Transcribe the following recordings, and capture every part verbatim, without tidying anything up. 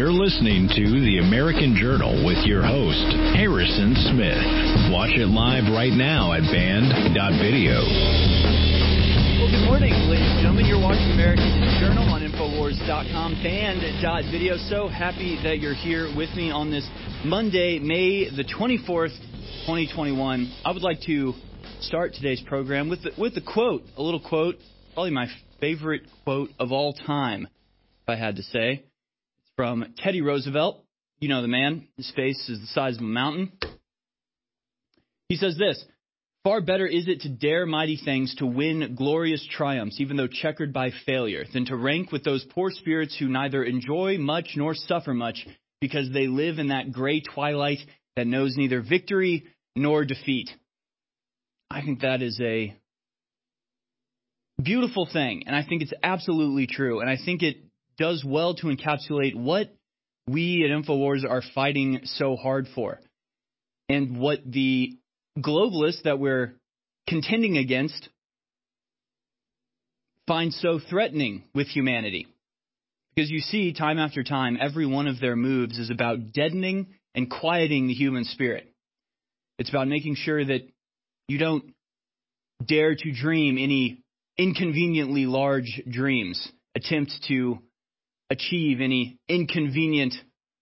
You're listening to The American Journal with your host, Harrison Smith. Watch it live right now at band dot video. Well, good morning, ladies and gentlemen. You're watching American Journal on Infowars dot com, band dot video. So happy that you're here with me on this Monday, May the twenty-fourth, twenty twenty-one. I would like to start today's program with the, with a quote, a little quote, probably my favorite quote of all time, if I had to say. It's from Teddy Roosevelt. You know the man. His face is the size of a mountain. He says this: "Far better is it to dare mighty things, to win glorious triumphs, even though checkered by failure, than to rank with those poor spirits who neither enjoy much nor suffer much, because they live in that gray twilight that knows neither victory nor defeat." I think that is a beautiful thing, and I think it's absolutely true, and I think it does well to encapsulate what we at InfoWars are fighting so hard for, and what the globalists that we're contending against find so threatening with humanity. Because you see, time after time, every one of their moves is about deadening and quieting the human spirit. It's about making sure that you don't dare to dream any inconveniently large dreams, attempt to achieve any inconvenient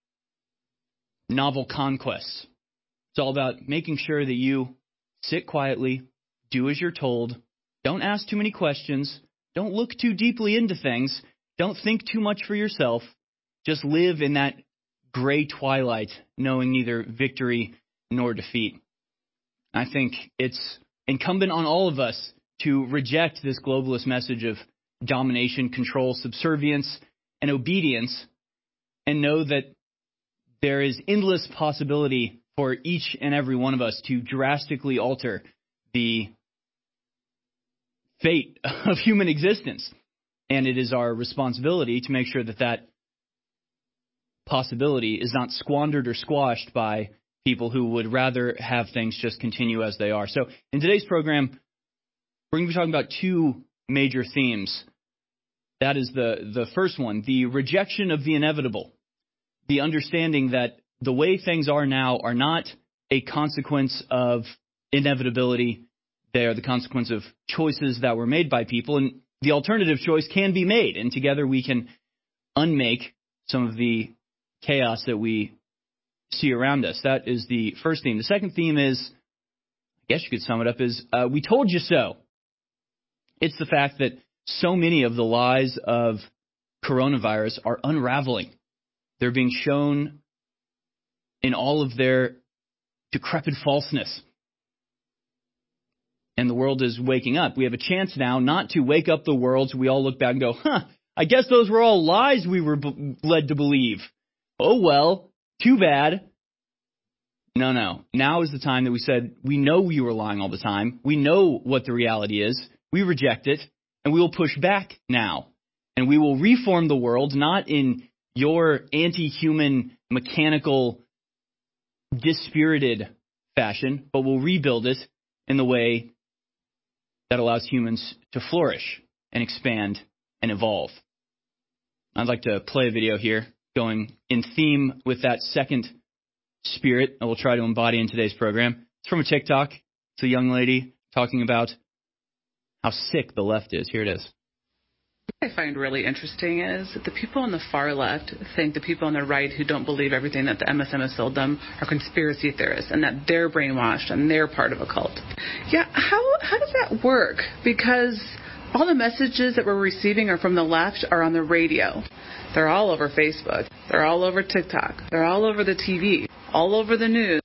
novel conquests. It's all about making sure that you sit quietly, do as you're told, don't ask too many questions, don't look too deeply into things, don't think too much for yourself, just live in that gray twilight, knowing neither victory nor defeat. I think it's incumbent on all of us to reject this globalist message of domination, control, subservience, and obedience, and know that there is endless possibility for each and every one of us to drastically alter the fate of human existence. And it is our responsibility to make sure that that possibility is not squandered or squashed by people who would rather have things just continue as they are. So in today's program, we're going to be talking about two major themes. That is the, the first one, the rejection of the inevitable, the understanding that the way things are now are not a consequence of inevitability. They are the consequence of choices that were made by people, and the alternative choice can be made, and together we can unmake some of the chaos that we see around us. That is the first theme. The second theme is, I guess you could sum it up as, uh, we told you so. It's the fact that so many of the lies of coronavirus are unraveling. They're being shown in all of their decrepit falseness. And the world is waking up. We have a chance now not to wake up the world so we all look back and go, huh, I guess those were all lies we were b- led to believe. Oh, well, too bad. No, no. Now is the time that we said, we know you were lying all the time. We know what the reality is. We reject it, and we will push back now. And we will reform the world, not in your anti-human, mechanical, dispirited fashion, but we'll rebuild it in the way that allows humans to flourish and expand and evolve. I'd like to play a video here going in theme with that second spirit I will try to embody in today's program. It's from a TikTok. It's a young lady talking about how sick the left is. Here it is. What I find really interesting is that the people on the far left think the people on the right who don't believe everything that the M S M has sold them are conspiracy theorists and that they're brainwashed and they're part of a cult. Yeah, how how does that work? Because all the messages that we're receiving are from the left are on the radio. They're all over Facebook. They're all over TikTok. They're all over the T V, all over the news.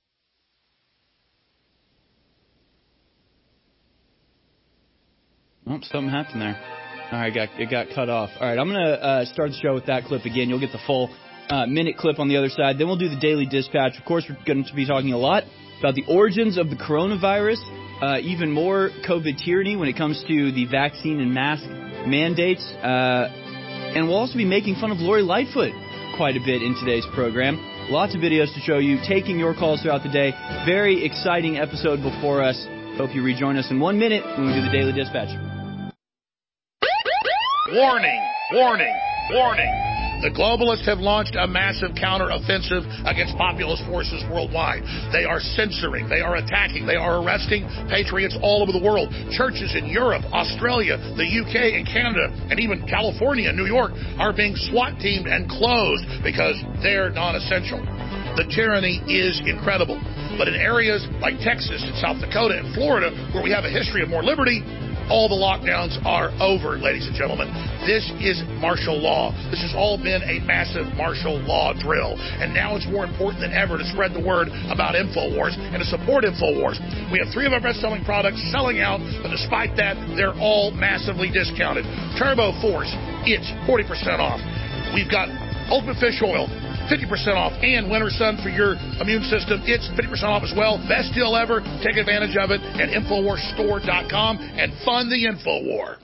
Oh, something happened there. All right, it got, it got cut off. All right, I'm going to uh, start the show with that clip again. You'll get the full uh, minute clip on the other side. Then we'll do the Daily Dispatch. Of course, we're going to be talking a lot about the origins of the coronavirus, uh, even more COVID tyranny when it comes to the vaccine and mask mandates. Uh, and we'll also be making fun of Lori Lightfoot quite a bit in today's program. Lots of videos to show you, taking your calls throughout the day. Very exciting episode before us. Hope you rejoin us in one minute when we do the Daily Dispatch. Warning, warning, warning. The globalists have launched a massive counter-offensive against populist forces worldwide. They are censoring, they are attacking, they are arresting patriots all over the world. Churches in Europe, Australia, the U K, and Canada, and even California and New York are being SWAT teamed and closed because they're non-essential. The tyranny is incredible. But in areas like Texas and South Dakota and Florida, where we have a history of more liberty, all the lockdowns are over, ladies and gentlemen. This is martial law. This has all been a massive martial law drill. And now it's more important than ever to spread the word about InfoWars and to support InfoWars. We have three of our best-selling products selling out, but despite that, they're all massively discounted. Turbo Force, it's forty percent off. We've got Ultimate Fish Oil, fifty percent off, and Winter Sun for your immune system. It's fifty percent off as well. Best deal ever. Take advantage of it at Infowars Store dot com and fund the InfoWar.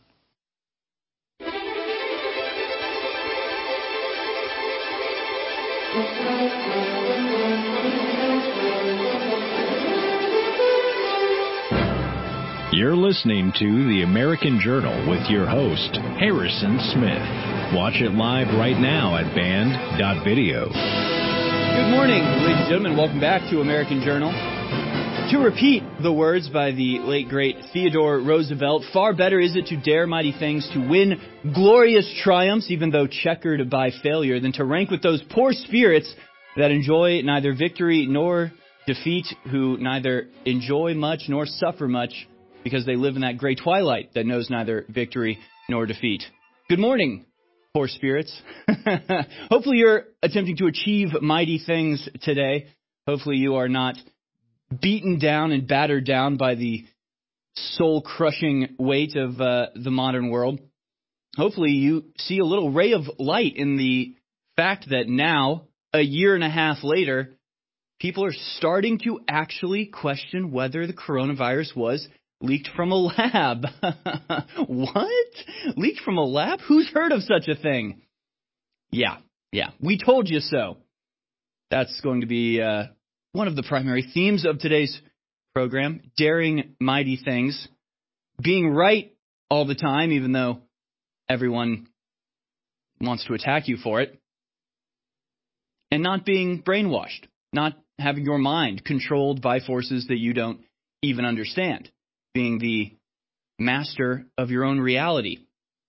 You're listening to The American Journal with your host, Harrison Smith. Watch it live right now at band dot video. Good morning, ladies and gentlemen. Welcome back to American Journal. To repeat the words by the late, great Theodore Roosevelt, far better is it to dare mighty things, to win glorious triumphs, even though checkered by failure, than to rank with those poor spirits that enjoy neither victory nor defeat, who neither enjoy much nor suffer much, because they live in that gray twilight that knows neither victory nor defeat. Good morning, poor spirits. Hopefully you're attempting to achieve mighty things today. Hopefully you are not beaten down and battered down by the soul-crushing weight of uh, the modern world. Hopefully you see a little ray of light in the fact that now, a year and a half later, people are starting to actually question whether the coronavirus was leaked from a lab. What? Leaked from a lab? Who's heard of such a thing? Yeah, yeah, we told you so. That's going to be uh, one of the primary themes of today's program, daring mighty things, being right all the time, even though everyone wants to attack you for it, and not being brainwashed, not having your mind controlled by forces that you don't even understand, being the master of your own reality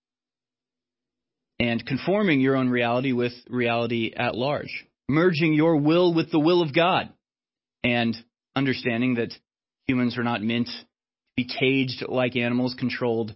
and conforming your own reality with reality at large, merging your will with the will of God, and understanding that humans are not meant to be caged like animals, controlled,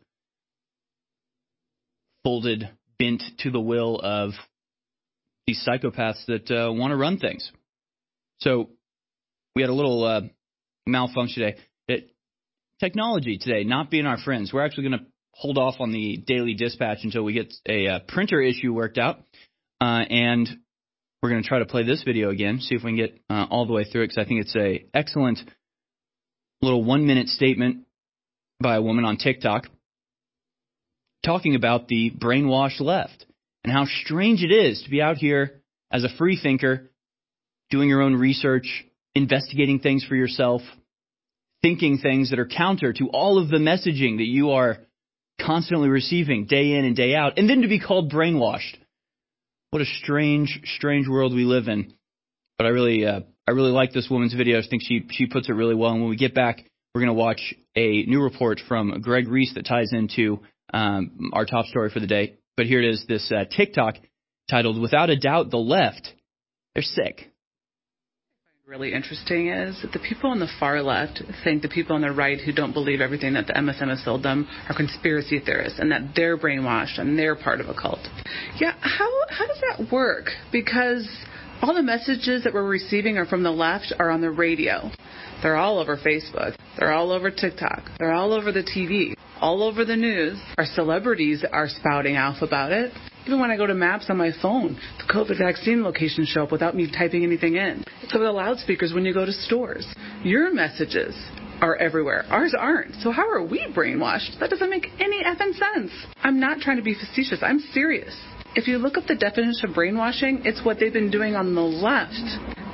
folded, bent to the will of these psychopaths that uh, want to run things. So we had a little uh, malfunction today. It, technology today not being our friends. We're actually going to hold off on the Daily Dispatch until we get a uh, printer issue worked out, uh, and we're going to try to play this video again, see if we can get uh, all the way through it, because I think it's a excellent little one-minute statement by a woman on TikTok talking about the brainwashed left and how strange it is to be out here as a free thinker, doing your own research, investigating things for yourself, thinking things that are counter to all of the messaging that you are constantly receiving day in and day out, and then to be called brainwashed. What a strange, strange world we live in. But I really, uh, I really like this woman's video. I think she she puts it really well. And when we get back, we're going to watch a new report from Greg Reese that ties into um, our top story for the day. But here it is, this uh, TikTok titled, "Without a Doubt, the Left, They're Sick." Really interesting is that the people on the far left think the people on the right who don't believe everything that the M S M has sold them are conspiracy theorists and that they're brainwashed and they're part of a cult. Yeah, how how does that work? Because all the messages that we're receiving are from the left are on the radio. They're all over Facebook. They're all over TikTok. They're all over the T V. All over the news. Our celebrities are spouting off about it. Even when I go to Maps on my phone, the COVID vaccine locations show up without me typing anything in. It's over the loudspeakers when you go to stores. Your messages are everywhere. Ours aren't. So how are we brainwashed? That doesn't make any effing sense. I'm not trying to be facetious. I'm serious. If you look up the definition of brainwashing, it's what they've been doing on the left.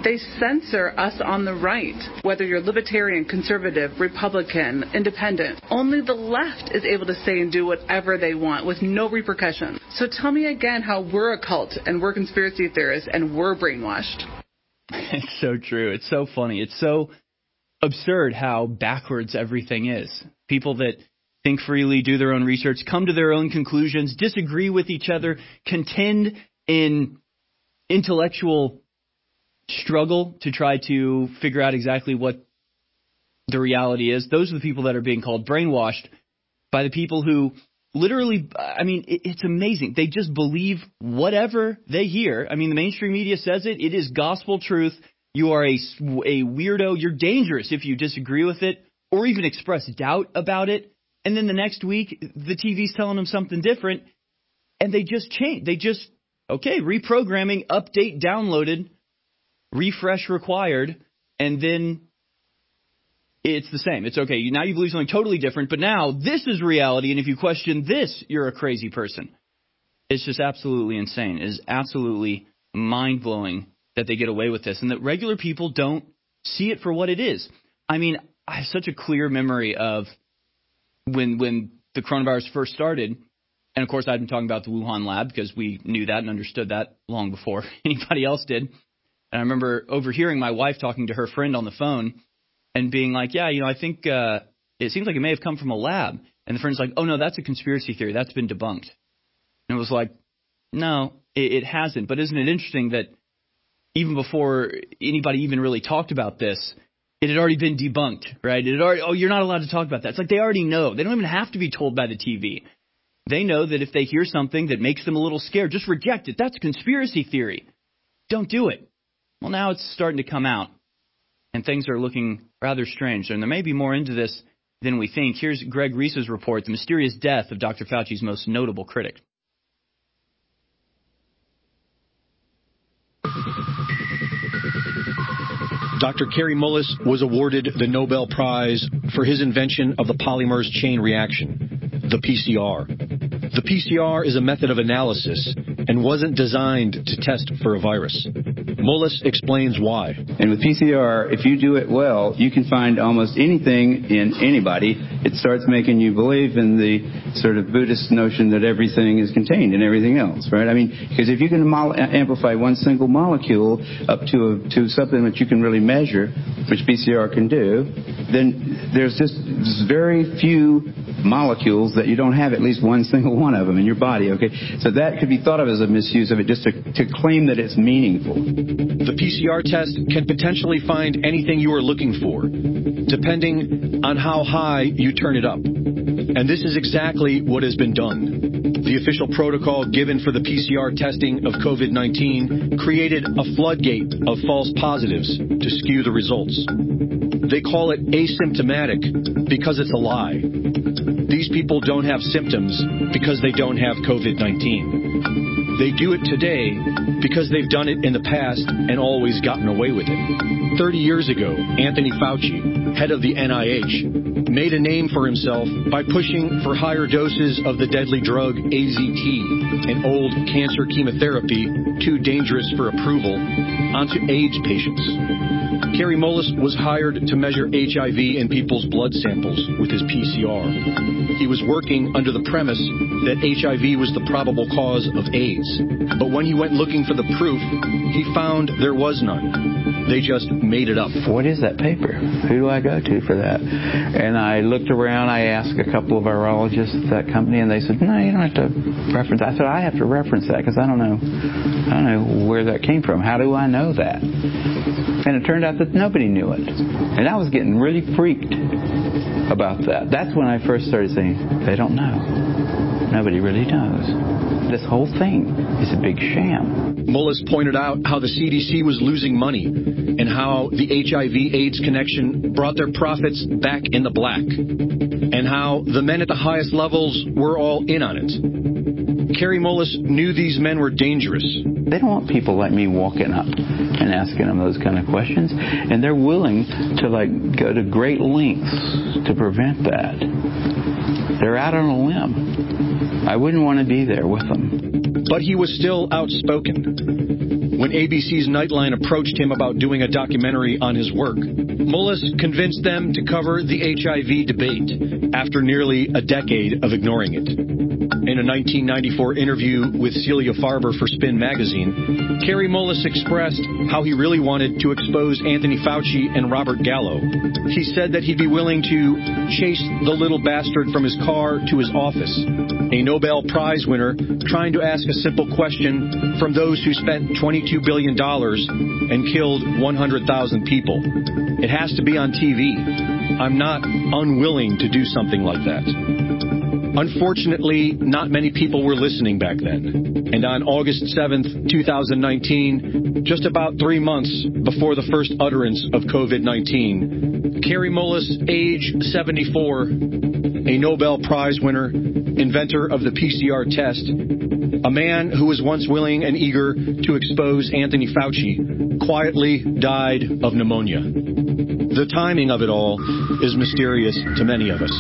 They censor us on the right, whether you're libertarian, conservative, Republican, independent. Only the left is able to say and do whatever they want with no repercussions. So tell me again how we're a cult and we're conspiracy theorists and we're brainwashed. It's so true. It's so funny. It's so absurd how backwards everything is. People that think freely, do their own research, come to their own conclusions, disagree with each other, contend in intellectual struggle to try to figure out exactly what the reality is. Those are the people that are being called brainwashed by the people who literally, I mean, it, it's amazing. They just believe whatever they hear. I mean, the mainstream media says it. It is gospel truth. You are a, a weirdo. You're dangerous if you disagree with it or even express doubt about it. And then the next week, the T V's telling them something different, and they just change. They just, okay, reprogramming, update downloaded, refresh required, and then it's the same. It's okay. Now you believe something totally different, but now this is reality, and if you question this, you're a crazy person. It's just absolutely insane. It is absolutely mind-blowing that they get away with this and that regular people don't see it for what it is. I mean, I have such a clear memory of when when the coronavirus first started, and of course I've been talking about the Wuhan lab because we knew that and understood that long before anybody else did. And I remember overhearing my wife talking to her friend on the phone and being like, yeah, you know, I think uh, it seems like it may have come from a lab. And the friend's like, oh, no, that's a conspiracy theory. That's been debunked. And it was like, no, it, it hasn't. But isn't it interesting that even before anybody even really talked about this, it had already been debunked, right? It had already, oh, you're not allowed to talk about that. It's like they already know. They don't even have to be told by the T V. They know that if they hear something that makes them a little scared, just reject it. That's a conspiracy theory. Don't do it. Well, now it's starting to come out, and things are looking rather strange. And there may be more into this than we think. Here's Greg Reese's report, The Mysterious Death of Doctor Fauci's Most Notable Critic. Doctor Kary Mullis was awarded the Nobel Prize for his invention of the polymerase chain reaction, the P C R. The P C R is a method of analysis and wasn't designed to test for a virus. Mullis explains why. And with P C R, if you do it well, you can find almost anything in anybody. It starts making you believe in the sort of Buddhist notion that everything is contained in everything else, right? I mean, because if you can mo- amplify one single molecule up to a, to something that you can really measure, which P C R can do, then there's just very few molecules that you don't have at least one single one of them in your body, okay? So that could be thought of as a misuse of it, just to, to claim that it's meaningful. The P C R test can potentially find anything you are looking for, depending on how high you turn it up. And this is exactly what has been done. The official protocol given for the P C R testing of COVID nineteen created a floodgate of false positives to skew the results. They call it asymptomatic because it's a lie. These people don't have symptoms because they don't have COVID nineteen. They do it today because they've done it in the past and always gotten away with it. thirty years ago, Anthony Fauci, head of the N I H, made a name for himself by pushing for higher doses of the deadly drug A Z T, an old cancer chemotherapy too dangerous for approval, onto AIDS patients. Kary Mullis was hired to measure H I V in people's blood samples with his P C R. He was working under the premise that H I V was the probable cause of AIDS. But when he went looking for the proof, he found there was none. They just made it up. What is that paper? Who do I go to for that? And I looked around. I asked a couple of virologists at that company, and they said, no, you don't have to reference that. I said, I have to reference that because I don't know, I don't know where that came from. How do I know that? And it turned out that nobody knew it. And I was getting really freaked about that. That's when I first started saying, they don't know. Nobody really knows. This whole thing is a big sham. Mullis pointed out how the C D C was losing money and how the H I V AIDS connection brought their profits back in the black, and how the men at the highest levels were all in on it. Kary Mullis knew these men were dangerous. They don't want people like me walking up and asking them those kind of questions, and they're willing to like go to great lengths to prevent that. They're out on a limb. I wouldn't want to be there with them. But he was still outspoken. when A B C's Nightline approached him about doing a documentary on his work. Mullis convinced them to cover the H I V debate after nearly a decade of ignoring it. In a nineteen ninety-four interview with Celia Farber for Spin magazine, Kary Mullis expressed how he really wanted to expose Anthony Fauci and Robert Gallo. He said that he'd be willing to chase the little bastard from his car to his office, a Nobel Prize winner trying to ask a simple question from those who spent twenty-two billion dollars and killed one hundred thousand people. It has to be on T V. I'm not unwilling to do something like that. Unfortunately, not many people were listening back then. And on August seventh, twenty nineteen, just about three months before the first utterance of COVID nineteen, Kary Mullis, age seventy-four, a Nobel Prize winner, inventor of the P C R test, a man who was once willing and eager to expose Anthony Fauci, quietly died of pneumonia. The timing of it all is mysterious to many of us.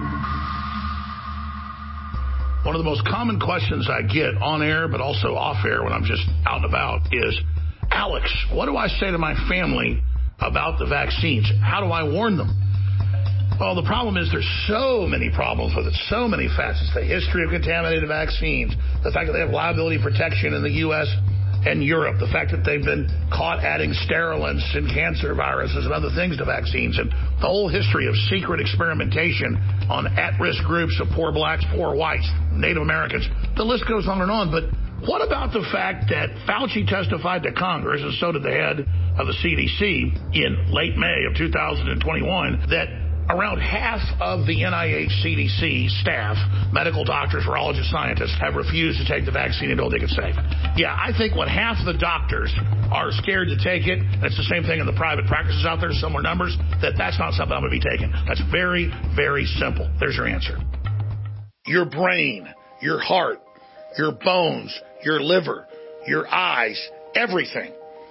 One of the most common questions I get on air, but also off air when I'm just out and about is, Alex, what do I say to my family about the vaccines? How do I warn them? Well, the problem is there's so many problems with it, so many facets. The history of contaminated vaccines, the fact that they have liability protection in the U S and Europe, the fact that they've been caught adding sterilants and cancer viruses and other things to vaccines, and the whole history of secret experimentation on at-risk groups of poor blacks, poor whites, Native Americans. The list goes on and on. But what about the fact that Fauci testified to Congress, and so did the head of the C D C in late May of two thousand twenty-one, that around half of the N I H C D C staff, medical doctors, virologists, scientists, have refused to take the vaccine and don't think it's safe? Yeah, I think when half the doctors are scared to take it, and it's the same thing in the private practices out there, similar numbers, that that's not something I'm going to be taking. That's very, very simple. There's your answer. Your brain, your heart, your bones, your liver, your eyes, everything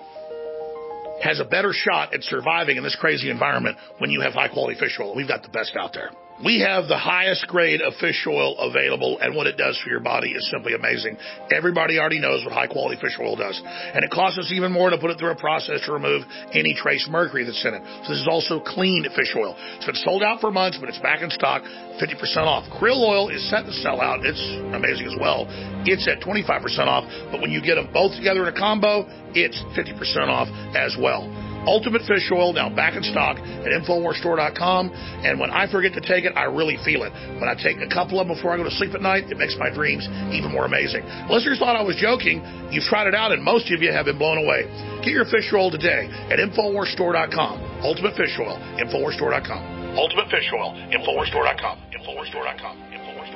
has a better shot at surviving in this crazy environment when you have high-quality fish oil. We've got the best out there. We have the highest grade of fish oil available, and what it does for your body is simply amazing. Everybody already knows what high-quality fish oil does, and it costs us even more to put it through a process to remove any trace mercury that's in it. So this is also clean fish oil. It's been sold out for months, but it's back in stock, fifty percent off. Krill oil is set to sell out. It's amazing as well. It's at twenty-five percent off, but when you get them both together in a combo, it's fifty percent off as well. Ultimate Fish Oil, now back in stock at Infowars Store dot com. And when I forget to take it, I really feel it. When I take a couple of them before I go to sleep at night, it makes my dreams even more amazing. Listeners thought I was joking. You've tried it out, and most of you have been blown away. Get your fish oil today at Infowars Store dot com. Ultimate Fish Oil, Infowars Store dot com. Ultimate Fish Oil, Infowars Store dot com. Infowars Store dot com.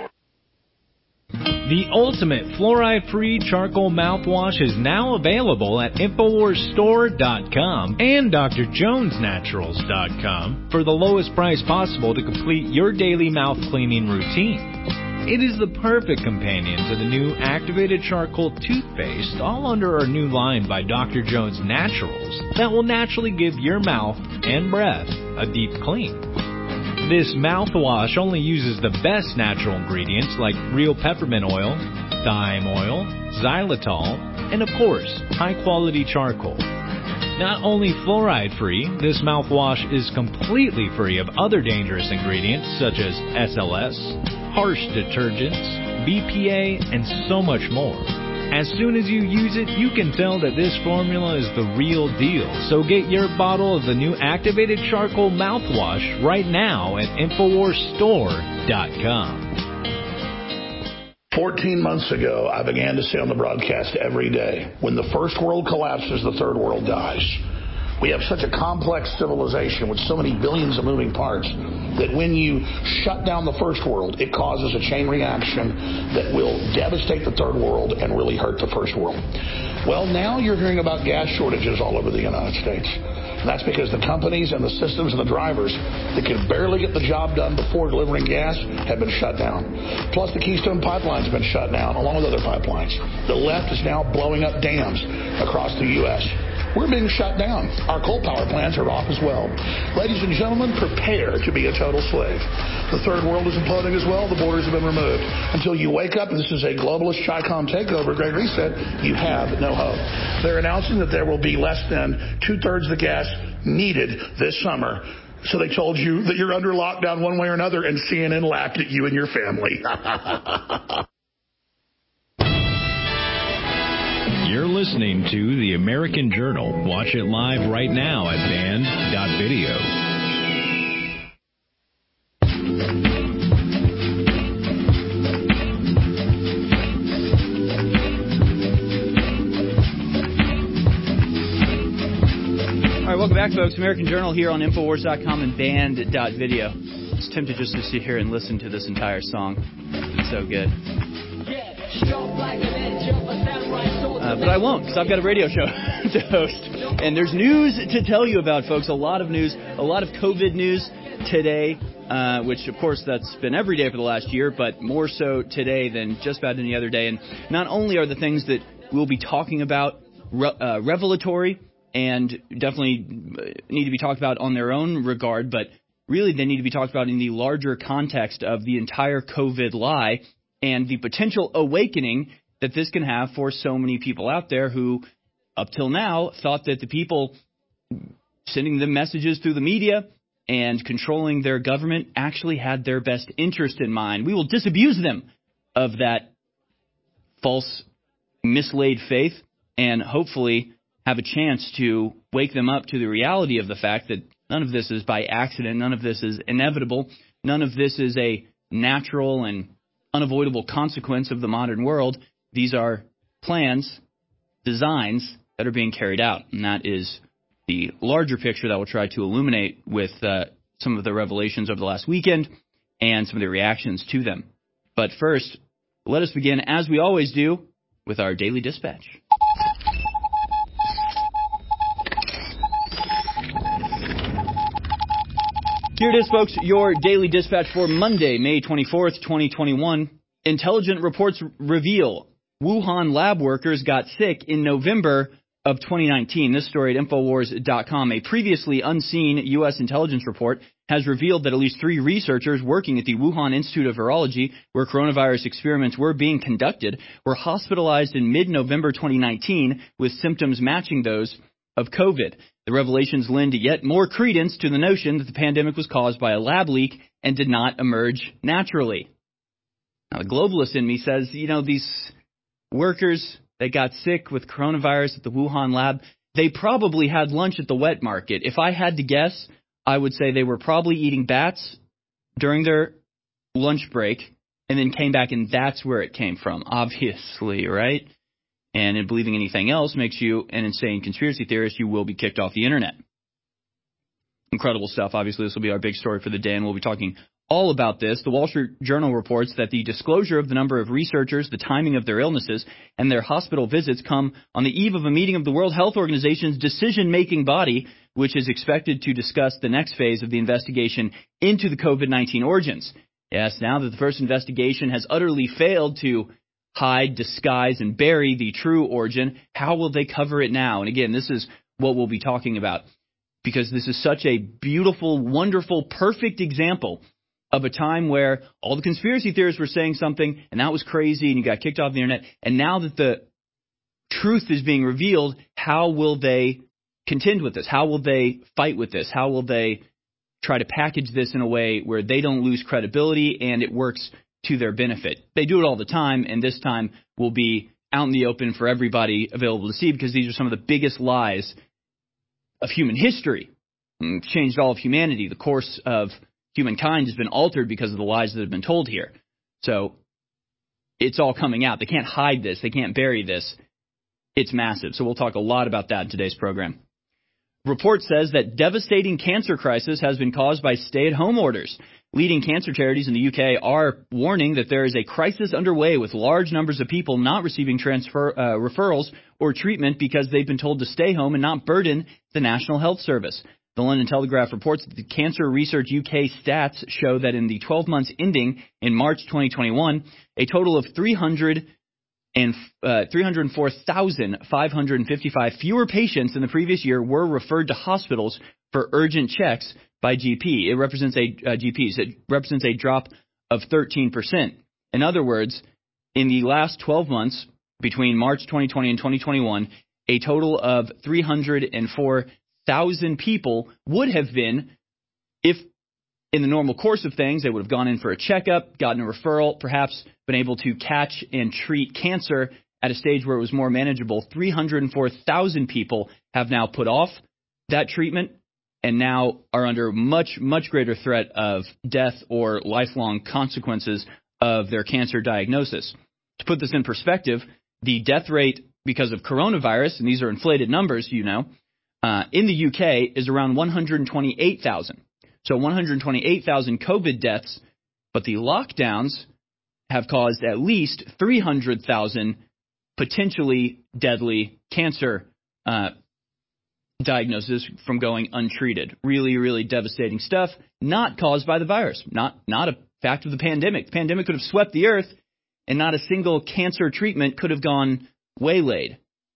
The ultimate fluoride-free charcoal mouthwash is now available at Infowars Store dot com and D R Jones Naturals dot com for the lowest price possible to complete your daily mouth cleaning routine. It is the perfect companion to the new activated charcoal toothpaste, all under our new line by D R Jones Naturals, that will naturally give your mouth and breath a deep clean. This mouthwash only uses the best natural ingredients like real peppermint oil, thyme oil, xylitol, and of course, high-quality charcoal. Not only fluoride-free, this mouthwash is completely free of other dangerous ingredients such as S L S, harsh detergents, B P A, and so much more. As soon as you use it, you can tell that this formula is the real deal. So get your bottle of the new activated charcoal mouthwash right now at Infowars Store dot com. Fourteen months ago, I began to say on the broadcast every day, when the first world collapses, the third world dies. We have such a complex civilization with so many billions of moving parts that when you shut down the first world, it causes a chain reaction that will devastate the third world and really hurt the first world. Well, now you're hearing about gas shortages all over the United States. And that's because the companies and the systems and the drivers that could barely get the job done before delivering gas have been shut down. Plus, the Keystone Pipeline has been shut down, along with other pipelines. The left is now blowing up dams across the U S we're being shut down. Our coal power plants are off as well. Ladies and gentlemen, prepare to be a total slave. The third world is imploding as well. The borders have been removed. Until you wake up, and this is a globalist Chi-Com takeover, Great Reset, you have no hope. They're announcing that there will be less than two-thirds of the gas needed this summer. So they told you that you're under lockdown one way or another, and C N N laughed at you and your family. You're listening to The American Journal. Watch it live right now at band dot video. All right, welcome back, folks. American Journal here on Infowars dot com and band dot video. I was tempted just to sit here and listen to this entire song. It's so good. Uh, but I won't, because I've got a radio show to host. And there's news to tell you about, folks. A lot of news, a lot of COVID news today, uh, which, of course, that's been every day for the last year, but more so today than just about any other day. And not only are the things that we'll be talking about re- uh, revelatory and definitely need to be talked about on their own regard, but really they need to be talked about in the larger context of the entire COVID lie and the potential awakening that this can have for so many people out there who, up till now, thought that the people sending them messages through the media and controlling their government actually had their best interest in mind. We will disabuse them of that false, mislaid faith and hopefully have a chance to wake them up to the reality of the fact that none of this is by accident, none of this is inevitable, none of this is a natural and unavoidable consequence of the modern world. These are plans, designs that are being carried out, and that is the larger picture that we'll try to illuminate with uh, some of the revelations over the last weekend and some of the reactions to them. But first, let us begin, as we always do, with our Daily Dispatch. Here it is, folks, your Daily Dispatch for Monday, May twenty-fourth, twenty twenty-one. Intelligent reports reveal Wuhan lab workers got sick in November of twenty nineteen. This story at Infowars dot com. A previously unseen U S intelligence report has revealed that at least three researchers working at the Wuhan Institute of Virology, where coronavirus experiments were being conducted, were hospitalized in mid-November twenty nineteen with symptoms matching those of COVID. The revelations lend yet more credence to the notion that the pandemic was caused by a lab leak and did not emerge naturally. Now, the globalist in me says, you know, these workers that got sick with coronavirus at the Wuhan lab, they probably had lunch at the wet market. If I had to guess, I would say they were probably eating bats during their lunch break and then came back, and that's where it came from, obviously, right? And in believing anything else makes you an insane conspiracy theorist. You will be kicked off the internet. Incredible stuff. Obviously, this will be our big story for the day, and we'll be talking all about this. The Wall Street Journal reports that the disclosure of the number of researchers, the timing of their illnesses, and their hospital visits come on the eve of a meeting of the World Health Organization's decision-making body, which is expected to discuss the next phase of the investigation into the COVID nineteen origins. Yes, now that the first investigation has utterly failed to hide, disguise, and bury the true origin, how will they cover it now? And again, this is what we'll be talking about, because this is such a beautiful, wonderful, perfect example of a time where all the conspiracy theorists were saying something, and that was crazy, and you got kicked off the internet. And now that the truth is being revealed, how will they contend with this? How will they fight with this? How will they try to package this in a way where they don't lose credibility and it works to their benefit? They do it all the time, and this time will be out in the open for everybody available to see, because these are some of the biggest lies of human history. It's changed all of humanity. The course of humankind has been altered because of the lies that have been told here. So it's all coming out. They can't hide this. They can't bury this. It's massive. So we'll talk a lot about that in today's program. Report says that devastating cancer crisis has been caused by stay-at-home orders. Leading cancer charities in the U K are warning that there is a crisis underway with large numbers of people not receiving transfer uh, referrals or treatment because they've been told to stay home and not burden the National Health Service. The London Telegraph reports that the Cancer Research U K stats show that in the twelve months ending in March twenty twenty-one, a total of three hundred and uh, three hundred four thousand five hundred fifty-five fewer patients than the previous year were referred to hospitals for urgent checks by G P. It represents a uh, G Ps. It represents a drop of thirteen percent. In other words, in the last twelve months, between March twenty twenty and twenty twenty-one, a total of three hundred four thousand people would have been, if in the normal course of things, they would have gone in for a checkup, gotten a referral, perhaps been able to catch and treat cancer at a stage where it was more manageable. three hundred four thousand people have now put off that treatment and now are under much, much greater threat of death or lifelong consequences of their cancer diagnosis. To put this in perspective, the death rate because of coronavirus, and these are inflated numbers, you know, uh, in the U K is around one hundred twenty-eight thousand. So one hundred twenty-eight thousand COVID deaths, but the lockdowns have caused at least three hundred thousand potentially deadly cancer uh, diagnoses from going untreated. Really, really devastating stuff, not caused by the virus, not, not a fact of the pandemic. The pandemic could have swept the earth, and not a single cancer treatment could have gone waylaid.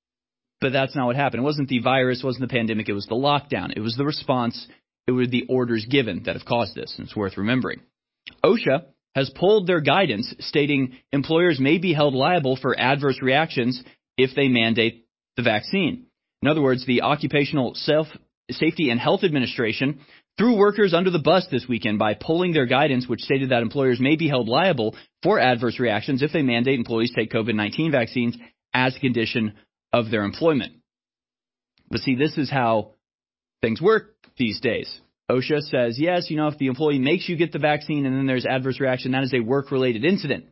But that's not what happened. It wasn't the virus, it wasn't the pandemic, it was the lockdown. It was the response, it were the orders given that have caused this, and it's worth remembering. OSHA has pulled their guidance stating employers may be held liable for adverse reactions if they mandate the vaccine. In other words, the Occupational Self Safety and Health Administration threw workers under the bus this weekend by pulling their guidance, which stated that employers may be held liable for adverse reactions if they mandate employees take COVID nineteen vaccines as a condition of their employment. But see, this is how things work these days. OSHA says, yes, you know, if the employee makes you get the vaccine and then there's adverse reaction, that is a work-related incident.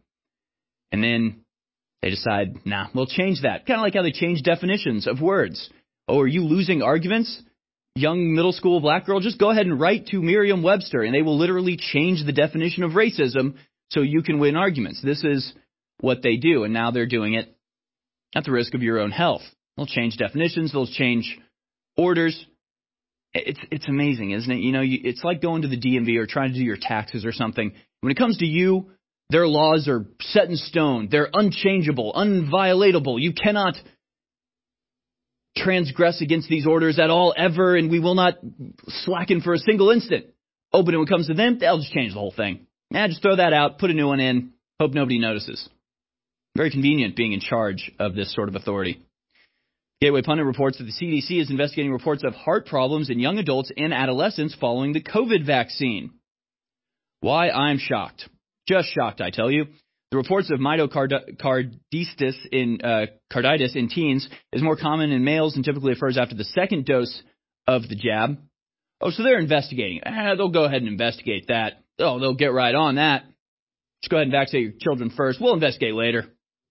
And then they decide, nah, we'll change that. Kind of like how they change definitions of words. Oh, are you losing arguments? Young middle school black girl, just go ahead and write to Merriam-Webster, and they will literally change the definition of racism so you can win arguments. This is what they do, and now they're doing it at the risk of your own health. They'll change definitions. They'll change orders. It's it's amazing, isn't it? You know, you, it's like going to the D M V or trying to do your taxes or something. When it comes to you, their laws are set in stone. They're unchangeable, unviolatable. You cannot transgress against these orders at all, ever, and we will not slacken for a single instant. Oh, but when it comes to them, they'll just change the whole thing. Yeah, just throw that out, put a new one in, hope nobody notices. Very convenient being in charge of this sort of authority. Gateway Pundit reports that the C D C is investigating reports of heart problems in young adults and adolescents following the COVID vaccine. Why, I'm shocked. Just shocked, I tell you. The reports of myocarditis in, uh, carditis in teens is more common in males and typically occurs after the second dose of the jab. Oh, so they're investigating. Eh, they'll go ahead and investigate that. Oh, they'll get right on that. Just go ahead and vaccinate your children first. We'll investigate later.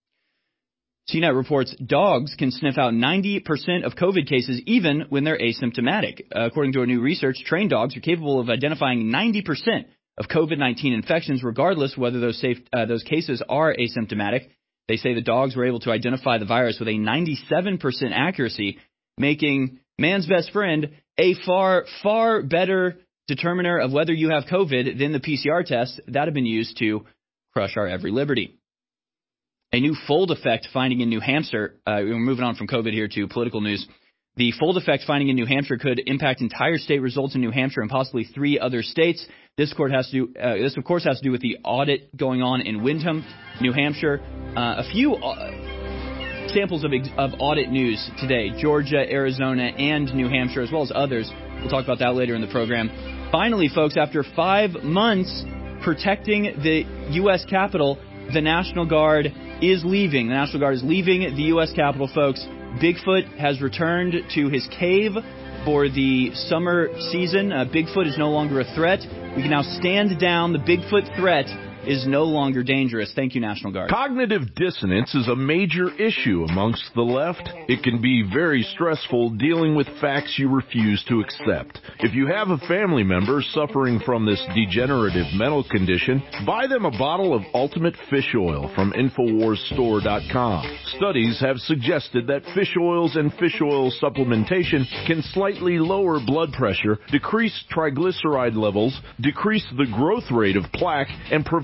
C net reports dogs can sniff out ninety percent of COVID cases even when they're asymptomatic. Uh, according to a new research, trained dogs are capable of identifying ninety percent of COVID nineteen infections, regardless whether those safe, uh, those cases are asymptomatic. They say the dogs were able to identify the virus with a ninety-seven percent accuracy, making man's best friend a far, far better determiner of whether you have COVID than the P C R tests that have been used to crush our every liberty. A new fold effect finding in New Hampshire, uh, we're moving on from COVID here to political news. The fold effect finding in New Hampshire could impact entire state results in New Hampshire and possibly three other states. This, court has to do, uh, this of course, has to do with the audit going on in Windham, New Hampshire. Uh, a few uh, samples of, of audit news today, Georgia, Arizona, and New Hampshire, as well as others. We'll talk about that later in the program. Finally, folks, after five months protecting the U S Capitol, the National Guard is leaving. The National Guard is leaving the U S Capitol, folks. Bigfoot has returned to his cave for the summer season. Uh, Bigfoot is no longer a threat. We can now stand down. The Bigfoot threat is no longer dangerous. Thank you, National Guard. Cognitive dissonance is a major issue amongst the left. It can be very stressful dealing with facts you refuse to accept. If you have a family member suffering from this degenerative mental condition, buy them a bottle of Ultimate Fish Oil from Infowars Store dot com. Studies have suggested that fish oils and fish oil supplementation can slightly lower blood pressure, decrease triglyceride levels, decrease the growth rate of plaque, and provide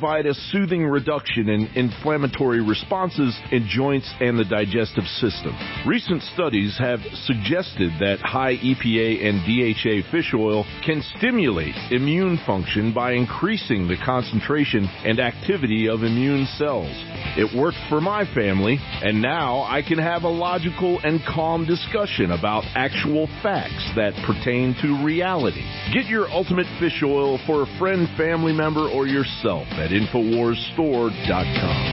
provide a soothing reduction in inflammatory responses in joints and the digestive system. Recent studies have suggested that high E P A and D H A fish oil can stimulate immune function by increasing the concentration and activity of immune cells. It worked for my family, and now I can have a logical and calm discussion about actual facts that pertain to reality. Get your ultimate fish oil for a friend, family member, or yourself at Infowars Store dot com.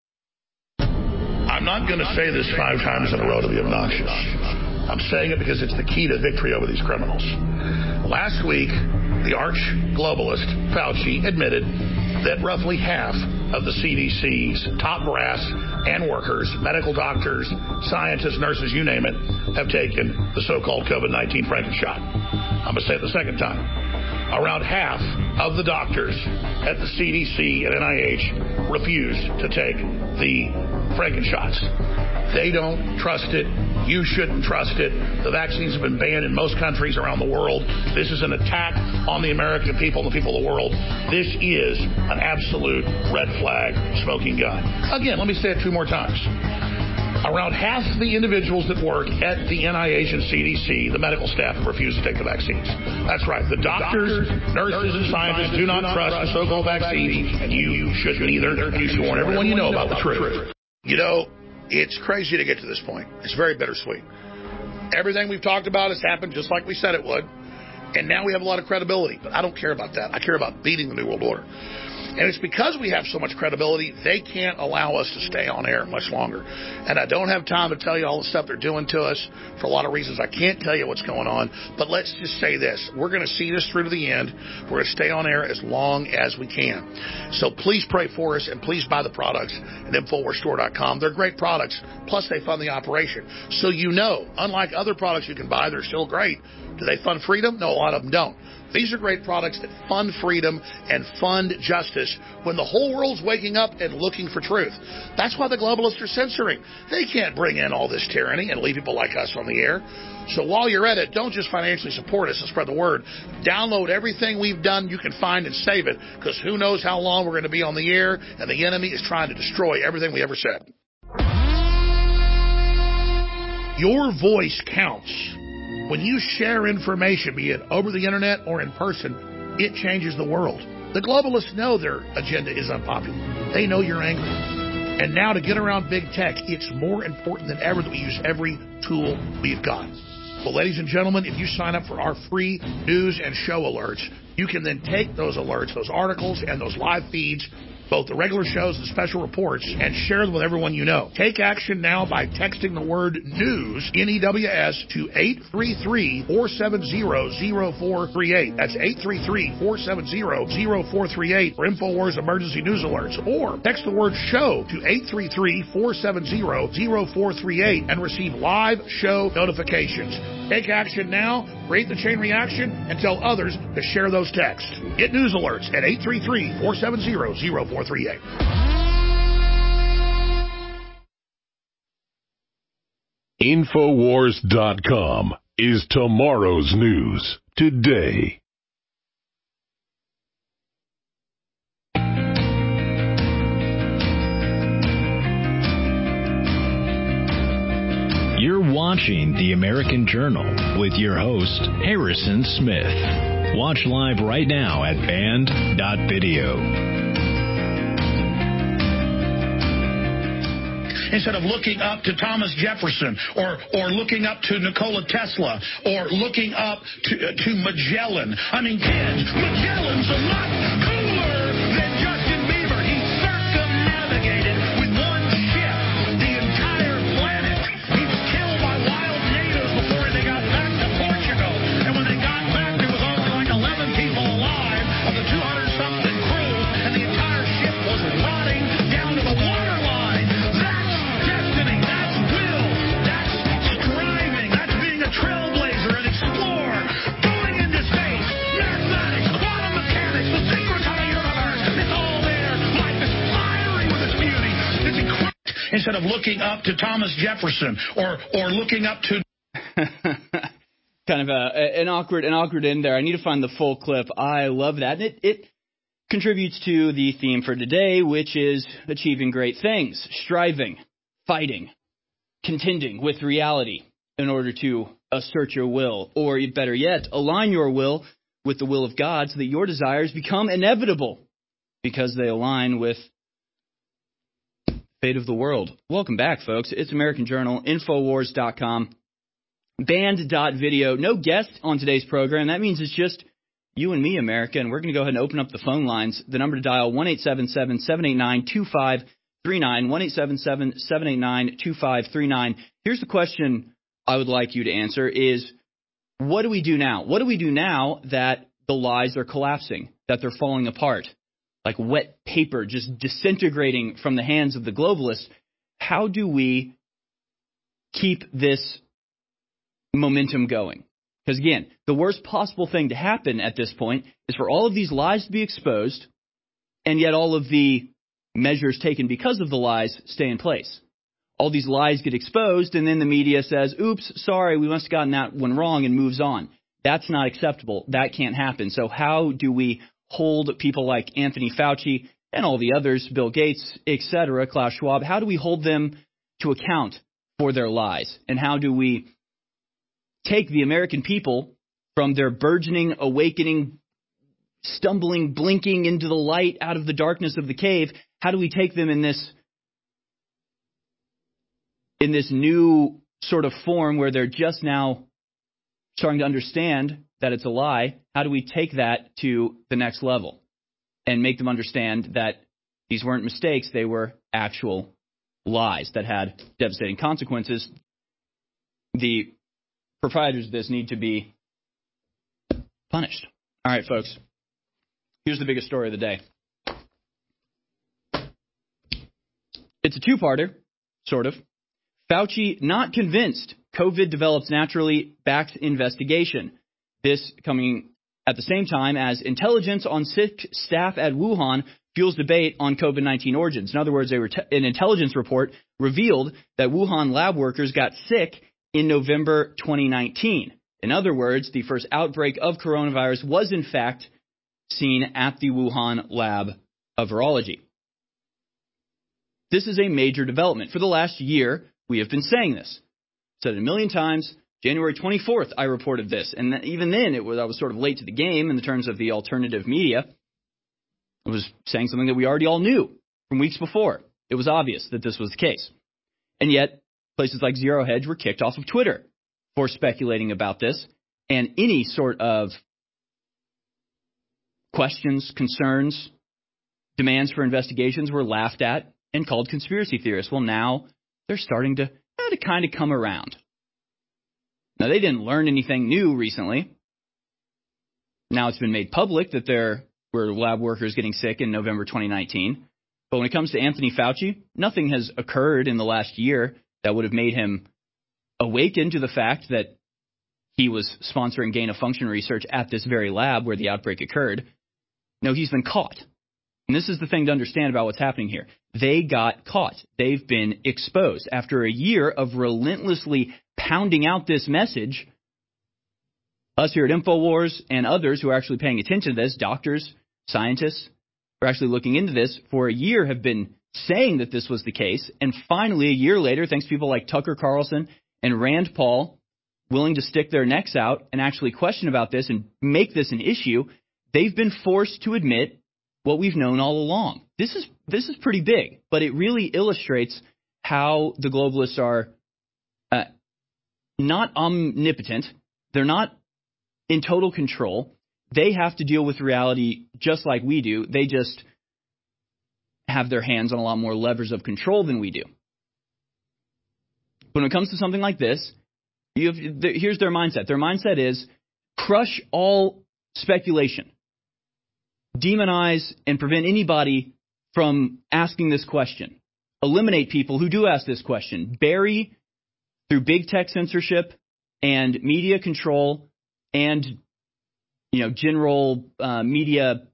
I'm not going to say this five times in a row to be obnoxious. I'm saying it because it's the key to victory over these criminals. Last week, the arch globalist Fauci admitted that roughly half of the C D C's top brass and workers, medical doctors, scientists, nurses, you name it, have taken the so-called COVID nineteen Frankenshot. I'm going to say it the second time. Around half of the doctors at the C D C and N I H refused to take the Frankenshots. They don't trust it. You shouldn't trust it. The vaccines have been banned in most countries around the world. This is an attack on the American people and the people of the world. This is an absolute red flag smoking gun. Again, let me say it two more times. Around half the individuals that work at the N I H and C D C, the medical staff, have refused to take the vaccines. That's right. The doctors, nurses, and scientists do not trust the so-called vaccines, and you shouldn't either. You should warn everyone you know about the truth. You know, it's crazy to get to this point. It's very bittersweet. Everything we've talked about has happened just like we said it would, and now we have a lot of credibility. But I don't care about that. I care about beating the New World Order. And it's because we have so much credibility, they can't allow us to stay on air much longer. And I don't have time to tell you all the stuff they're doing to us for a lot of reasons. I can't tell you what's going on. But let's just say this. We're going to see this through to the end. We're going to stay on air as long as we can. So please pray for us and please buy the products at Infowars Store dot com. They're great products. Plus, they fund the operation. So you know, unlike other products you can buy, they're still great. Do they fund freedom? No, a lot of them don't. These are great products that fund freedom and fund justice when the whole world's waking up and looking for truth. That's why the globalists are censoring. They can't bring in all this tyranny and leave people like us on the air. So while you're at it, don't just financially support us and spread the word. Download everything we've done you can find and save it, because who knows how long we're going to be on the air, and the enemy is trying to destroy everything we ever said. Your voice counts. When you share information, be it over the internet or in person, it changes the world. The globalists know their agenda is unpopular. They know you're angry. And now to get around big tech, it's more important than ever that we use every tool we've got. Well, ladies and gentlemen, if you sign up for our free news and show alerts, you can then take those alerts, those articles, and those live feeds, both the regular shows and special reports, and share them with everyone you know. Take action now by texting the word NEWS, N E W S, to eight three three, four seven zero, zero four three eight. That's eight three three, four seven zero, zero four three eight for InfoWars emergency news alerts. Or text the word SHOW to eight three three, four seven zero, zero four three eight and receive live show notifications. Take action now, create the chain reaction, and tell others to share those texts. Get news alerts at eight three three, four seven zero, zero four three eight. Infowars dot com is tomorrow's news today. You're watching The American Journal with your host, Harrison Smith. Watch live right now at band dot video. Instead of looking up to Thomas Jefferson or or looking up to Nikola Tesla or looking up to, uh, to Magellan. I mean, kids, Magellan's a lot cooler than Justin Bieber. He circumnavigated with one ship the entire planet. He was killed by wild natives before they got back to Portugal. And when they got back, there was only like eleven people alive of the two hundred something crew, and the entire ship was rotting down to the waterline. Trailblazer and explorer, going into space, mathematics, quantum mechanics, the secrets of the universe. It's all there. Life is fiery with its beauty. It's incredible. Instead of looking up to Thomas Jefferson or or looking up to kind of a, an awkward an awkward end there. I need to find the full clip. I love that. And it it contributes to the theme for today, which is achieving great things, striving, fighting, contending with reality in order to assert your will, or better yet, align your will with the will of God so that your desires become inevitable because they align with the fate of the world. Welcome back, folks. It's American Journal, Infowars dot com, band dot video. No guest on today's program. That means it's just you and me, America, and we're going to go ahead and open up the phone lines. The number to dial, one eight seven seven, seven eight nine, two five three nine, one eight seven seven, seven eight nine, two five three nine. Here's the question I would like you to answer is, what do we do now? What do we do now that the lies are collapsing, that they're falling apart, like wet paper just disintegrating from the hands of the globalists? How do we keep this momentum going? Because again, the worst possible thing to happen at this point is for all of these lies to be exposed, and yet all of the measures taken because of the lies stay in place. All these lies get exposed, and then the media says, oops, sorry, we must have gotten that one wrong, and moves on. That's not acceptable. That can't happen. So how do we hold people like Anthony Fauci and all the others, Bill Gates, et cetera, Klaus Schwab, how do we hold them to account for their lies? And how do we take the American people from their burgeoning, awakening, stumbling, blinking into the light out of the darkness of the cave? How do we take them in this in this new sort of form where they're just now starting to understand that it's a lie? How do we take that to the next level and make them understand that these weren't mistakes, they were actual lies that had devastating consequences? The proprietors of this need to be punished. All right, folks, here's the biggest story of the day. It's a two-parter, sort of. Fauci not convinced COVID develops naturally, backs investigation. This coming at the same time as intelligence on sick staff at Wuhan fuels debate on COVID nineteen origins. In other words, they were t- an intelligence report revealed that Wuhan lab workers got sick in November twenty nineteen. In other words, the first outbreak of coronavirus was in fact seen at the Wuhan lab of virology. This is a major development. For the last year, we have been saying this. Said it a million times. January twenty-fourth, I reported this. And th- even then, it was I was sort of late to the game in the terms of the alternative media. I was saying something that we already all knew from weeks before. It was obvious that this was the case. And yet, places like Zero Hedge were kicked off of Twitter for speculating about this. And any sort of questions, concerns, demands for investigations were laughed at and called conspiracy theorists. Well, now they're starting to, eh, to kind of come around. Now, they didn't learn anything new recently. Now it's been made public that there were lab workers getting sick in November twenty nineteen. But when it comes to Anthony Fauci, nothing has occurred in the last year that would have made him awaken to the fact that he was sponsoring gain-of-function research at this very lab where the outbreak occurred. No, he's been caught. And this is the thing to understand about what's happening here. They got caught. They've been exposed. After a year of relentlessly pounding out this message, us here at InfoWars and others who are actually paying attention to this, doctors, scientists, who are actually looking into this for a year have been saying that this was the case. And finally, a year later, thanks to people like Tucker Carlson and Rand Paul willing to stick their necks out and actually question about this and make this an issue, they've been forced to admit what we've known all along. This is this is pretty big, but it really illustrates how the globalists are uh, not omnipotent. They're not in total control. They have to deal with reality just like we do. They just have their hands on a lot more levers of control than we do. When it comes to something like this, you have, here's their mindset. Their mindset is crush all speculation. Demonize and prevent anybody from asking this question. Eliminate people who do ask this question. Bury through big tech censorship and media control and, you know, general uh, media.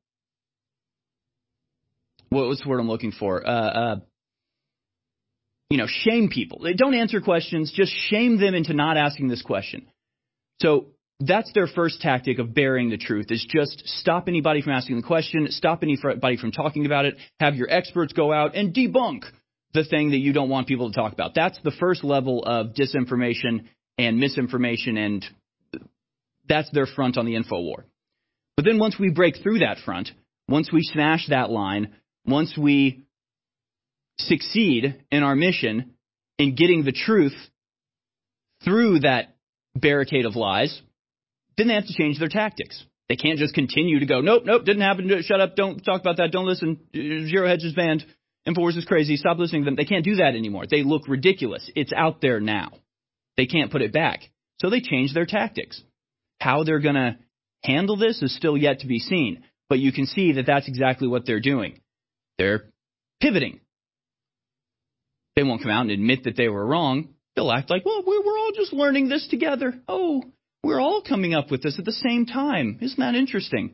What was the word I'm looking for? Uh, uh, you know, shame people. They don't answer questions. Just shame them into not asking this question. So that's their first tactic of bearing the truth, is just stop anybody from asking the question, stop anybody from talking about it, have your experts go out and debunk the thing that you don't want people to talk about. That's the first level of disinformation and misinformation, and that's their front on the info war. But then once we break through that front, once we smash that line, once we succeed in our mission in getting the truth through that barricade of lies, then they have to change their tactics. They can't just continue to go, nope, nope, didn't happen, shut up, don't talk about that, don't listen, Zero Hedge is banned, InfoWars is crazy, stop listening to them. They can't do that anymore. They look ridiculous. It's out there now. They can't put it back. So they change their tactics. How they're going to handle this is still yet to be seen. But you can see that that's exactly what they're doing. They're pivoting. They won't come out and admit that they were wrong. They'll act like, well, we're all just learning this together. Oh, we're all coming up with this at the same time. Isn't that interesting?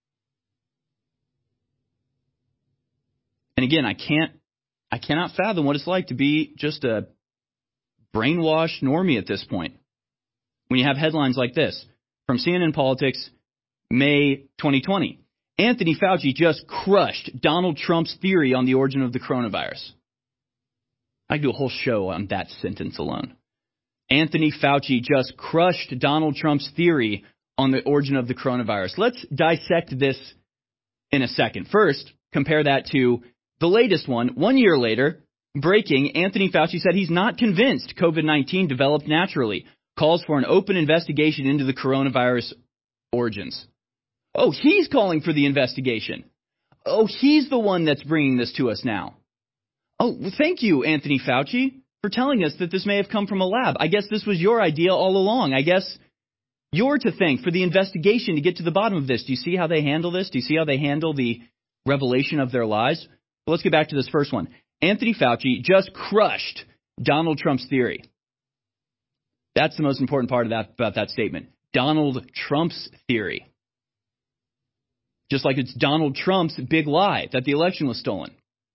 And again, I can't, I cannot fathom what it's like to be just a brainwashed normie at this point. When you have headlines like this from C N N Politics, May twenty twenty, Anthony Fauci just crushed Donald Trump's theory on the origin of the coronavirus. I could do a whole show on that sentence alone. Anthony Fauci just crushed Donald Trump's theory on the origin of the coronavirus. Let's dissect this in a second. First, compare that to the latest one. One year later, breaking, Anthony Fauci said he's not convinced COVID nineteen developed naturally. Calls for an open investigation into the coronavirus origins. Oh, he's calling for the investigation. Oh, he's the one that's bringing this to us now. Oh, thank you, Anthony Fauci, for telling us that this may have come from a lab. I guess this was your idea all along. I guess you're to thank for the investigation to get to the bottom of this. Do you see how they handle this? Do you see how they handle the revelation of their lies? Well, let's get back to this first one. Anthony Fauci just crushed Donald Trump's theory. That's the most important part of that about that statement. Donald Trump's theory. Just like it's Donald Trump's big lie that the election was stolen.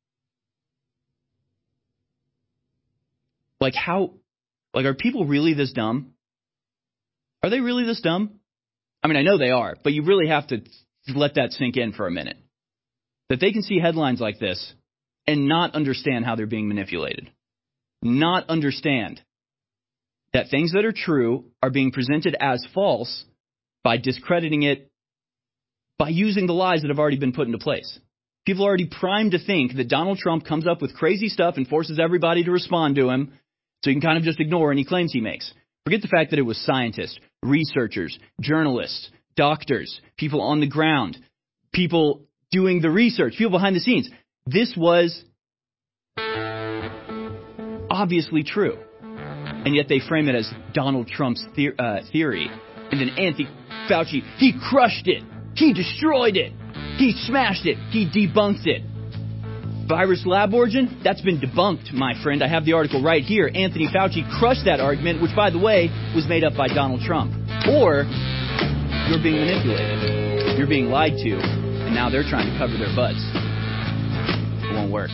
Like how, like are people really this dumb? Are they really this dumb? I mean, I know they are, but you really have to let that sink in for a minute. That they can see headlines like this and not understand how they're being manipulated. Not understand that things that are true are being presented as false by discrediting it, by using the lies that have already been put into place. People are already primed to think that Donald Trump comes up with crazy stuff and forces everybody to respond to him, so you can kind of just ignore any claims he makes. Forget the fact that it was scientists, researchers, journalists, doctors, people on the ground, people doing the research, people behind the scenes. This was obviously true. And yet they frame it as Donald Trump's the- uh, theory. And then Anthony Fauci, he crushed it. He destroyed it. He smashed it. He debunked it. Virus lab origin? That's been debunked, my friend. I have the article right here. Anthony Fauci crushed that argument, which, by the way, was made up by Donald Trump. Or you're being manipulated. You're being lied to, and now they're trying to cover their butts. It won't work.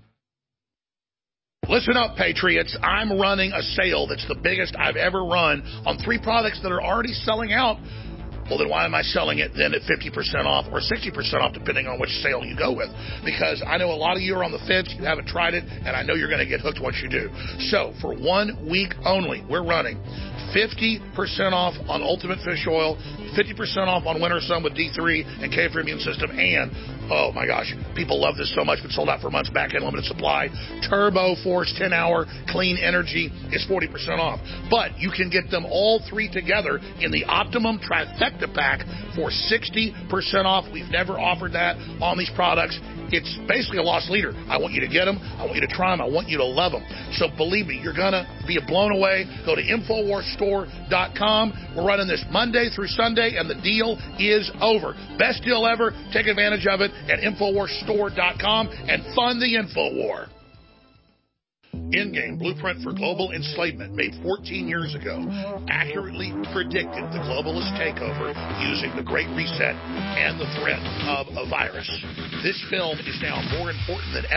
Listen up, Patriots. I'm running a sale that's the biggest I've ever run on three products that are already selling out. Well, then why am I selling it then at fifty percent off or sixty percent off, depending on which sale you go with? Because I know a lot of you are on the fence, you haven't tried it, and I know you're going to get hooked once you do. So, for one week only, we're running fifty percent off on Ultimate Fish Oil, fifty percent off on Winter Sun with D three and K for Immune System, and, oh my gosh, people love this so much, been sold out for months back in limited supply. Turbo Force ten hour Clean Energy is forty percent off. But you can get them all three together in the Optimum Trifecta Pack for sixty percent off. We've never offered that on these products. It's basically a loss leader. I want you to get them. I want you to try them. I want you to love them. So believe me, you're going to be blown away. Go to Infowars Store dot com. We're running this Monday through Sunday, and the deal is over. Best deal ever. Take advantage of it at Infowars Store dot com and fund the InfoWar. Endgame Blueprint for Global Enslavement, made fourteen years ago, accurately predicted the globalist takeover using the Great Reset and the threat of a virus. This film is now more important than ever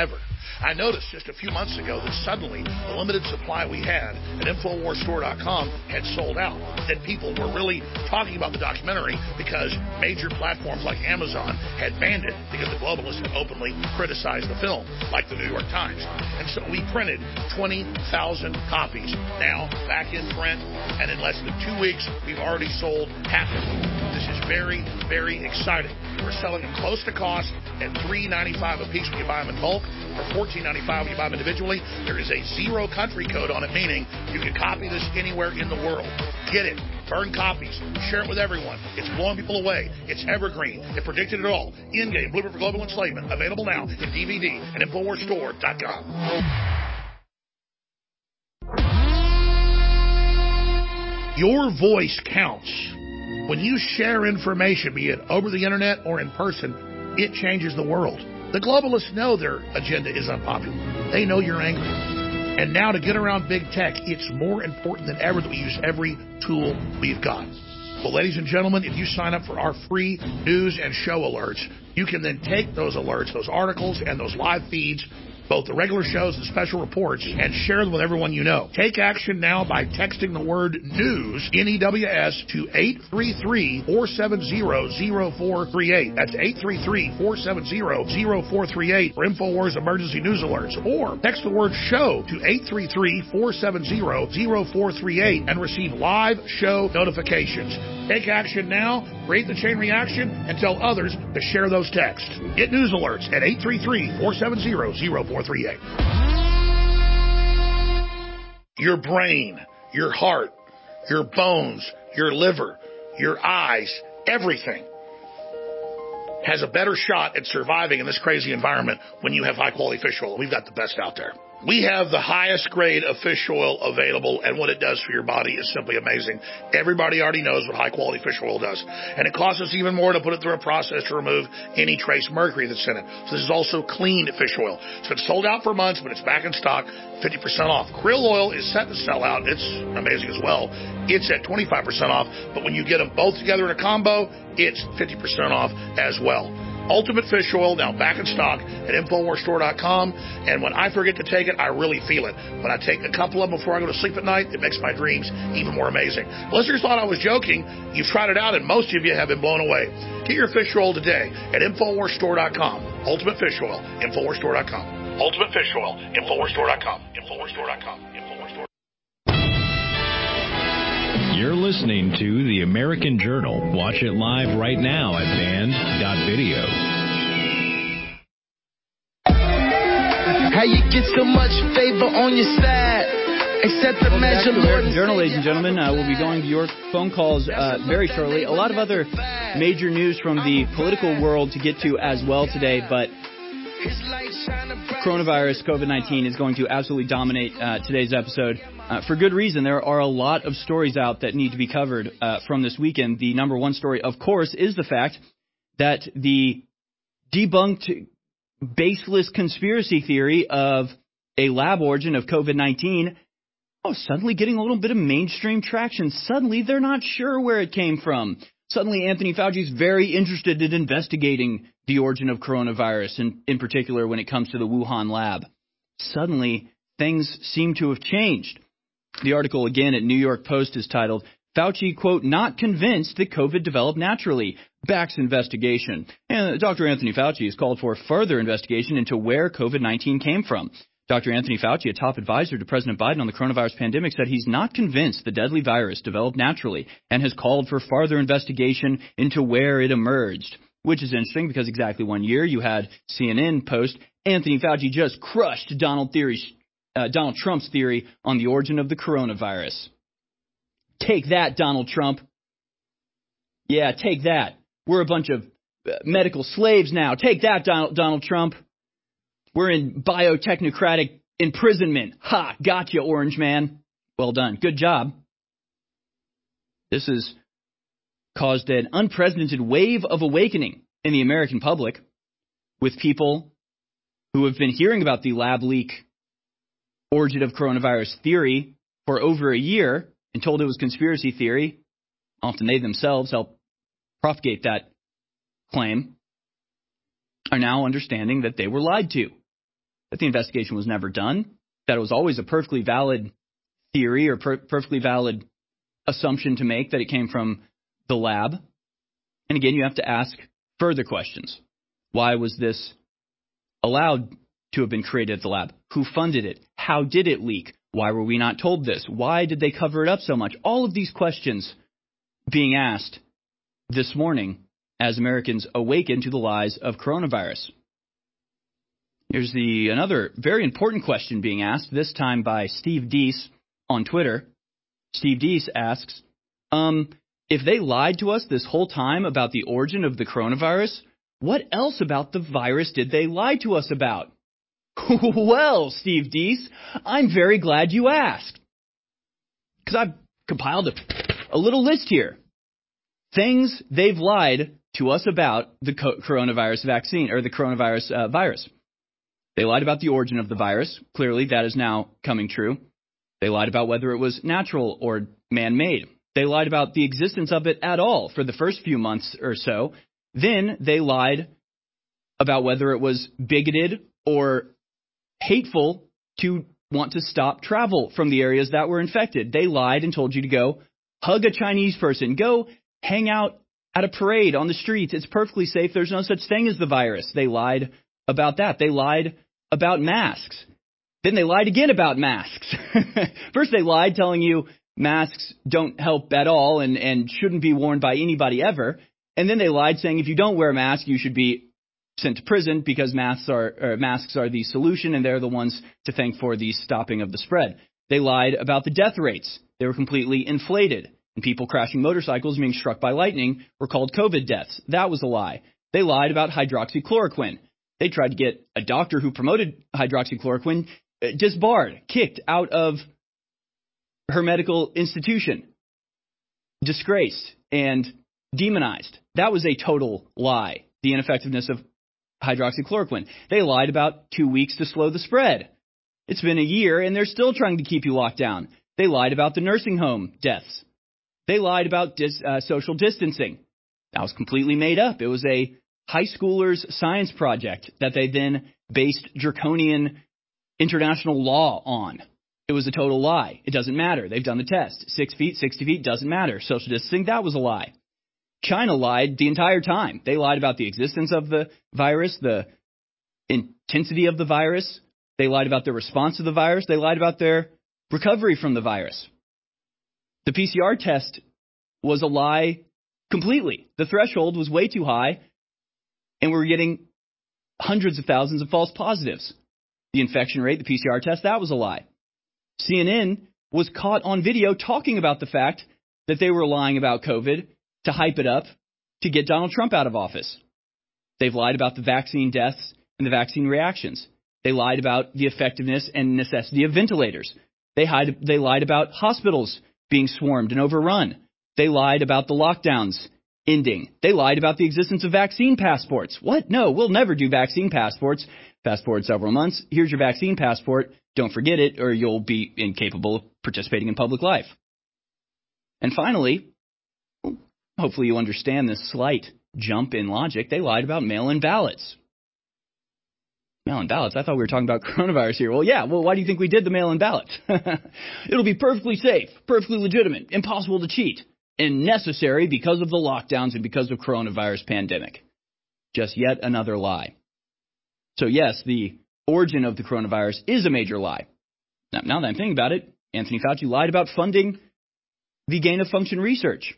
I noticed just a few months ago that suddenly the limited supply we had at Infowars Store dot com had sold out, that people were really talking about the documentary because major platforms like Amazon had banned it because the globalists had openly criticized the film, like the New York Times. And so we printed twenty thousand copies, now back in print, and in less than two weeks, we've already sold half of them. This is very, very exciting. We're selling them close to cost at three dollars and ninety-five cents a piece when you buy them in bulk, or fourteen dollars and ninety-five cents when you buy them individually. There is a zero country code on it, meaning you can copy this anywhere in the world. Get it. Burn copies. Share it with everyone. It's blowing people away. It's evergreen. It predicted it all. Endgame, Blueprint for Global Enslavement. Available now in D V D at Infowars Store dot com. Your voice counts. When you share information, be it over the internet or in person, it changes the world. The globalists know their agenda is unpopular. They know you're angry. And now to get around big tech, it's more important than ever that we use every tool we've got. Well, ladies and gentlemen, if you sign up for our free news and show alerts, you can then take those alerts, those articles, and those live feeds, both the regular shows and special reports, and share them with everyone you know. Take action now by texting the word NEWS, N E W S, to eight three three, four seven zero, zero four three eight. That's eight three three, four seven zero, zero four three eight for InfoWars Emergency News Alerts. Or text the word SHOW to eight three three, four seven zero, zero four three eight and receive live show notifications. Take action now, create the chain reaction, and tell others to share those texts. Get news alerts at eight three three, four seven zero, zero four three eight. Your brain, your heart, your bones, your liver, your eyes, everything has a better shot at surviving in this crazy environment when you have high-quality fish oil. We've got the best out there. We have the highest grade of fish oil available, and what it does for your body is simply amazing. Everybody already knows what high-quality fish oil does. And it costs us even more to put it through a process to remove any trace mercury that's in it. So this is also clean fish oil. It's been sold out for months, but it's back in stock, fifty percent off. Krill oil is set to sell out. It's amazing as well. It's at twenty-five percent off, but when you get them both together in a combo, it's fifty percent off as well. Ultimate Fish Oil, now back in stock at Infowars Store dot com. And when I forget to take it, I really feel it. When I take a couple of them before I go to sleep at night, it makes my dreams even more amazing. Listeners thought I was joking. You've tried it out, and most of you have been blown away. Get your fish oil today at Infowars Store dot com. Ultimate Fish Oil, Infowars Store dot com. Ultimate Fish Oil, Infowars Store dot com. Infowars Store dot com. Infowars Store. You're listening to The American Journal. Watch it live right now at band dot video. How you get so much favor on your side? Except the measure, Lord. American Journal, ladies and gentlemen. Uh, we'll be going to your phone calls uh, very shortly. A lot of other major news from the political world to get to as well today, but coronavirus, COVID nineteen, is going to absolutely dominate uh, today's episode. Uh, for good reason. There are a lot of stories out that need to be covered uh, from this weekend. The number one story, of course, is the fact that the debunked baseless conspiracy theory of a lab origin of COVID nineteen, oh, suddenly getting a little bit of mainstream traction. Suddenly they're not sure where it came from. Suddenly Anthony Fauci is very interested in investigating the origin of coronavirus, and in particular when it comes to the Wuhan lab. Suddenly things seem to have changed. The article, again, at New York Post is titled, Fauci, quote, not convinced that COVID developed naturally, backs investigation. And Doctor Anthony Fauci has called for further investigation into where COVID nineteen came from. Doctor Anthony Fauci, a top advisor to President Biden on the coronavirus pandemic, said he's not convinced the deadly virus developed naturally and has called for further investigation into where it emerged, which is interesting because exactly one year you had C N N post, Anthony Fauci just crushed Donald Theory's Uh, Donald Trump's theory on the origin of the coronavirus. Take that, Donald Trump. Yeah, take that. We're a bunch of uh, medical slaves now. Take that, Donald, Donald Trump. We're in biotechnocratic imprisonment. Ha, gotcha, Orange Man. Well done. Good job. This has caused an unprecedented wave of awakening in the American public with people who have been hearing about the lab leak origin of coronavirus theory for over a year and told it was conspiracy theory. Often they themselves help propagate that claim, are now understanding that they were lied to. that the investigation was never done, that it was always a perfectly valid theory or per- perfectly valid assumption to make that it came from the lab. And again, you have to ask further questions. Why was this allowed to have been created at the lab? Who funded it? How did it leak? Why were we not told this? Why did they cover it up so much? All of these questions being asked this morning as Americans awaken to the lies of coronavirus. Here's the another very important question being asked, this time by Steve Deese on Twitter. Steve Deese asks, um, if they lied to us this whole time about the origin of the coronavirus, what else about the virus did they lie to us about? Well, Steve Deese, I'm very glad you asked. Because I've compiled a, a little list here. Things they've lied to us about the co- coronavirus vaccine, or the coronavirus uh, virus. They lied about the origin of the virus. Clearly, that is now coming true. They lied about whether it was natural or man-made. They lied about the existence of it at all for the first few months or so. Then they lied about whether it was bigoted or hateful to want to stop travel from the areas that were infected. They lied and told you to go hug a Chinese person, go hang out at a parade on the streets. It's perfectly safe. There's no such thing as the virus. They lied about that. They lied about masks. Then they lied again about masks. First they lied telling you masks don't help at all and, and shouldn't be worn by anybody ever. And then they lied saying if you don't wear a mask, you should be sent to prison because masks are, or masks are the solution and they're the ones to thank for the stopping of the spread. They lied about the death rates. They were completely inflated. And people crashing motorcycles being struck by lightning were called COVID deaths. That was a lie. They lied about hydroxychloroquine. They tried to get a doctor who promoted hydroxychloroquine disbarred, kicked out of her medical institution, disgraced, and demonized. That was a total lie, the ineffectiveness of hydroxychloroquine. They lied about two weeks to slow the spread. It's been a year, and they're still trying to keep you locked down. They lied about the nursing home deaths. They lied about dis, uh, social distancing. That was completely made up. It was a high schoolers' science project that they then based draconian international law on. It was a total lie. It doesn't matter. They've done the test. Six feet, sixty feet, doesn't matter. Social distancing, that was a lie. China lied the entire time. They lied about the existence of the virus, the intensity of the virus. They lied about their response to the virus. They lied about their recovery from the virus. The P C R test was a lie completely. The threshold was way too high, and we were getting hundreds of thousands of false positives. The infection rate, the P C R test, that was a lie. C N N was caught on video talking about the fact that they were lying about COVID to hype it up to get Donald Trump out of office. They've lied about the vaccine deaths and the vaccine reactions. They lied about the effectiveness and necessity of ventilators. They, hide, they lied about hospitals being swarmed and overrun. They lied about the lockdowns ending. They lied about the existence of vaccine passports. What? No, we'll never do vaccine passports. Fast forward several months. Here's your vaccine passport. Don't forget it or you'll be incapable of participating in public life. And finally, hopefully you understand this slight jump in logic. They lied about mail-in ballots. Mail-in ballots? I thought we were talking about coronavirus here. Well, yeah. Well, why do you think we did the mail-in ballots? It'll be perfectly safe, perfectly legitimate, impossible to cheat, and necessary because of the lockdowns and because of coronavirus pandemic. Just yet another lie. So yes, the origin of the coronavirus is a major lie. Now, now that I'm thinking about it, Anthony Fauci lied about funding the gain-of-function research.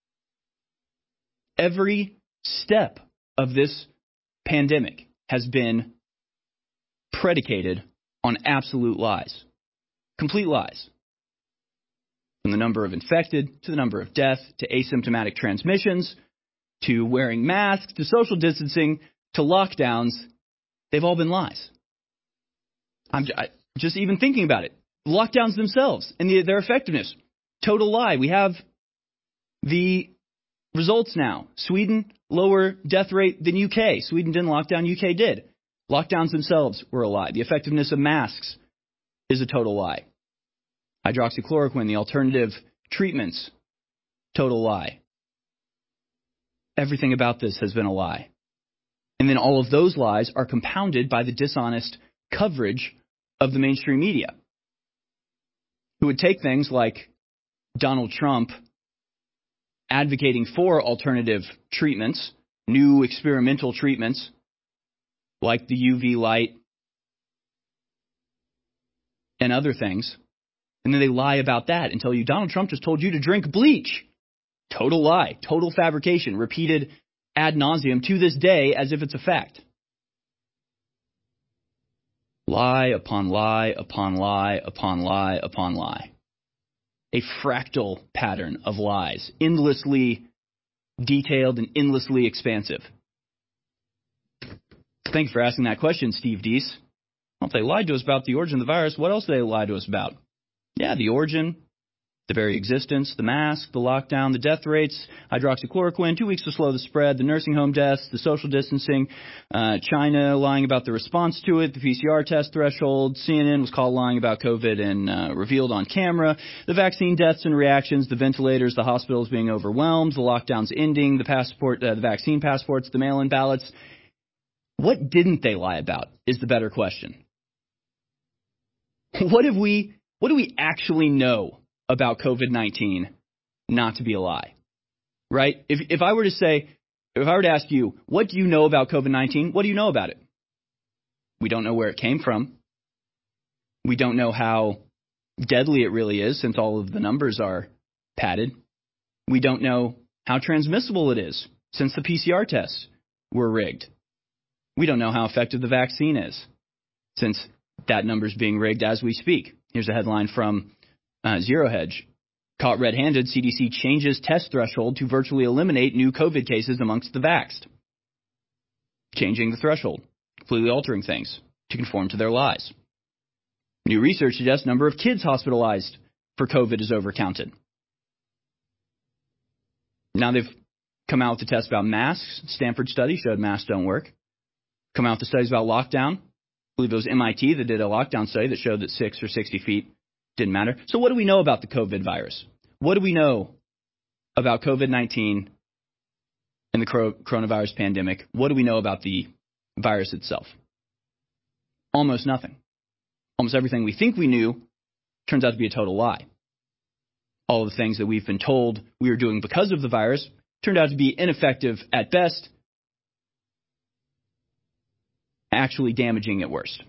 Every step of this pandemic has been predicated on absolute lies. Complete lies. From the number of infected, to the number of deaths, to asymptomatic transmissions, to wearing masks, to social distancing, to lockdowns, they've all been lies. I'm just even thinking about it. Lockdowns themselves and the, their effectiveness, total lie. We have the results now. Sweden, lower death rate than U K. Sweden didn't lock down, U K did. Lockdowns themselves were a lie. The effectiveness of masks is a total lie. Hydroxychloroquine, the alternative treatments, total lie. Everything about this has been a lie. And then all of those lies are compounded by the dishonest coverage of the mainstream media, who would take things like Donald Trump advocating for alternative treatments, new experimental treatments like the U V light and other things, and then they lie about that and tell you Donald Trump just told you to drink bleach. Total lie, total fabrication, repeated ad nauseum to this day as if it's a fact. Lie upon lie upon lie upon lie upon lie. A fractal pattern of lies, endlessly detailed and endlessly expansive. Thanks for asking that question, Steve Deese. Well, if they lied to us about the origin of the virus, what else did they lie to us about? Yeah, the origin, the very existence, the mask, the lockdown, the death rates, hydroxychloroquine, two weeks to slow the spread, the nursing home deaths, the social distancing, uh, China lying about the response to it, the P C R test threshold, C N N was caught lying about COVID and uh, revealed on camera, the vaccine deaths and reactions, the ventilators, the hospitals being overwhelmed, the lockdowns ending, the passport, uh, the vaccine passports, the mail-in ballots. What didn't they lie about is the better question. What have we, what do we actually know about COVID nineteen not to be a lie, right? If if I were to say, if I were to ask you, what do you know about COVID nineteen? What do you know about it? We don't know where it came from. We don't know how deadly it really is, since all of the numbers are padded. We don't know how transmissible it is, since the P C R tests were rigged. We don't know how effective the vaccine is, since that number's being rigged as we speak. Here's a headline from Uh, Zero Hedge. Caught red-handed, C D C changes test threshold to virtually eliminate new COVID cases amongst the vaxxed. Changing the threshold, completely altering things to conform to their lies. New research suggests number of kids hospitalized for COVID is overcounted. Now they've come out with the test about masks. Stanford study showed masks don't work. Come out with the studies about lockdown. I believe it was M I T that did a lockdown study that showed that six or sixty feet didn't matter. So what do we know about the COVID virus? What do we know about COVID nineteen and the coronavirus pandemic? What do we know about the virus itself? Almost nothing. Almost everything we think we knew turns out to be a total lie. All of the things that we've been told we were doing because of the virus turned out to be ineffective at best, actually damaging at worst.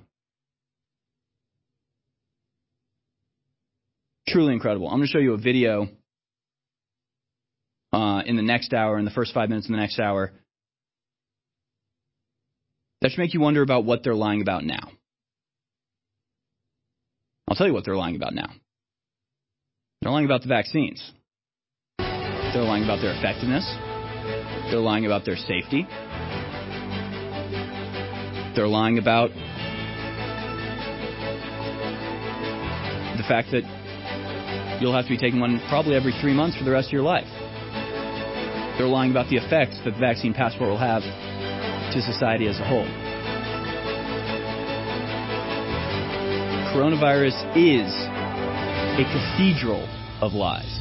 Truly incredible. I'm going to show you a video uh, in the next hour, in the first five minutes in the next hour, that should make you wonder about what they're lying about now. I'll tell you what they're lying about now. They're lying about the vaccines. They're lying about their effectiveness. They're lying about their safety. They're lying about the fact that you'll have to be taking one probably every three months for the rest of your life. They're lying about the effects that the vaccine passport will have to society as a whole. Coronavirus is a cathedral of lies.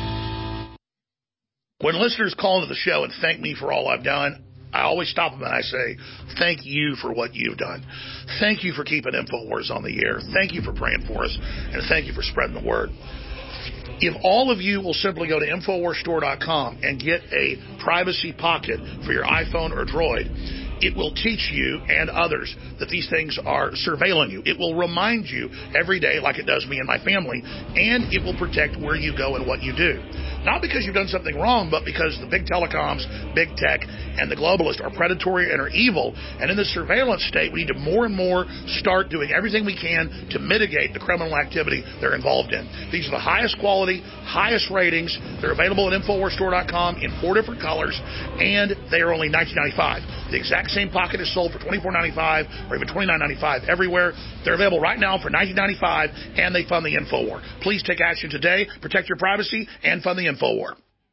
When listeners call into the show and thank me for all I've done, I always stop them and I say, thank you for what you've done. Thank you for keeping InfoWars on the air. Thank you for praying for us. And thank you for spreading the word. If all of you will simply go to InfoWars Store dot com and get a privacy pocket for your iPhone or Droid, it will teach you and others that these things are surveilling you. It will remind you every day, like it does me and my family, and it will protect where you go and what you do. Not because you've done something wrong, but because the big telecoms, big tech, and the globalists are predatory and are evil. And in this surveillance state, we need to more and more start doing everything we can to mitigate the criminal activity they're involved in. These are the highest quality, highest ratings. They're available at InfoWars Store dot com in four different colors, and they are only nineteen ninety-five dollars. The exact same pocket is sold for twenty-four ninety-five or even twenty-nine ninety-five everywhere. They're available right now for nineteen ninety-five, and they fund the InfoWar. Please take action today. Protect your privacy and fund the InfoWar.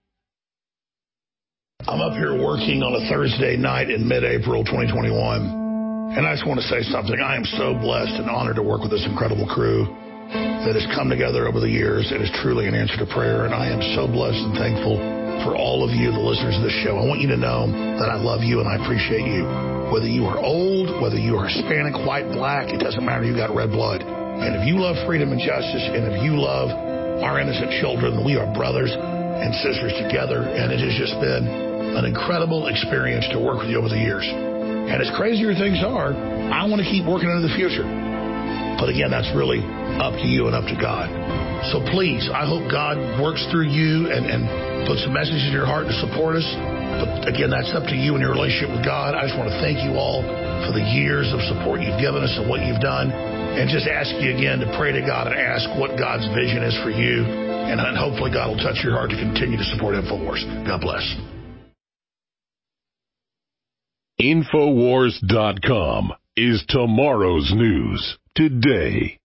I'm up here working on a Thursday night in mid-April twenty twenty-one, and I just want to say something. I am so blessed and honored to work with this incredible crew that has come together over the years. It is truly an answer to prayer, and I am so blessed and thankful for all of you, the listeners of this show. I want you to know that I love you and I appreciate you. Whether you are old, whether you are Hispanic, white, black, it doesn't matter. You got red blood. And if you love freedom and justice, and if you love our innocent children, we are brothers and sisters together. And it has just been an incredible experience to work with you over the years. And as crazier things are, I want to keep working into the future. But again, that's really up to you and up to God. So please, I hope God works through you and, and puts a message in your heart to support us. But again, that's up to you and your relationship with God. I just want to thank you all for the years of support you've given us and what you've done. And just ask you again to pray to God and ask what God's vision is for you. And hopefully God will touch your heart to continue to support InfoWars. God bless. Infowars dot com is tomorrow's news today.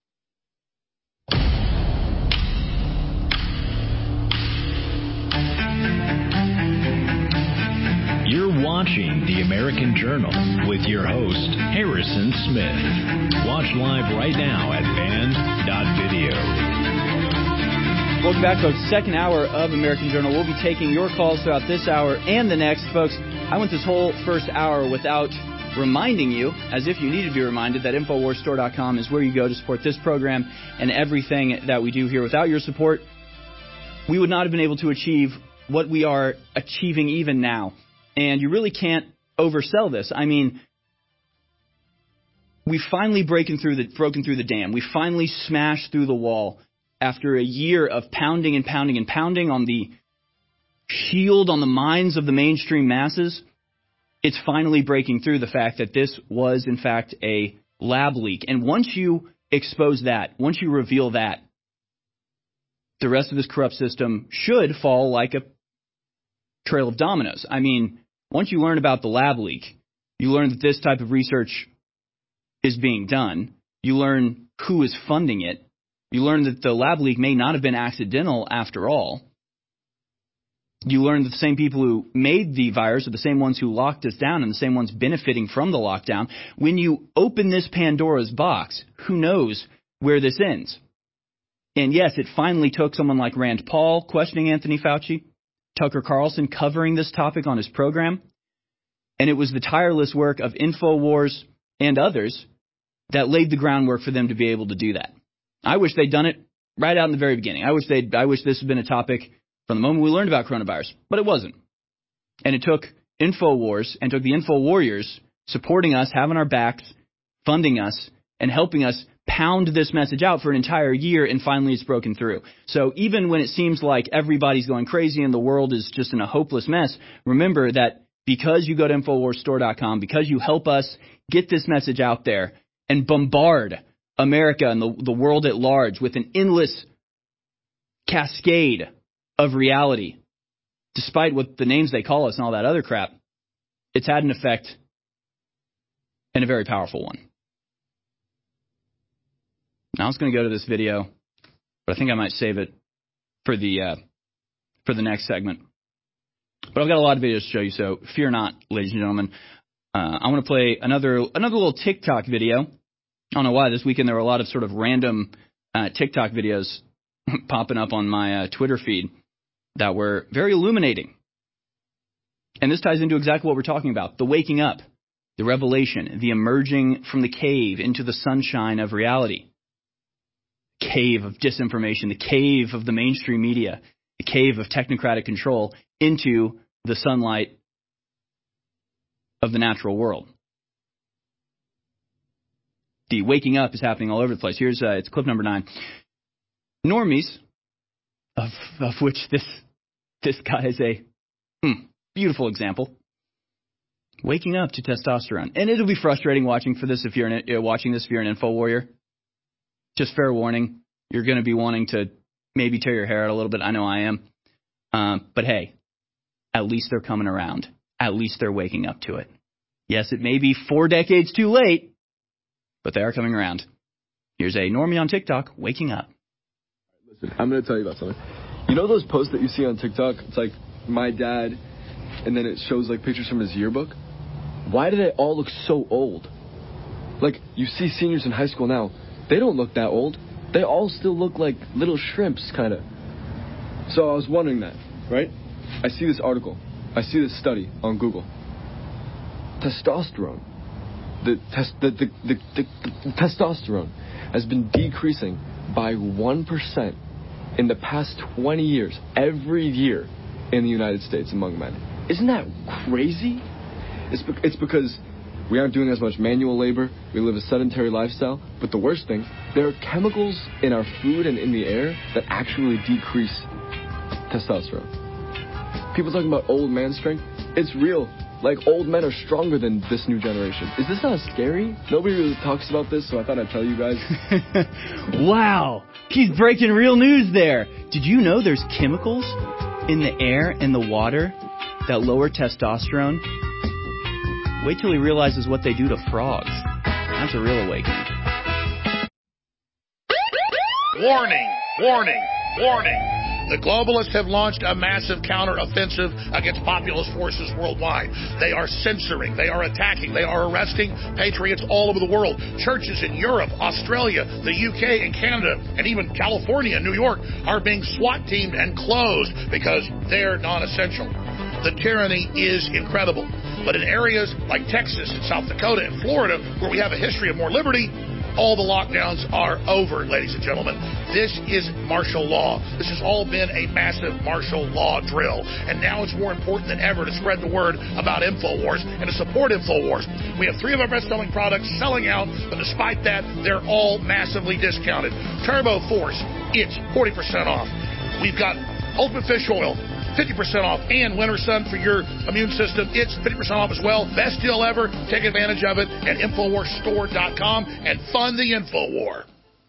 You're watching The American Journal with your host, Harrison Smith. Watch live right now at band dot video. Welcome back to the second hour of American Journal. We'll be taking your calls throughout this hour and the next. Folks, I went this whole first hour without reminding you, as if you need to be reminded, that Infowars Store dot com is where you go to support this program and everything that we do here. Without your support, we would not have been able to achieve what we are achieving even now. And you really can't oversell this. I mean, we finally breaking through the broken through the dam. We finally smashed through the wall after a year of pounding and pounding and pounding on the shield on the minds of the mainstream masses. It's finally breaking through the fact that this was, in fact, a lab leak. And once you expose that, once you reveal that, the rest of this corrupt system should fall like a trail of dominoes. I mean, once you learn about the lab leak, you learn that this type of research is being done. You learn who is funding it. You learn that the lab leak may not have been accidental after all. You learn that the same people who made the virus are the same ones who locked us down and the same ones benefiting from the lockdown. When you open this Pandora's box, who knows where this ends? And yes, it finally took someone like Rand Paul questioning Anthony Fauci, Tucker Carlson covering this topic on his program, and it was the tireless work of InfoWars and others that laid the groundwork for them to be able to do that. I wish they'd done it right out in the very beginning. I wish they'd, I wish this had been a topic from the moment we learned about coronavirus, but it wasn't. And it took InfoWars and took the Info Warriors supporting us, having our backs, funding us, and helping us pound this message out for an entire year, and finally it's broken through. So even when it seems like everybody's going crazy and the world is just in a hopeless mess, remember that because you go to Infowars Store dot com, because you help us get this message out there and bombard America and the, the world at large with an endless cascade of reality, despite what the names they call us and all that other crap, it's had an effect, and a very powerful one. Now I was going to go to this video, but I think I might save it for the uh, for the next segment. But I've got a lot of videos to show you, so fear not, ladies and gentlemen. Uh, I want to play another another little TikTok video. I don't know why this weekend there were a lot of sort of random uh, TikTok videos popping up on my uh, Twitter feed that were very illuminating. And this ties into exactly what we're talking about: the waking up, the revelation, the emerging from the cave into the sunshine of reality. Cave of disinformation, the cave of the mainstream media, the cave of technocratic control into the sunlight of the natural world. The waking up is happening all over the place. Here's uh, it's clip number nine. Normies, of of which this this guy is a hmm, beautiful example. Waking up to testosterone, and it'll be frustrating watching for this if you're an, uh, watching this if you're an info warrior. Just fair warning, you're going to be wanting to maybe tear your hair out a little bit. I know I am. Um, but hey, at least they're coming around. At least they're waking up to it. Yes, it may be four decades too late, but they are coming around. Here's a normie on TikTok waking up. Listen, I'm going to tell you about something. You know those posts that you see on TikTok? It's like, my dad, and then it shows like pictures from his yearbook. Why do they all look so old? Like, you see seniors in high school now. They don't look that old. They all still look like little shrimps, kind of. So I was wondering that, right? I see this article. I see this study on Google. testosterone, the, tes- the, the, the, the, the testosterone has been decreasing by one percent in the past twenty years, every year in the United States among men. Isn't that crazy? It's, be- it's because we aren't doing as much manual labor. We live a sedentary lifestyle. But the worst thing, there are chemicals in our food and in the air that actually decrease testosterone. People talking about old man strength. It's real. Like, old men are stronger than this new generation. Is this not scary? Nobody really talks about this, so I thought I'd tell you guys. Wow. He's breaking real news there. Did you know there's chemicals in the air and the water that lower testosterone? Wait till he realizes what they do to frogs. That's a real awakening. Warning, warning, warning. The globalists have launched a massive counter-offensive against populist forces worldwide. They are censoring, they are attacking, they are arresting patriots all over the world. Churches in Europe, Australia, the U K, and Canada, and even California and New York are being SWAT-teamed and closed because they're non-essential. The tyranny is incredible. But in areas like Texas and South Dakota and Florida, where we have a history of more liberty, all the lockdowns are over, ladies and gentlemen. This is martial law. This has all been a massive martial law drill. And now it's more important than ever to spread the word about InfoWars and to support InfoWars. We have three of our best-selling products selling out, but despite that, they're all massively discounted. Turbo Force, it's forty percent off. We've got Ultimate Fish Oil, fifty percent off, and Winter Sun for your immune system. It's fifty percent off as well. Best deal ever. Take advantage of it at Infowars Store dot com and fund the InfoWar.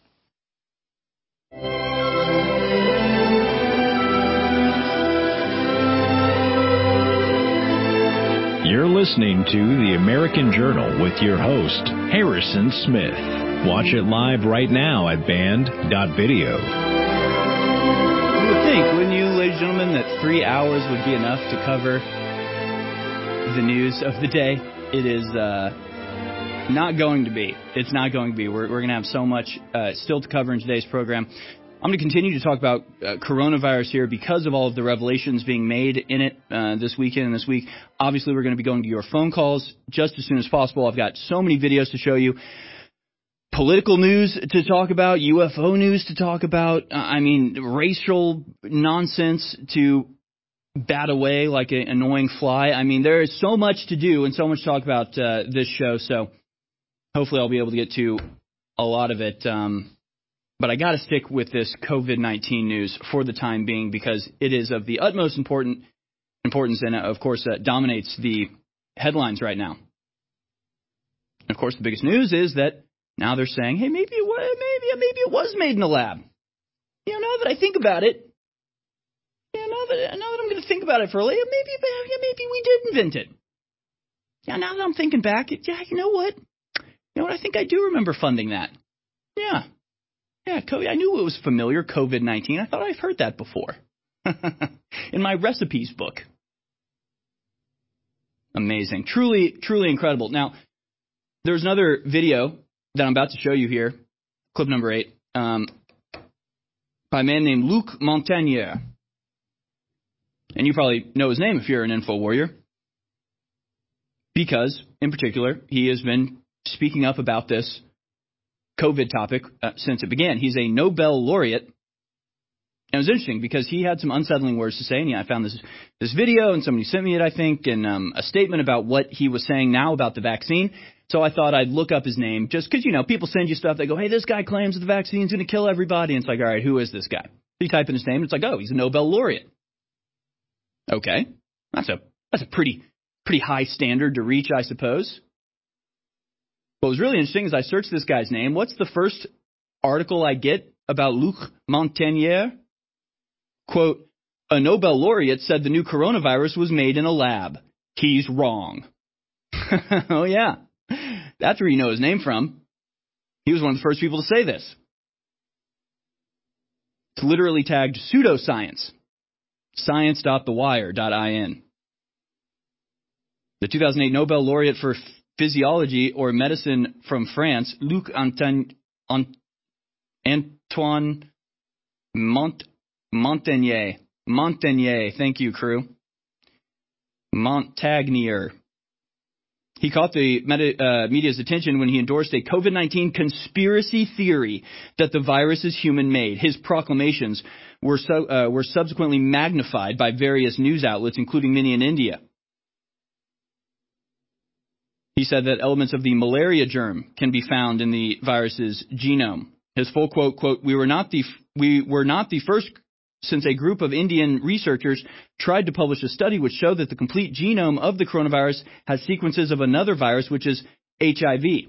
You're listening to The American Journal with your host, Harrison Smith. Watch it live right now at band dot video. You would think, wouldn't you, ladies and gentlemen, that three hours would be enough to cover the news of the day? It is uh, not going to be. It's not going to be. We're, we're going to have so much uh, still to cover in today's program. I'm going to continue to talk about uh, coronavirus here because of all of the revelations being made in it uh, this weekend and this week. Obviously, we're going to be going to your phone calls just as soon as possible. I've got so many videos to show you. Political news to talk about, U F O news to talk about, uh, I mean, racial nonsense to bat away like an annoying fly. I mean, there is so much to do and so much to talk about uh, this show, so hopefully I'll be able to get to a lot of it. Um, but I got to stick with this COVID nineteen news for the time being because it is of the utmost important importance and, of course, uh, dominates the headlines right now. And, of course, the biggest news is that now they're saying, hey, maybe it was, maybe, maybe it was made in a lab. You know, now that I think about it, yeah, now that now that I'm going to think about it for a little, maybe, yeah, maybe we did invent it. Yeah, now that I'm thinking back, yeah, you know what? You know what? I think I do remember funding that. Yeah, yeah, I knew it was familiar, COVID nineteen. I thought I've heard that before in my recipes book. Amazing, truly, truly incredible. Now, there's another video that I'm about to show you here, clip number eight, um, by a man named Luc Montagnier. And you probably know his name if you're an info warrior, because, in particular, he has been speaking up about this COVID topic uh, since it began. He's a Nobel laureate. And it was interesting because he had some unsettling words to say, and yeah, I found this this video, and somebody sent me it, I think, and um, a statement about what he was saying now about the vaccine. So I thought I'd look up his name just because, you know, people send you stuff. They go, hey, this guy claims that the vaccine's going to kill everybody. And it's like, all right, who is this guy? So you type in his name. And it's like, oh, he's a Nobel laureate. Okay. That's a that's a pretty pretty high standard to reach, I suppose. What was really interesting is I searched this guy's name. What's the first article I get about Luc Montagnier? Quote, a Nobel laureate said the new coronavirus was made in a lab. He's wrong. Oh, yeah. That's where you know his name from. He was one of the first people to say this. It's literally tagged pseudoscience. science dot the wire dot in. The two thousand eight Nobel laureate for physiology or medicine from France, Luc Anton, Antoine Mont, Montagnier. Montagnier. Thank you, crew. Montagnier. He caught the meta, uh, media's attention when he endorsed a COVID nineteen conspiracy theory that the virus is human-made. His proclamations were, so, uh, were subsequently magnified by various news outlets, including many in India. He said that elements of the malaria germ can be found in the virus's genome. His full quote, quote, we were not the, we were not the first since a group of Indian researchers tried to publish a study which showed that the complete genome of the coronavirus has sequences of another virus, which is H I V.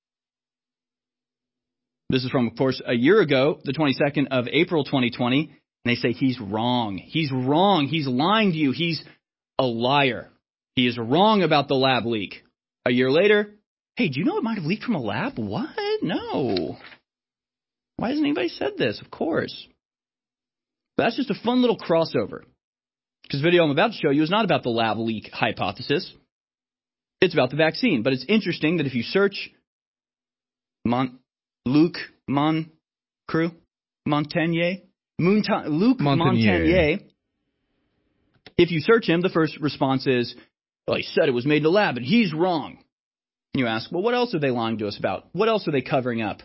This is from, of course, a year ago, the twenty-second of April, twenty twenty. And they say he's wrong. He's wrong. He's lying to you. He's a liar. He is wrong about the lab leak. A year later, hey, do you know it might have leaked from a lab? What? No. Why hasn't anybody said this? Of course. But that's just a fun little crossover. Because the video I'm about to show you is not about the lab leak hypothesis. It's about the vaccine. But it's interesting that if you search Mon- Luc Moncrew, Montagnier, Moonta- Luc Montagnier. Montagnier, if you search him, the first response is, well, he said it was made in a lab, and he's wrong. And you ask, well, what else are they lying to us about? What else are they covering up?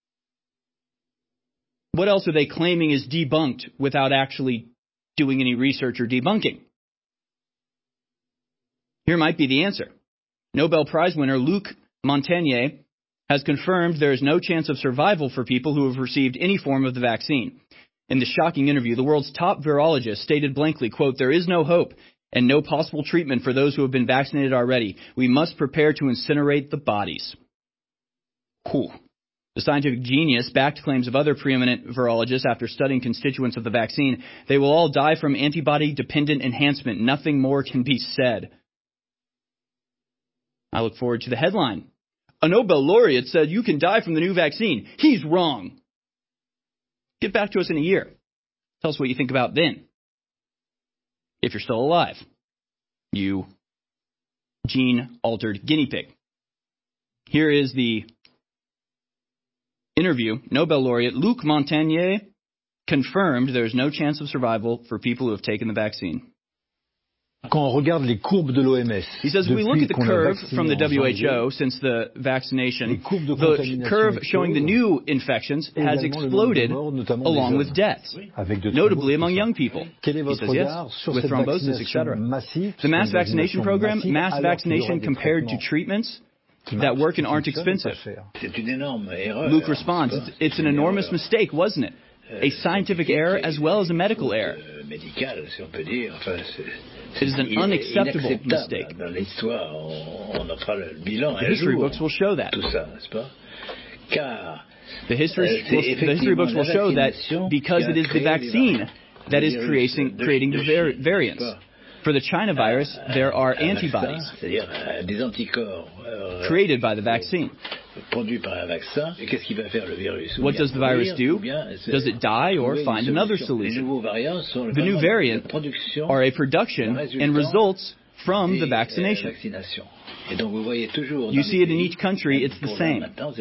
What else are they claiming is debunked without actually doing any research or debunking? Here might be the answer. Nobel Prize winner Luc Montagnier has confirmed there is no chance of survival for people who have received any form of the vaccine. In the shocking interview, the world's top virologist stated blankly, quote, there is no hope and no possible treatment for those who have been vaccinated already. We must prepare to incinerate the bodies. Whew. The scientific genius backed claims of other preeminent virologists after studying constituents of the vaccine. They will all die from antibody-dependent enhancement. Nothing more can be said. I look forward to the headline. A Nobel laureate said you can die from the new vaccine. He's wrong. Get back to us in a year. Tell us what you think about then. If you're still alive. You gene-altered guinea pig. Here is the interview. Nobel laureate Luc Montagnier confirmed there is no chance of survival for people who have taken the vaccine. Quand on regarde les courbes de l'O M S, he says, we look at the curve from the W H O since the vaccination. The curve showing the new infections has exploded along with deaths, notably among young people. He says, yes, with thrombosis, et cetera. The mass vaccination program, mass vaccination compared to treatments that work and aren't expensive. Luke responds, it's, it's an enormous mistake, wasn't it? A scientific error as well as a medical error. It is an unacceptable mistake. The history books will show that. The history, will, the history books will show that because it is the vaccine that is creating, creating the var- variants. For the China virus, there are antibodies created by the vaccine. What does the virus do? Does it die or find another solution? The new variant are a production and results from the vaccination. You see it in each country, it's the same.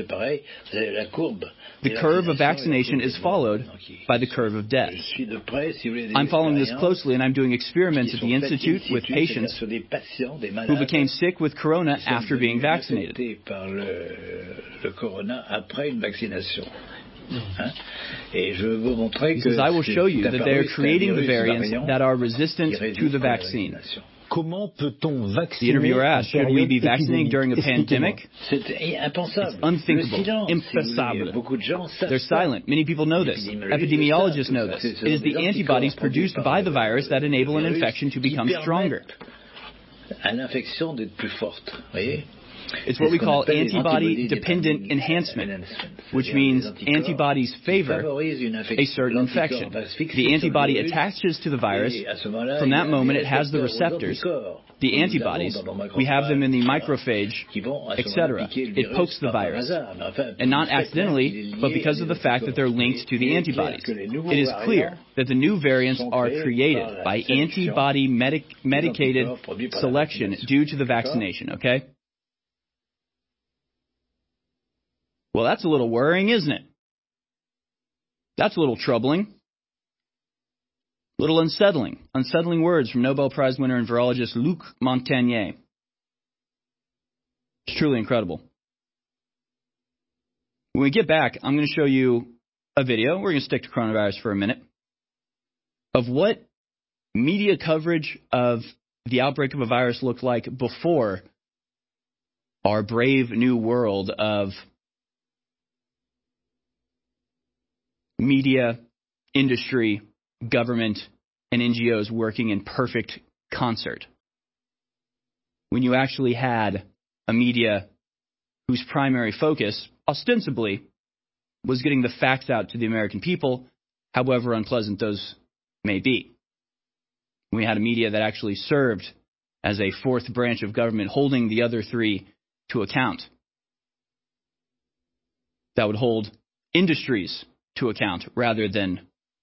The curve of vaccination is followed by the curve of death. I'm following this closely, and I'm doing experiments at the Institute with patients who became sick with corona after being vaccinated. He says, I will show you that they are creating the variants that are resistant to the vaccine. The interviewer asked, should we be vaccinating during a pandemic? It's unthinkable, impossible. They're silent. Many people know this. Epidemiologists know this. It is the antibodies produced by the virus that enable an infection to become stronger. It's what we call antibody-dependent enhancement, which means antibodies favor a certain infection. The antibody attaches to the virus. From that moment, it has the receptors. The antibodies, we have them in the macrophage, et cetera. It pokes the virus. And not accidentally, but because of the fact that they're linked to the antibodies. It is clear that the new variants are created by antibody medic- medicated selection due to the vaccination, okay? Well, that's a little worrying, isn't it? That's a little troubling. A little unsettling. Unsettling words from Nobel Prize winner and virologist Luc Montagnier. It's truly incredible. When we get back, I'm going to show you a video. We're going to stick to coronavirus for a minute, of what media coverage of the outbreak of a virus looked like before our brave new world of media, industry, government, and N G Os working in perfect concert. When you actually had a media whose primary focus, ostensibly, was getting the facts out to the American people, however unpleasant those may be. We had a media that actually served as a fourth branch of government, holding the other three to account. That would hold industries to account rather than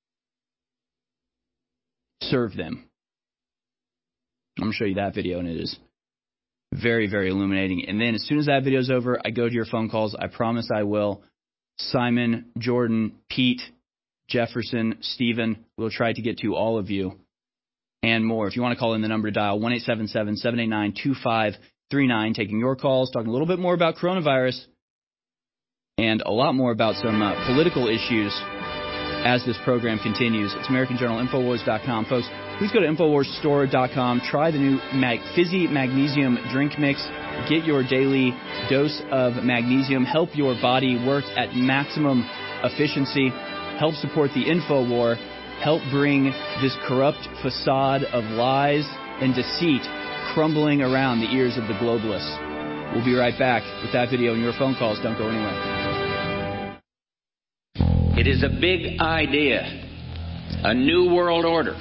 serve them. I'm going to show you that video, and it is very, very illuminating. And then as soon as that video is over, I go to your phone calls. I promise I will. Simon, Jordan, Pete, Jefferson, Stephen, we'll try to get to all of you and more. If you want to call in, the number to dial, one eight seven seven, seven eight nine, two five three nine, taking your calls, talking a little bit more about coronavirus and a lot more about some uh, political issues as this program continues. It's American Journal, Infowars dot com. Folks, please go to Infowars Store dot com. Try the new Mag- Fizzy Magnesium Drink Mix. Get your daily dose of magnesium. Help your body work at maximum efficiency. Help support the Infowar. Help bring this corrupt facade of lies and deceit crumbling around the ears of the globalists. We'll be right back with that video and your phone calls. Don't go anywhere. It is a big idea, a new world order.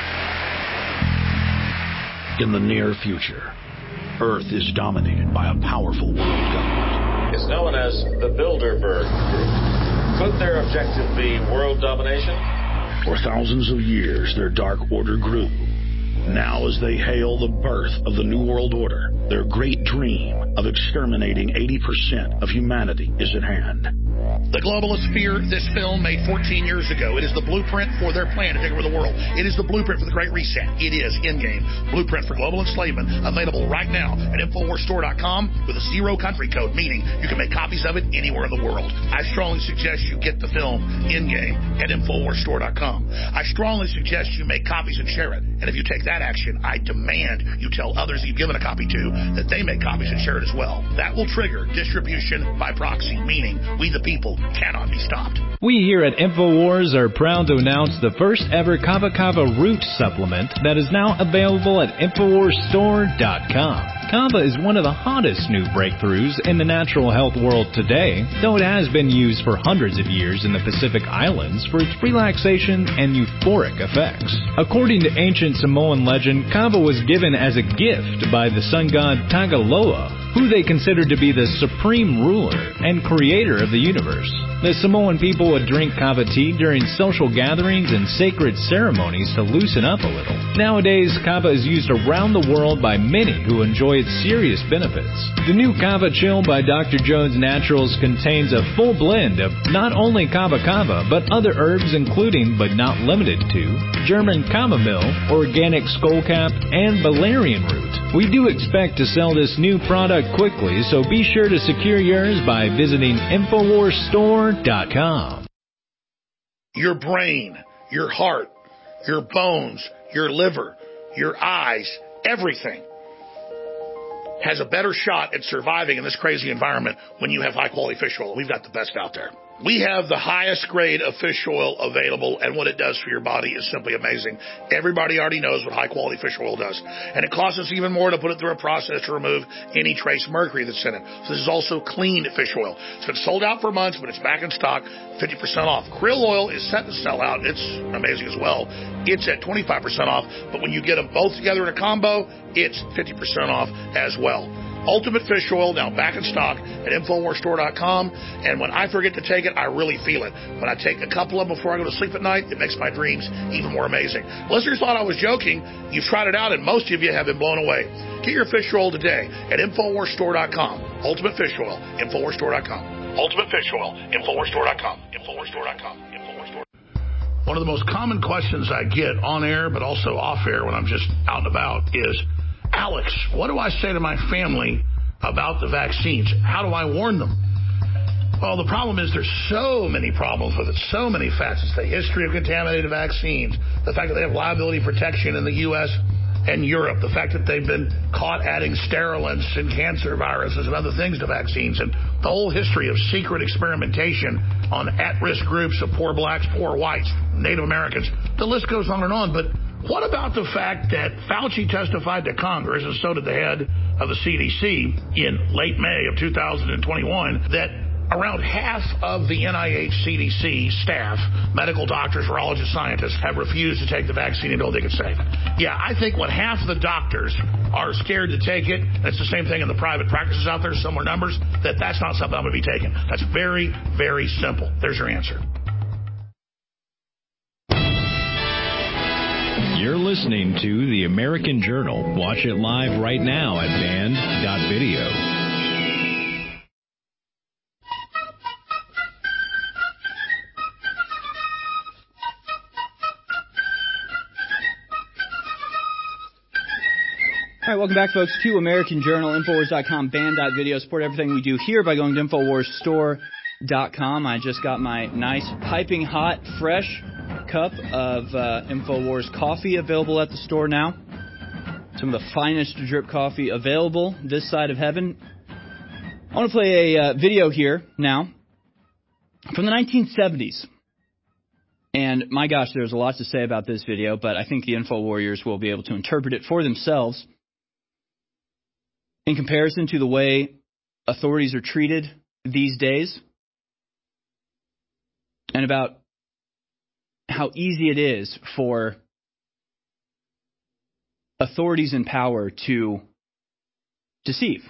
In the near future, Earth is dominated by a powerful world government. It's known as the Bilderberg Group. Could their objective be world domination? For thousands of years, their dark order grew. Now, as they hail the birth of the New World Order, their great dream of exterminating eighty percent of humanity is at hand. The globalists fear this film made fourteen years ago. It is the blueprint for their plan to take over the world. It is the blueprint for the Great Reset. It is Endgame. Blueprint for Global Enslavement. Available right now at Infowars Store dot com with a zero country code, meaning you can make copies of it anywhere in the world. I strongly suggest you get the film Endgame at Infowars Store dot com. I strongly suggest you make copies and share it. And if you take that action, I demand you tell others you've given a copy to that they make copies and share it as well. That will trigger distribution by proxy, meaning we the people cannot be stopped. We here at Infowars are proud to announce the first ever Kava Kava Root supplement that is now available at Infowars Store dot com. Kava is one of the hottest new breakthroughs in the natural health world today, though it has been used for hundreds of years in the Pacific Islands for its relaxation and euphoric effects. According to ancient Samoan legend, Kava was given as a gift by the sun god Tagaloa, who they considered to be the supreme ruler and creator of the universe. The Samoan people would drink kava tea during social gatherings and sacred ceremonies to loosen up a little. Nowadays, kava is used around the world by many who enjoy its serious benefits. The new Kava Chill by Doctor Jones Naturals contains a full blend of not only kava kava, but other herbs including, but not limited to, German chamomile, organic skullcap, and valerian root. We do expect to sell this new product quickly, so be sure to secure yours by visiting Infowars Store dot com. Your brain, your heart, your bones, your liver, your eyes, everything has a better shot at surviving in this crazy environment when you have high-quality fish oil. We've got the best out there. We have the highest grade of fish oil available, and what it does for your body is simply amazing. Everybody already knows what high-quality fish oil does. And it costs us even more to put it through a process to remove any trace mercury that's in it. So this is also cleaned fish oil. It's been sold out for months, but it's back in stock, fifty percent off. Krill oil is set to sell out. It's amazing as well. It's at twenty-five percent off, but when you get them both together in a combo, it's fifty percent off as well. Ultimate Fish Oil, now back in stock at Infowars Store dot com. And when I forget to take it, I really feel it. When I take a couple of them before I go to sleep at night, it makes my dreams even more amazing. Listeners thought I was joking. You've tried it out, and most of you have been blown away. Get your fish oil today at Infowars Store dot com. Ultimate Fish Oil, Infowars Store dot com. Ultimate Fish Oil, Infowars Store dot com. Infowars Store dot com. Infowars Store. One of the most common questions I get on air, but also off air when I'm just out and about is, Alex, what do I say to my family about the vaccines. How do I warn them? Well, the problem is there's so many problems with it, so many facets. The history of contaminated vaccines, the fact that they have liability protection in the U S and Europe, the fact that they've been caught adding sterilants and cancer viruses and other things to vaccines, and the whole history of secret experimentation on at-risk groups of poor blacks, poor whites, Native Americans. The list goes on and on, but what about the fact that Fauci testified to Congress, and so did the head of the C D C in late May of two thousand twenty-one, that around half of the N I H C D C staff, medical doctors, virologists, scientists, have refused to take the vaccine until they get safe. Yeah, I think when half the doctors are scared to take it, and it's the same thing in the private practices out there, similar numbers, that that's not something I'm going to be taking. That's very, very simple. There's your answer. You're listening to The American Journal. Watch it live right now at band dot video. All right, welcome back, folks, to American Journal, Infowars dot com, band dot video. Support everything we do here by going to Infowars Store dot com. I just got my nice, piping hot, fresh cup of uh, Infowars coffee available at the store now. Some of the finest drip coffee available this side of heaven. I want to play a uh, video here now from the nineteen seventies. And my gosh, there's a lot to say about this video, but I think the Info Warriors will be able to interpret it for themselves. In comparison to the way authorities are treated these days, and about how easy it is for authorities in power to deceive,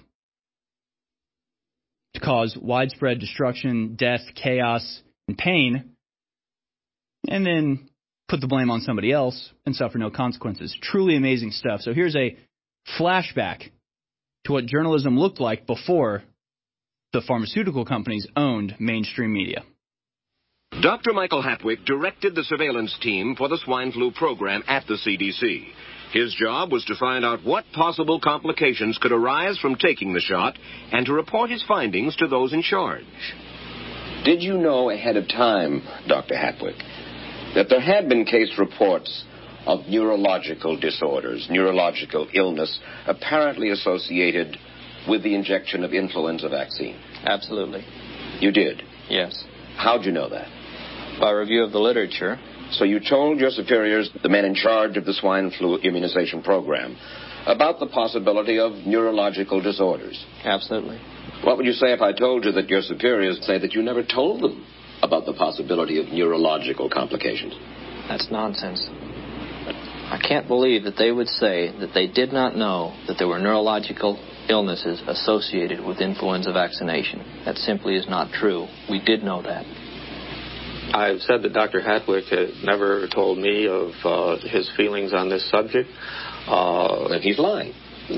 to cause widespread destruction, death, chaos, and pain, and then put the blame on somebody else and suffer no consequences. Truly amazing stuff. So here's a flashback to what journalism looked like before the pharmaceutical companies owned mainstream media. Doctor Michael Hatwick directed the surveillance team for the swine flu program at the C D C. His job was to find out what possible complications could arise from taking the shot and to report his findings to those in charge. Did you know ahead of time, Doctor Hatwick, that there had been case reports of neurological disorders, neurological illness, apparently associated with the injection of influenza vaccine? Absolutely. You did? Yes. How'd you know that? By review of the literature. So you told your superiors, the men in charge of the swine flu immunization program, about the possibility of neurological disorders? Absolutely. What would you say if I told you that your superiors say that you never told them about the possibility of neurological complications? That's nonsense. I can't believe that they would say that they did not know that there were neurological illnesses associated with influenza vaccination. That simply is not true. We did know that. I've said that Doctor Hatwick had never told me of uh, his feelings on this subject. Uh, and he's lying.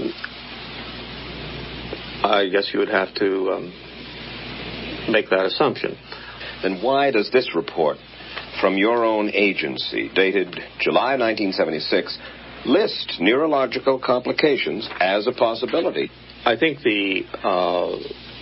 I guess you would have to um, make that assumption. Then why does this report from your own agency, dated July nineteen seventy-six, list neurological complications as a possibility? I think the uh,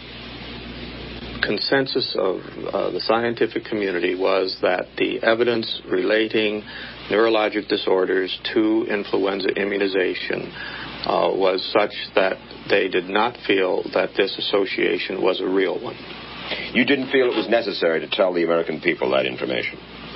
consensus of uh, the scientific community was that the evidence relating neurologic disorders to influenza immunization uh, was such that they did not feel that this association was a real one. You didn't feel it was necessary to tell the American people that information?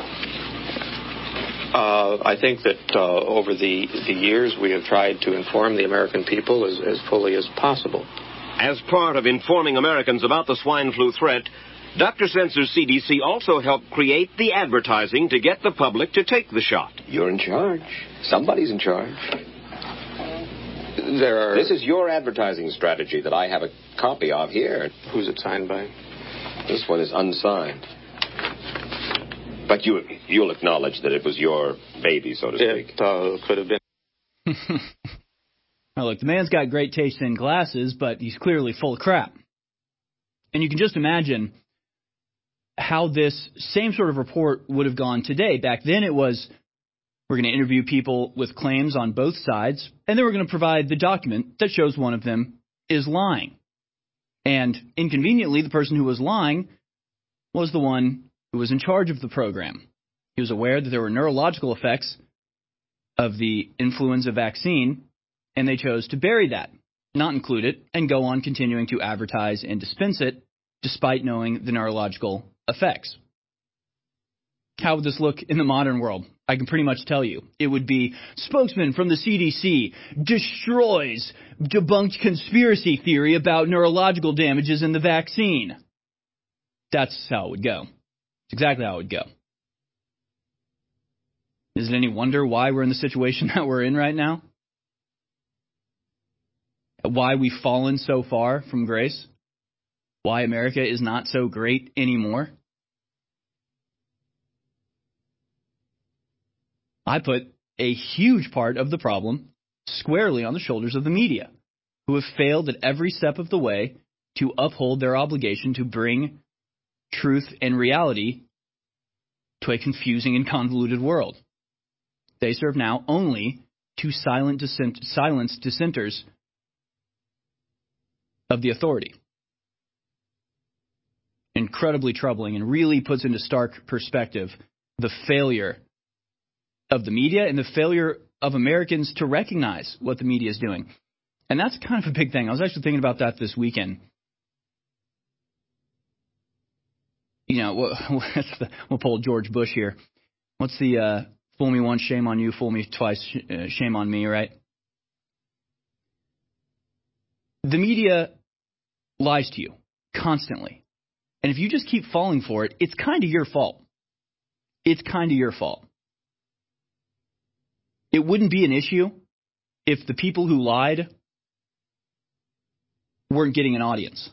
Uh, I think that uh, over the, the years we have tried to inform the American people as, as fully as possible. As part of informing Americans about the swine flu threat, Doctor Sensor's C D C also helped create the advertising to get the public to take the shot. You're in charge. Somebody's in charge. There are... This is your advertising strategy that I have a copy of here. Who's it signed by? This one is unsigned. But you, you'll acknowledge that it was your baby, so to speak. It uh, could have been. Now, look, the man's got great taste in glasses, but he's clearly full of crap. And you can just imagine how this same sort of report would have gone today. Back then it was, we're going to interview people with claims on both sides, and then we're going to provide the document that shows one of them is lying. And inconveniently, the person who was lying was the one who was in charge of the program. He was aware that there were neurological effects of the influenza vaccine, and they chose to bury that, not include it, and go on continuing to advertise and dispense it, despite knowing the neurological effects. How would this look in the modern world? I can pretty much tell you. It would be spokesman from the C D C destroys debunked conspiracy theory about neurological damages in the vaccine. That's how it would go. It's exactly how it would go. Is it any wonder why we're in the situation that we're in right now? Why we've fallen so far from grace? Why America is not so great anymore? I put a huge part of the problem squarely on the shoulders of the media, who have failed at every step of the way to uphold their obligation to bring truth and reality to a confusing and convoluted world. They serve now only to silent dissent, silence dissenters of the authority. Incredibly troubling, and really puts into stark perspective the failure of the media and the failure of Americans to recognize what the media is doing. And that's kind of a big thing. I was actually thinking about that this weekend. You know, what's the, we'll pull George Bush here. What's the uh, fool me once, shame on you, fool me twice, sh- uh, shame on me, right? The media lies to you constantly. And if you just keep falling for it, it's kind of your fault. It's kind of your fault. It wouldn't be an issue if the people who lied weren't getting an audience.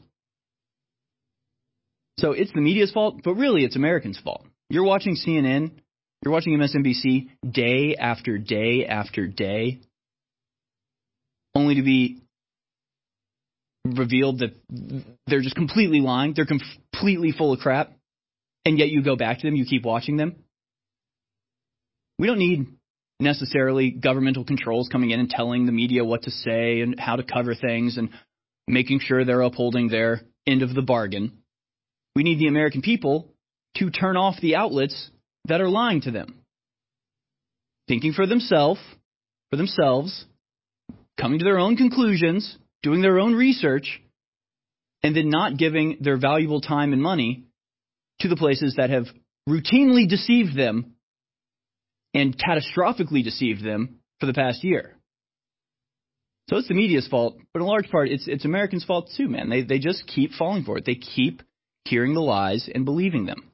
So it's the media's fault, but really it's Americans' fault. You're watching C N N, you're watching M S N B C day after day after day, only to be revealed that they're just completely lying, they're completely full of crap, and yet you go back to them, you keep watching them. We don't need necessarily governmental controls coming in and telling the media what to say and how to cover things and making sure they're upholding their end of the bargain. We need the American people to turn off the outlets that are lying to them, thinking for themselves, for themselves, coming to their own conclusions, doing their own research, and then not giving their valuable time and money to the places that have routinely deceived them and catastrophically deceived them for the past year. So it's the media's fault, but in large part, it's it's Americans' fault too, man. They they just keep falling for it. They keep hearing the lies and believing them.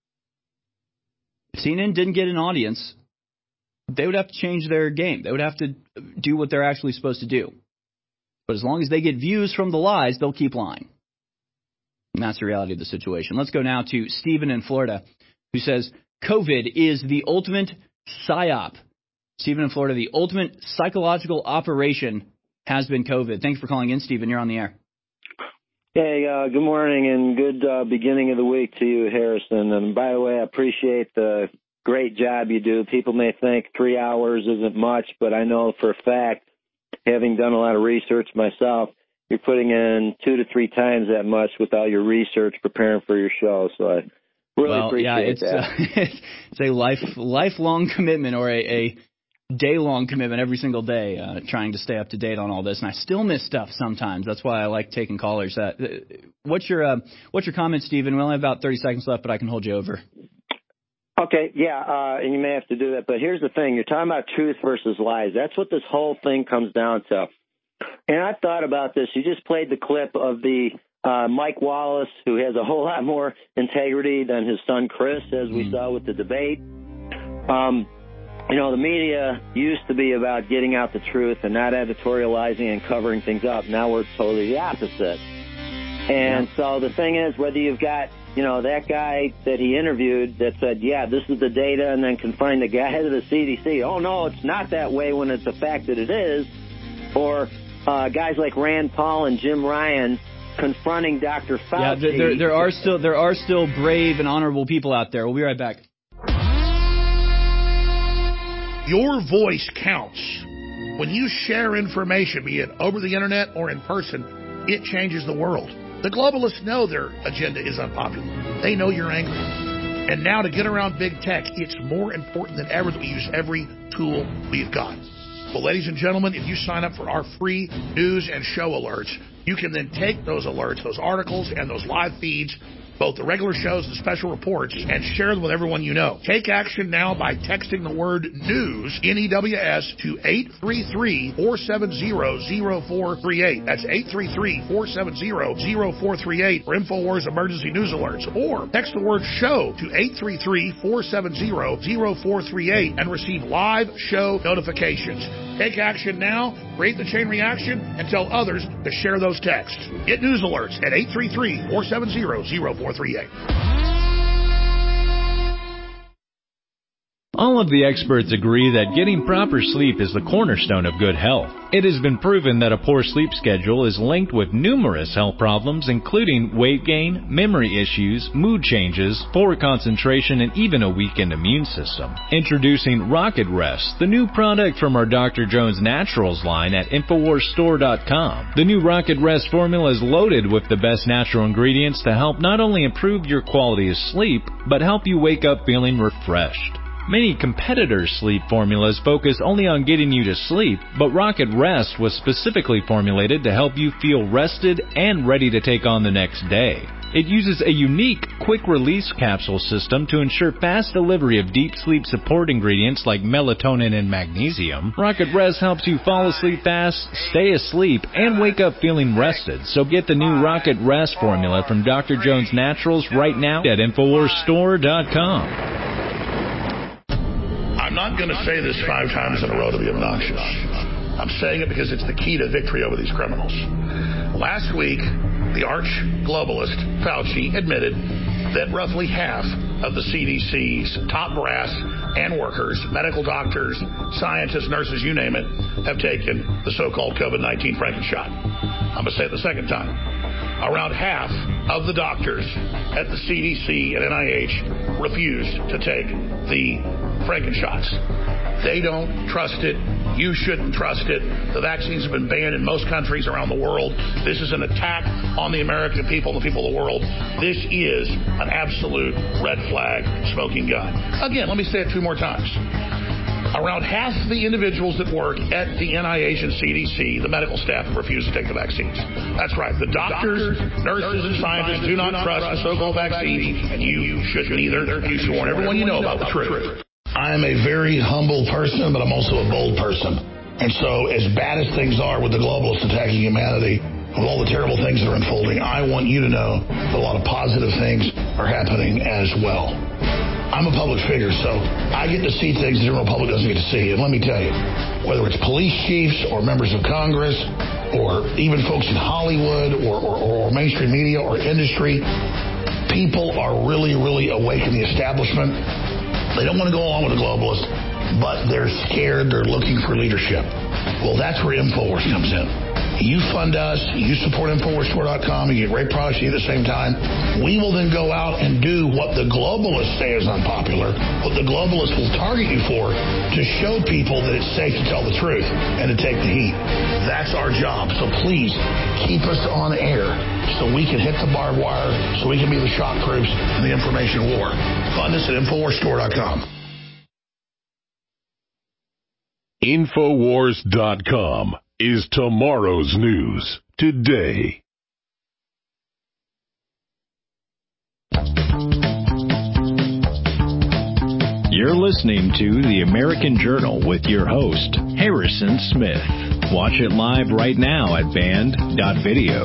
If C N N didn't get an audience, they would have to change their game. They would have to do what they're actually supposed to do. But as long as they get views from the lies, they'll keep lying. And that's the reality of the situation. Let's go now to Stephen in Florida, who says, COVID is the ultimate psyop. Stephen in Florida, the ultimate psychological operation has been COVID. Thanks for calling in, Stephen. You're on the air. Hey, uh, good morning and good uh, beginning of the week to you, Harrison. And by the way, I appreciate the great job you do. People may think three hours isn't much, but I know for a fact, having done a lot of research myself, you're putting in two to three times that much with all your research preparing for your show. So I really well, appreciate yeah, it's, that. Uh, it's a life lifelong commitment or a, a day-long commitment every single day, uh, trying to stay up to date on all this. And I still miss stuff sometimes. That's why I like taking callers. Uh, what's your uh, what's your comment, Stephen? We only have about thirty seconds left, but I can hold you over. Okay, yeah, uh, and you may have to do that. But here's the thing. You're talking about truth versus lies. That's what this whole thing comes down to. And I've thought about this. You just played the clip of the uh, Mike Wallace, who has a whole lot more integrity than his son Chris, as we saw with the debate. Um, you know, the media used to be about getting out the truth and not editorializing and covering things up. Now we're totally the opposite. And yeah. So the thing is, whether you've got, you know, that guy that he interviewed that said, yeah, this is the data, and then can find the guy head of the C D C. Oh, no, it's not that way when it's a fact that it is. Or uh, guys like Rand Paul and Jim Ryan confronting Doctor Fauci. Yeah, there, there are still there are still brave and honorable people out there. We'll be right back. Your voice counts. When you share information, be it over the internet or in person, it changes the world. The globalists know their agenda is unpopular. They know you're angry. And now to get around big tech, it's more important than ever that we use every tool we've got. Well, ladies and gentlemen, if you sign up for our free news and show alerts, you can then take those alerts, those articles, and those live feeds, both the regular shows and special reports, and share them with everyone you know. Take action now by texting the word NEWS, N E W S, to eight three three, four seven zero, zero four three eight. That's eight three three, four seven zero, zero four three eight for InfoWars emergency news alerts. Or text the word SHOW to eight three three, four seven zero, zero four three eight and receive live show notifications. Take action now, create the chain reaction, and tell others to share those texts. Get news alerts at eight three three, four seven zero, zero four three eight. All of the experts agree that getting proper sleep is the cornerstone of good health. It has been proven that a poor sleep schedule is linked with numerous health problems, including weight gain, memory issues, mood changes, poor concentration, and even a weakened immune system. Introducing Rocket Rest, the new product from our Doctor Jones Naturals line at Infowars Store dot com. The new Rocket Rest formula is loaded with the best natural ingredients to help not only improve your quality of sleep, but help you wake up feeling refreshed. Many competitors' sleep formulas focus only on getting you to sleep, but Rocket Rest was specifically formulated to help you feel rested and ready to take on the next day. It uses a unique quick-release capsule system to ensure fast delivery of deep sleep support ingredients like melatonin and magnesium. Rocket Rest helps you fall asleep fast, stay asleep, and wake up feeling rested. So get the new Rocket Rest formula from Doctor Jones Naturals right now at Infowars Store dot com. I'm not going to say this five times in a row to be obnoxious. I'm saying it because it's the key to victory over these criminals. Last week, the arch-globalist Fauci admitted that roughly half of the C D C's top brass and workers, medical doctors, scientists, nurses, you name it, have taken the so-called COVID nineteen Frankenshot. I'm going to say it the second time. Around half of the doctors at the C D C and N I H refused to take the Frankenshots. They don't trust it. You shouldn't trust it. The vaccines have been banned in most countries around the world. This is an attack on the American people and the people of the world. This is an absolute red flag smoking gun. Again, let me say it two more times. Around half the individuals that work at the N I H and C D C, the medical staff, refuse to take the vaccines. That's right. The doctors, nurses, and scientists do not trust the so-called vaccines, and you shouldn't either. You should warn everyone you know about the truth. I'm a very humble person, but I'm also a bold person. And so as bad as things are with the globalists attacking humanity, with all the terrible things that are unfolding, I want you to know that a lot of positive things are happening as well. I'm a public figure, so I get to see things the general public doesn't get to see. And let me tell you, whether it's police chiefs or members of Congress or even folks in Hollywood or, or, or mainstream media or industry, people are really, really awake in the establishment. They don't want to go along with the globalists, but they're scared. They're looking for leadership. Well, that's where InfoWars comes in. You fund us, you support Infowars Store dot com, you get great products at the same time. We will then go out and do what the globalists say is unpopular, what the globalists will target you for, to show people that it's safe to tell the truth and to take the heat. That's our job. So please keep us on air so we can hit the barbed wire, so we can be the shock troops in the information war. Fund us at Infowars Store dot com. Infowars dot com is tomorrow's news today. You're listening to The American Journal with your host, Harrison Smith. Watch it live right now at band dot video. Oh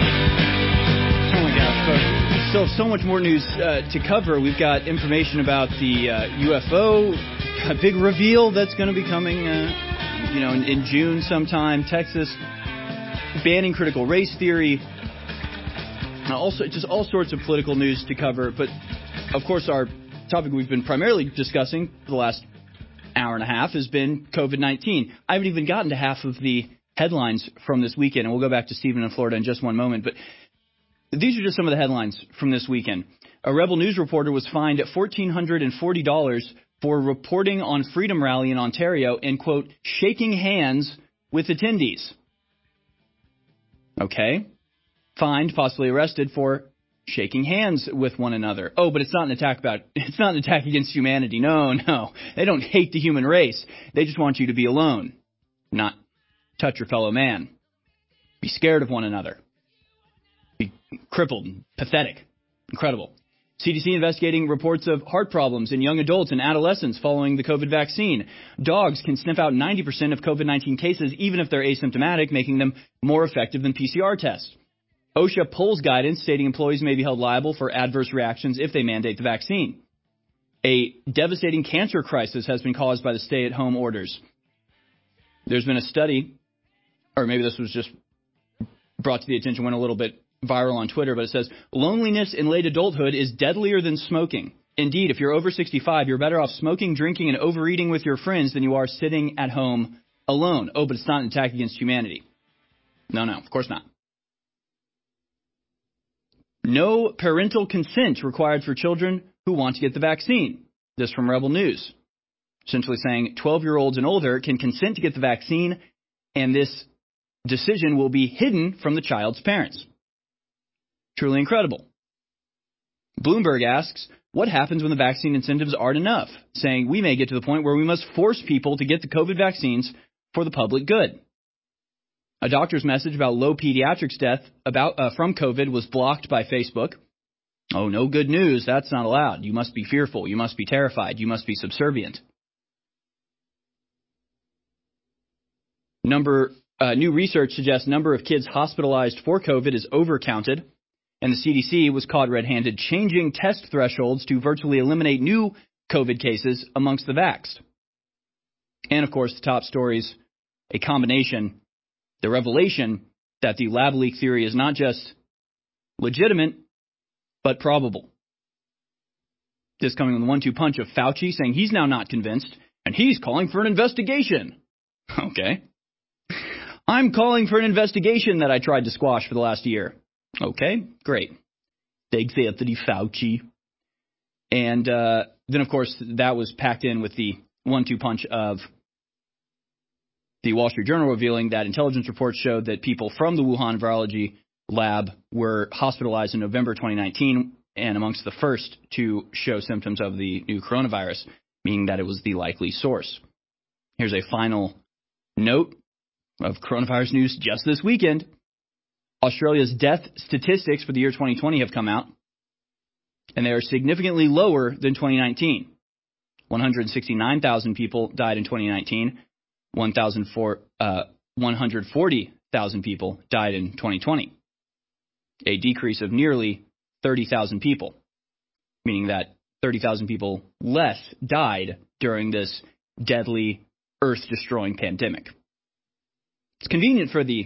my gosh, folks. Still so much more news uh, to cover. We've got information about the uh, U F O, a big reveal that's going to be coming uh, you know, in, in June sometime. Texas banning critical race theory. Uh, also, just all sorts of political news to cover. But, of course, our topic we've been primarily discussing for the last hour and a half has been COVID nineteen. I haven't even gotten to half of the headlines from this weekend, and we'll go back to Stephen in Florida in just one moment. But these are just some of the headlines from this weekend. A Rebel News reporter was fined at one thousand four hundred forty dollars for reporting on Freedom Rally in Ontario and, quote, shaking hands with attendees. Okay. fined, possibly arrested for shaking hands with one another. Oh, but it's not an attack about, it's not an attack against humanity. No, no. They don't hate the human race. They just want you to be alone, not touch your fellow man. Be scared of one another. Be crippled, pathetic, incredible. C D C investigating reports of heart problems in young adults and adolescents following the COVID vaccine. Dogs can sniff out ninety percent of COVID nineteen cases even if they're asymptomatic, making them more effective than P C R tests. OSHA pulls guidance stating employees may be held liable for adverse reactions if they mandate the vaccine. A devastating cancer crisis has been caused by the stay-at-home orders. There's been a study, or maybe this was just brought to the attention, went a little bit viral on Twitter, but it says, loneliness in late adulthood is deadlier than smoking. Indeed, if you're over sixty-five, you're better off smoking, drinking, and overeating with your friends than you are sitting at home alone. Oh, but it's not an attack against humanity. No, no, of course not. No parental consent required for children who want to get the vaccine. This from Rebel News. Essentially saying twelve-year-olds and older can consent to get the vaccine, and this decision will be hidden from the child's parents. Truly incredible. Bloomberg asks, what happens when the vaccine incentives aren't enough? Saying we may get to the point where we must force people to get the COVID vaccines for the public good. A doctor's message about low pediatrics death about uh, from COVID was blocked by Facebook. Oh, no good news. That's not allowed. You must be fearful. You must be terrified. You must be subservient. Number uh, new research suggests number of kids hospitalized for COVID is overcounted, and the C D C was caught red-handed changing test thresholds to virtually eliminate new COVID cases amongst the vaxxed. And, of course, the top stories, a combination, the revelation that the lab leak theory is not just legitimate, but probable. This coming with the one two punch of Fauci saying he's now not convinced, and he's calling for an investigation. Okay. I'm calling for an investigation that I tried to squash for the last year. Okay, great. Thanks, Anthony Fauci. And uh, then, of course, that was packed in with the one two punch of the Wall Street Journal revealing that intelligence reports showed that people from the Wuhan virology lab were hospitalized in November twenty nineteen and amongst the first to show symptoms of the new coronavirus, meaning that it was the likely source. Here's a final note of coronavirus news just this weekend. Australia's death statistics for the year twenty twenty have come out, and they are significantly lower than twenty nineteen. one hundred sixty-nine thousand people died in twenty nineteen. one hundred forty thousand people died in twenty twenty. A decrease of nearly thirty thousand people, meaning that thirty thousand people less died during this deadly, earth-destroying pandemic. It's convenient for the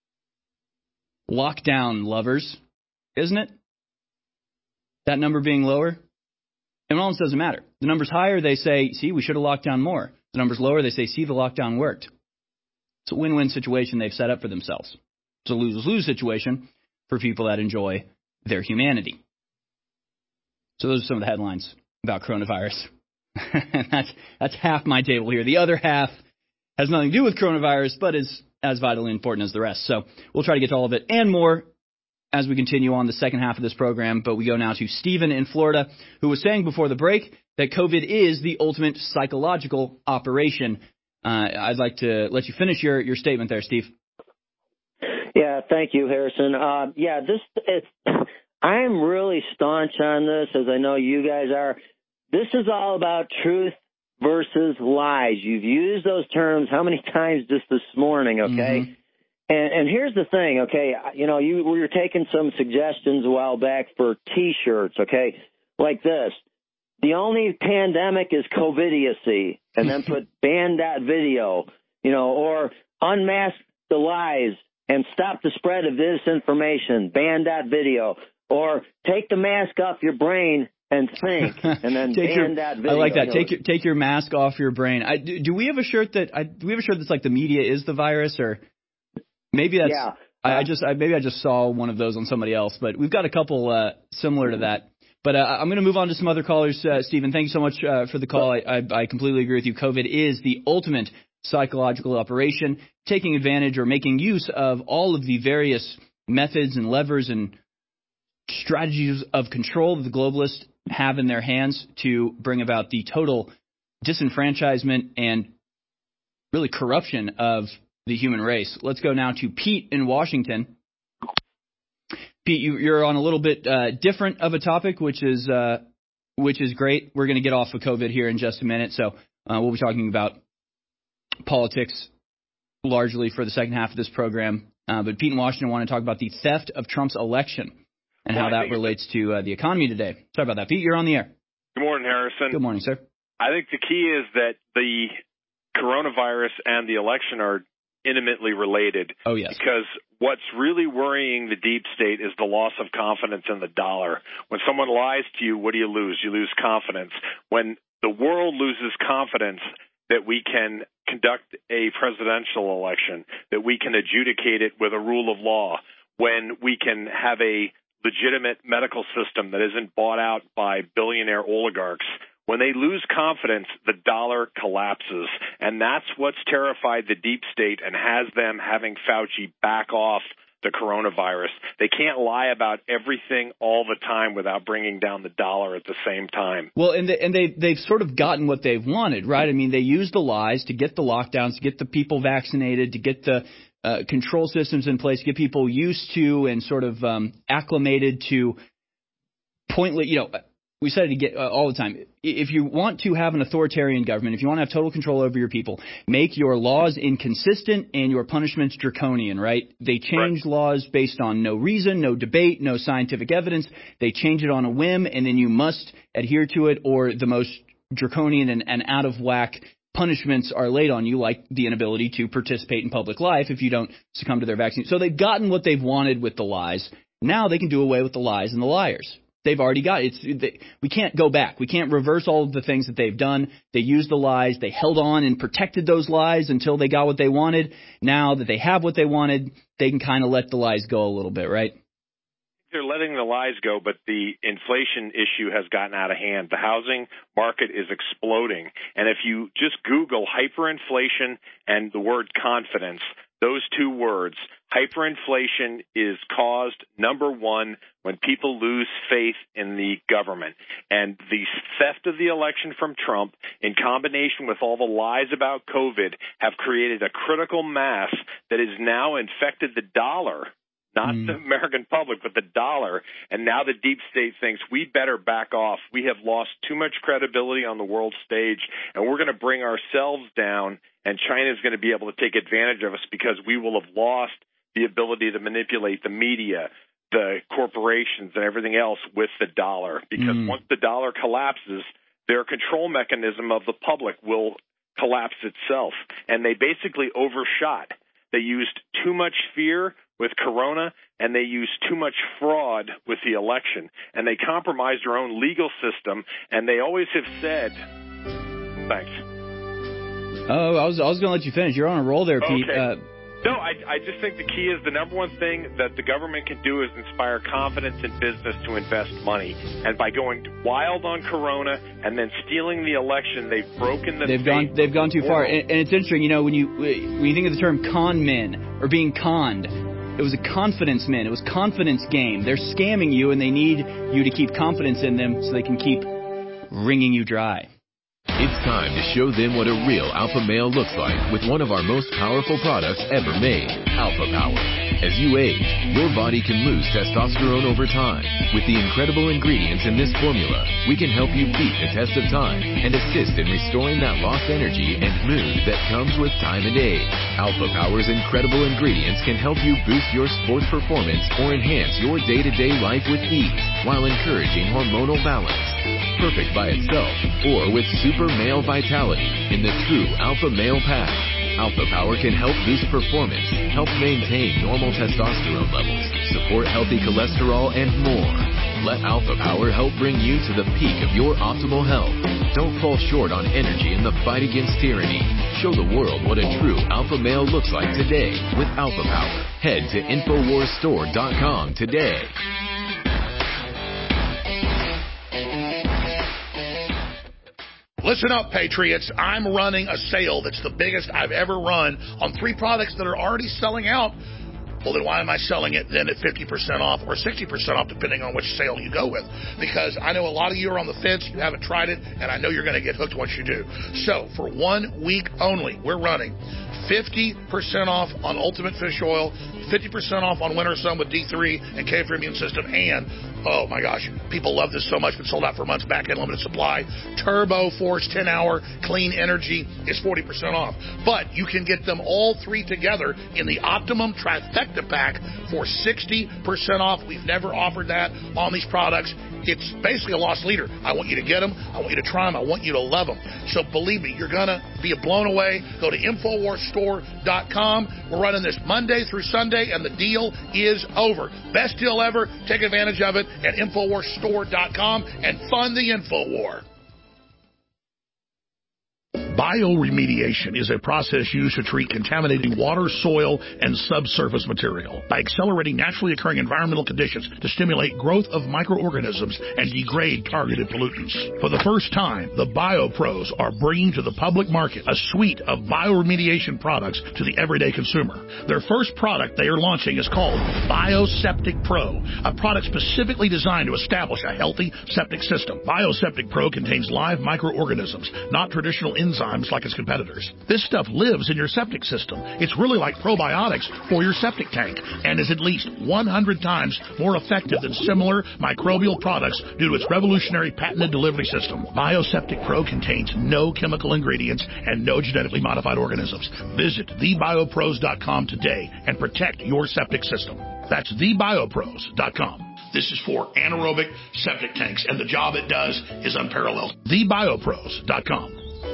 lockdown lovers, isn't it? That number being lower? And it almost doesn't matter. The number's higher, they say, see, we should have locked down more. The number's lower, they say, see, the lockdown worked. It's a win-win situation they've set up for themselves. It's a lose-lose situation for people that enjoy their humanity. So those are some of the headlines about coronavirus. that's, that's half my table here. The other half has nothing to do with coronavirus, but is as vitally important as the rest. So we'll try to get to all of it and more as we continue on the second half of this program. But we go now to Stephen in Florida, who was saying before the break that COVID is the ultimate psychological operation. Uh, I'd like to let you finish your, your statement there, Steve. Yeah, thank you, Harrison. Uh, yeah, this it's, I'm really staunch on this, as I know you guys are. This is all about truth versus lies. You've used those terms how many times just this morning, okay? Mm-hmm. And, and here's the thing, okay? You know, you we were taking some suggestions a while back for T-shirts, okay? Like this. The only pandemic is COVIDiocy, and then put ban that video, you know, or unmask the lies and stop the spread of disinformation, ban that video, or take the mask off your brain and think, and then ban your, that video. I like that. Take your take your mask off your brain. I, do, do we have a shirt that I, do we have a shirt that's like the media is the virus, or maybe that's yeah. I, I just I, maybe I just saw one of those on somebody else, but we've got a couple uh, similar to that. But uh, I'm going to move on to some other callers. Uh, Stephen, thank you so much uh, for the call. I, I, I completely agree with you. COVID is the ultimate psychological operation, taking advantage or making use of all of the various methods and levers and strategies of control that the globalists have in their hands to bring about the total disenfranchisement and really corruption of the human race. Let's go now to Pete in Washington. Pete, you, you're on a little bit uh, different of a topic, which is uh, which is great. We're going to get off of COVID here in just a minute, so uh, we'll be talking about politics largely for the second half of this program. Uh, but Pete in Washington want to talk about the theft of Trump's election and well, how that relates to uh, the economy today. Sorry about that. Pete, you're on the air. Good morning, Harrison. Good morning, sir. I think the key is that the coronavirus and the election are intimately related. Oh, yes. Because what's really worrying the deep state is the loss of confidence in the dollar. When someone lies to you, what do you lose? You lose confidence. When the world loses confidence that we can conduct a presidential election, that we can adjudicate it with a rule of law, when we can have a legitimate medical system that isn't bought out by billionaire oligarchs, when they lose confidence, the dollar collapses. And that's what's terrified the deep state and has them having Fauci back off the coronavirus. They can't lie about everything all the time without bringing down the dollar at the same time. Well, and they, and they they've sort of gotten what they've wanted, right? I mean, they use the lies to get the lockdowns, to get the people vaccinated, to get the uh, control systems in place, get people used to and sort of um, acclimated to pointless, you know. We said it uh, all the time. If you want to have an authoritarian government, if you want to have total control over your people, make your laws inconsistent and your punishments draconian, right? They change right. laws based on no reason, no debate, no scientific evidence. They change it on a whim, and then you must adhere to it, or the most draconian and, and out of whack punishments are laid on you, like the inability to participate in public life if you don't succumb to their vaccine. So they've gotten what they've wanted with the lies. Now they can do away with the lies and the liars. They've already got it. It's, they, we can't go back. We can't reverse all of the things that they've done. They used the lies. They held on and protected those lies until they got what they wanted. Now that they have what they wanted, they can kind of let the lies go a little bit, right? They're letting the lies go, but the inflation issue has gotten out of hand. The housing market is exploding. And if you just Google hyperinflation and the word confidence, those two words, hyperinflation is caused, number one, when people lose faith in the government. And the theft of the election from Trump, in combination with all the lies about COVID, have created a critical mass that has now infected the dollar. Not mm. the American public, but the dollar. And now the deep state thinks we better back off. We have lost too much credibility on the world stage, and we're going to bring ourselves down, and China is going to be able to take advantage of us because we will have lost the ability to manipulate the media, the corporations, and everything else with the dollar. Because mm. once the dollar collapses, their control mechanism of the public will collapse itself. And they basically overshot. They used too much fear with Corona, and they used too much fraud with the election. And they compromised their own legal system, and they always have said, thanks. Oh, I was I was going to let you finish. You're on a roll there, Pete. Okay. Uh, no, I, I just think the key is the number one thing that the government can do is inspire confidence in business to invest money. And by going wild on Corona and then stealing the election, they've broken the They've gone they've gone too far. And, and it's interesting, you know, when you when you think of the term con men or being conned, it was a confidence man. It was confidence game. They're scamming you, and they need you to keep confidence in them so they can keep wringing you dry. It's time to show them what a real alpha male looks like with one of our most powerful products ever made, Alpha Power. As you age, your body can lose testosterone over time. With the incredible ingredients in this formula, we can help you beat the test of time and assist in restoring that lost energy and mood that comes with time and age. Alpha Power's incredible ingredients can help you boost your sports performance or enhance your day-to-day life with ease while encouraging hormonal balance. Perfect by itself or with super male vitality in the true Alpha Male Pack. Alpha Power can help boost performance, help maintain normal testosterone levels, support healthy cholesterol, and more. Let Alpha Power help bring you to the peak of your optimal health. Don't fall short on energy in the fight against tyranny. Show the world what a true alpha male looks like today with Alpha Power. Head to Infowars Store dot com today. Listen up, Patriots. I'm running a sale that's the biggest I've ever run on three products that are already selling out Well, then why am I selling it then at fifty percent off or sixty percent off, depending on which sale you go with? Because I know a lot of you are on the fence, you haven't tried it, and I know you're going to get hooked once you do. So for one week only, we're running fifty percent off on Ultimate Fish Oil, fifty percent off on Winter Sun with D three and K for Immune System, and, oh my gosh, people love this so much, been sold out for months, back in limited supply. Turbo Force ten hour Clean Energy is forty percent off. But you can get them all three together in the Optimum Trifecta Pack for sixty percent off. We've never offered that on these products. It's basically a loss leader. I want you to get them. I want you to try them. I want you to love them. So believe me, you're going to be blown away. Go to Infowars Store dot com. We're running this Monday through Sunday, and the deal is over. Best deal ever. Take advantage of it at Infowars Store dot com and fund the InfoWar. Bioremediation is a process used to treat contaminating water, soil, and subsurface material by accelerating naturally occurring environmental conditions to stimulate growth of microorganisms and degrade targeted pollutants. For the first time, the BioPros are bringing to the public market a suite of bioremediation products to the everyday consumer. Their first product they are launching is called BioSeptic Pro, a product specifically designed to establish a healthy septic system. BioSeptic Pro contains live microorganisms, not traditional enzymes like its competitors. This stuff lives in your septic system. It's really like probiotics for your septic tank and is at least one hundred times more effective than similar microbial products due to its revolutionary patented delivery system. BioSeptic Pro contains no chemical ingredients and no genetically modified organisms. Visit the biopros dot com today and protect your septic system. That's the biopros dot com. This is for anaerobic septic tanks, and the job it does is unparalleled. the biopros dot com.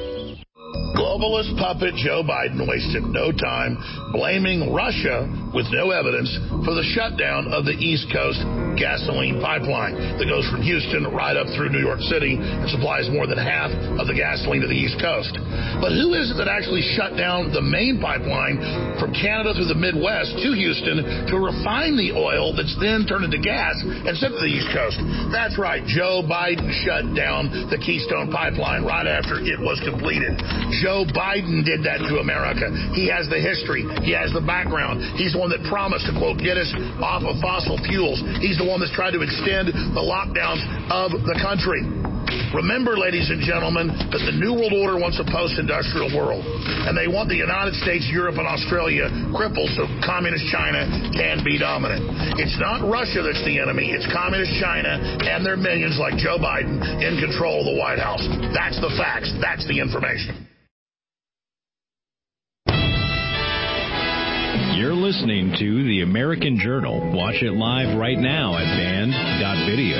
Globalist puppet Joe Biden wasted no time blaming Russia with no evidence for the shutdown of the East Coast gasoline pipeline that goes from Houston right up through New York City and supplies more than half of the gasoline to the East Coast. But who is it that actually shut down the main pipeline from Canada through the Midwest to Houston to refine the oil that's then turned into gas and sent to the East Coast? That's right, Joe Biden shut down the Keystone Pipeline right after it was completed. Joe Biden did that to America. He has the history. He has the background. He's the one that promised to, quote, get us off of fossil fuels. He's the one that's tried to extend the lockdowns of the country. Remember, ladies and gentlemen, that the New World Order wants a post-industrial world, and they want the United States, Europe, and Australia crippled so communist China can be dominant. It's not Russia that's the enemy. It's communist China and their minions like Joe Biden in control of the White House. That's the facts. That's the information. You're listening to The American Journal. Watch it live right now at band dot video.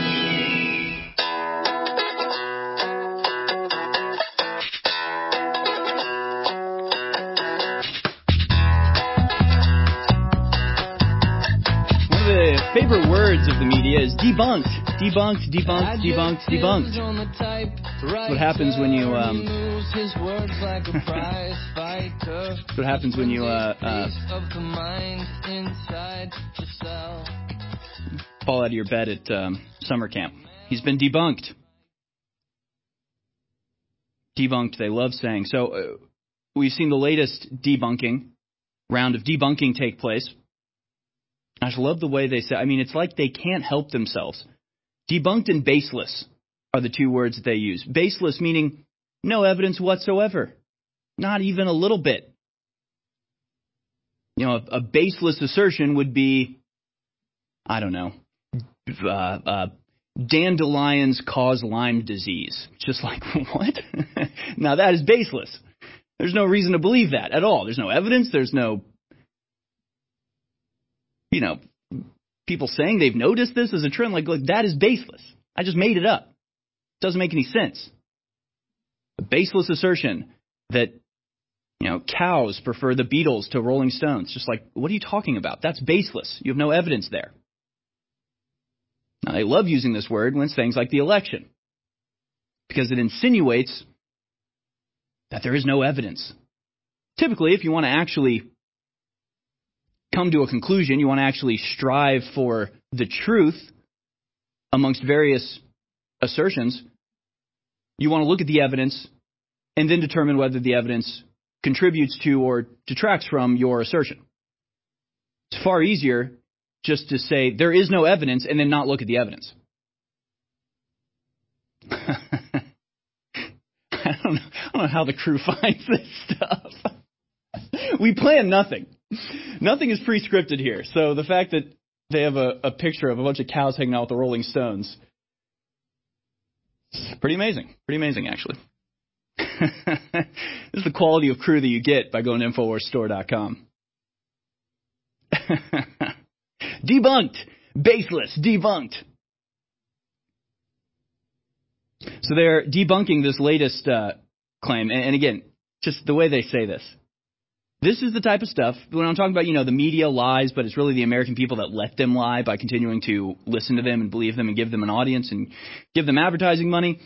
One of the favorite words of the media is debunked. Debunked, debunked, debunked, debunked. That's what happens when you, um... That's what happens when you, uh, uh... fall out of your bed at, um, summer camp. He's been debunked. Debunked, they love saying. So, uh, we've seen the latest debunking, round of debunking take place. I just love the way they say, I mean, it's like they can't help themselves. Debunked and baseless are the two words that they use. Baseless meaning no evidence whatsoever. Not even a little bit. You know, a, a baseless assertion would be, I don't know, uh, uh, dandelions cause Lyme disease. Just like, what? Now that is baseless. There's no reason to believe that at all. There's no evidence. There's no, you know, people saying they've noticed this as a trend. Like, look, that is baseless. I just made it up. It doesn't make any sense. A baseless assertion that, you know, cows prefer the Beatles to Rolling Stones. Just like, what are you talking about? That's baseless. You have no evidence there. Now, they love using this word when it's things like the election, because it insinuates that there is no evidence. Typically, if you want to actually come to a conclusion, you want to actually strive for the truth amongst various assertions, you want to look at the evidence and then determine whether the evidence contributes to or detracts from your assertion. It's far easier just to say there is no evidence and then not look at the evidence. I don't know, I don't know how the crew finds this stuff. We plan nothing. Nothing is pre-scripted here. So the fact that they have a, a picture of a bunch of cows hanging out with the Rolling Stones, it's pretty amazing. Pretty amazing, actually. This is the quality of crew that you get by going to Infowars Store dot com. Debunked. Baseless. Debunked. So they're debunking this latest uh, claim. And, and again, just the way they say this. This is the type of stuff, when I'm talking about, you know, the media lies, but it's really the American people that let them lie by continuing to listen to them and believe them and give them an audience and give them advertising money.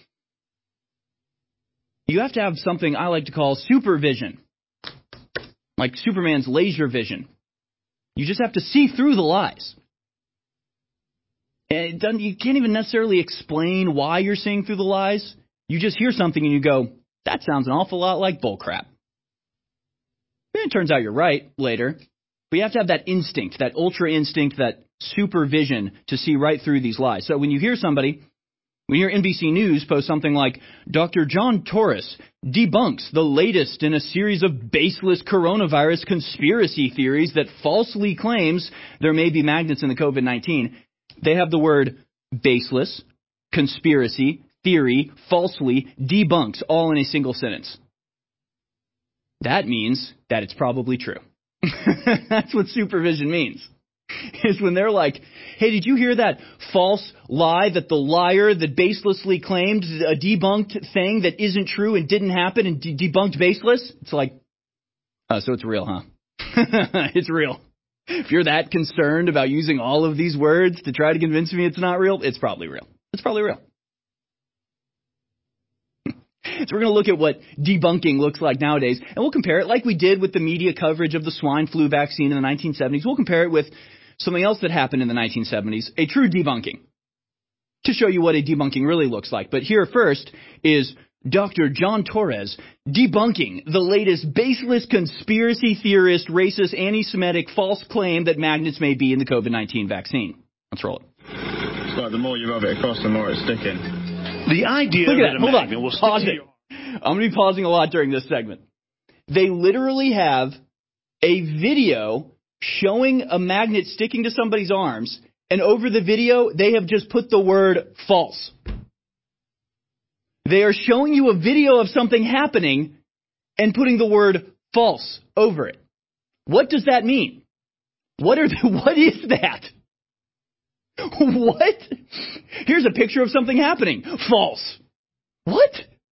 You have to have something I like to call supervision, like Superman's laser vision. You just have to see through the lies. And it doesn't, you can't even necessarily explain why you're seeing through the lies. You just hear something and you go, that sounds an awful lot like bullcrap. And it turns out you're right later. But you have to have that instinct, that ultra instinct, that supervision to see right through these lies. So when you hear somebody, when you hear N B C News post something like, Doctor John Torres debunks the latest in a series of baseless coronavirus conspiracy theories that falsely claims there may be magnets in the COVID nineteen, they have the word baseless, conspiracy, theory, falsely, debunks, all in a single sentence. That means that it's probably true. That's what supervision means. Is when they're like, hey, did you hear that false lie that the liar that baselessly claimed a debunked thing that isn't true and didn't happen and de- debunked baseless? It's like, oh, so it's real, huh? It's real. If you're that concerned about using all of these words to try to convince me it's not real, it's probably real. It's probably real. So we're going to look at what debunking looks like nowadays, and we'll compare it like we did with the media coverage of the swine flu vaccine in the nineteen seventies. We'll compare it with something else that happened in the nineteen seventies, a true debunking, to show you what a debunking really looks like. But here first is Doctor John Torres debunking the latest baseless conspiracy theorist, racist, anti-Semitic false claim that magnets may be in the COVID nineteen vaccine. Let's roll it. It's like the more you rub it across, the more it's sticking. The idea Look at that, that a magnet will stick Pause to your... I'm going to be pausing a lot during this segment. They literally have a video showing a magnet sticking to somebody's arms, and over the video, they have just put the word false. They are showing you a video of something happening and putting the word false over it. What does that mean? What are the, what is that? What? Here's a picture of something happening. False. What?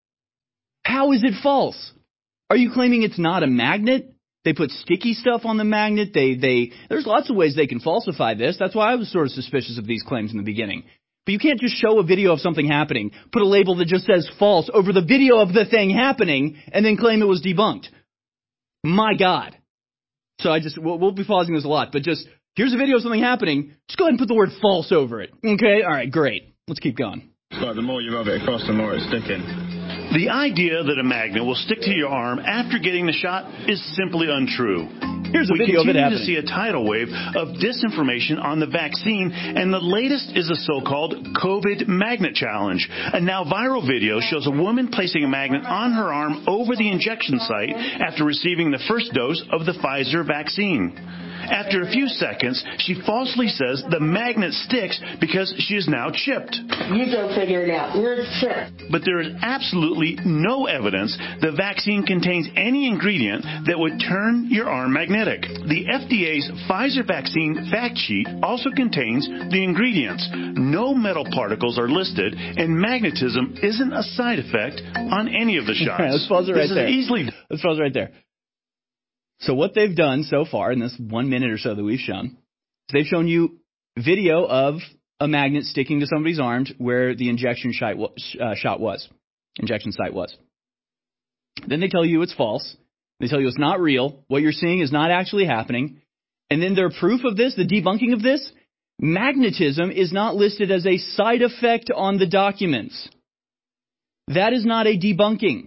How is it false? Are you claiming it's not a magnet? They put sticky stuff on the magnet. They, they, there's lots of ways they can falsify this. That's why I was sort of suspicious of these claims in the beginning. But you can't just show a video of something happening, put a label that just says false over the video of the thing happening, and then claim it was debunked. My God. So I just, we'll, we'll be pausing this a lot, but just, here's a video of something happening. Just go ahead and put the word false over it. Okay? All right, great. Let's keep going. It's like the more you rub it across, the more it's sticking. The idea that a magnet will stick to your arm after getting the shot is simply untrue. Here's a we video of it happening. We continue to see a tidal wave of disinformation on the vaccine, and the latest is a so-called COVID Magnet Challenge. A now viral video shows a woman placing a magnet on her arm over the injection site after receiving the first dose of the Pfizer vaccine. After a few seconds, she falsely says the magnet sticks because she is now chipped. You go figure it out. You're chipped. But there is absolutely no evidence the vaccine contains any ingredient that would turn your arm magnetic. The F D A's Pfizer vaccine fact sheet also contains the ingredients. No metal particles are listed, and magnetism isn't a side effect on any of the shots. Right, let's pause it right this there. Is easily... Let's pause it right there. So what they've done so far in this one minute or so that we've shown, is they've shown you video of a magnet sticking to somebody's arms where the injection shot was, injection site was. Then they tell you it's false. They tell you it's not real. What you're seeing is not actually happening. And then their proof of this, the debunking of this, magnetism is not listed as a side effect on the documents. That is not a debunking.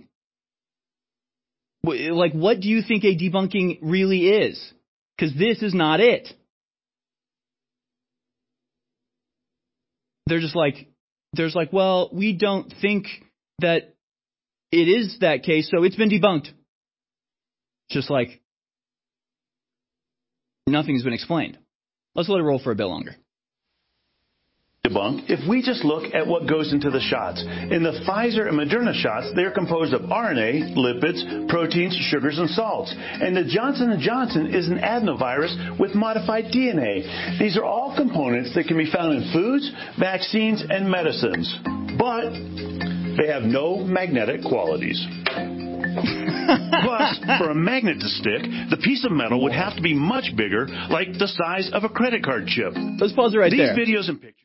Like, what do you think a debunking really is? Because this is not it. they're just like, there's like, well, we don't think that it is that case, so it's been debunked. Just like nothing's been explained. Let's let it roll for a bit longer. Debunk if we just look at what goes into the shots. In the Pfizer and Moderna shots, they're composed of R N A, lipids, proteins, sugars, and salts. And the Johnson and Johnson is an adenovirus with modified D N A. These are all components that can be found in foods, vaccines, and medicines. But they have no magnetic qualities. Plus, for a magnet to stick, the piece of metal would have to be much bigger, like the size of a credit card chip. Let's pause it right These there. These videos and pictures.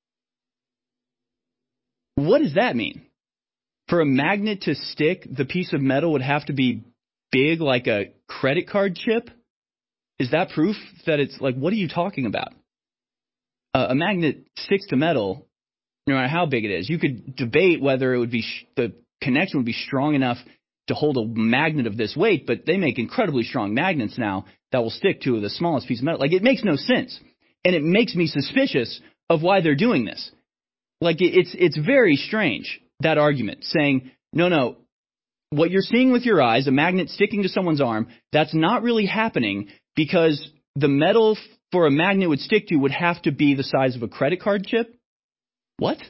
What does that mean? For a magnet to stick, the piece of metal would have to be big like a credit card chip? Is that proof that it's like, what are you talking about? Uh, a magnet sticks to metal no matter how big it is. You could debate whether it would be sh- the connection would be strong enough to hold a magnet of this weight, but they make incredibly strong magnets now that will stick to the smallest piece of metal. Like, it makes no sense. And it makes me suspicious of why they're doing this. Like, it's it's very strange, that argument, saying, no, no, what you're seeing with your eyes, a magnet sticking to someone's arm, that's not really happening because the metal for a magnet would stick to would have to be the size of a credit card chip? What?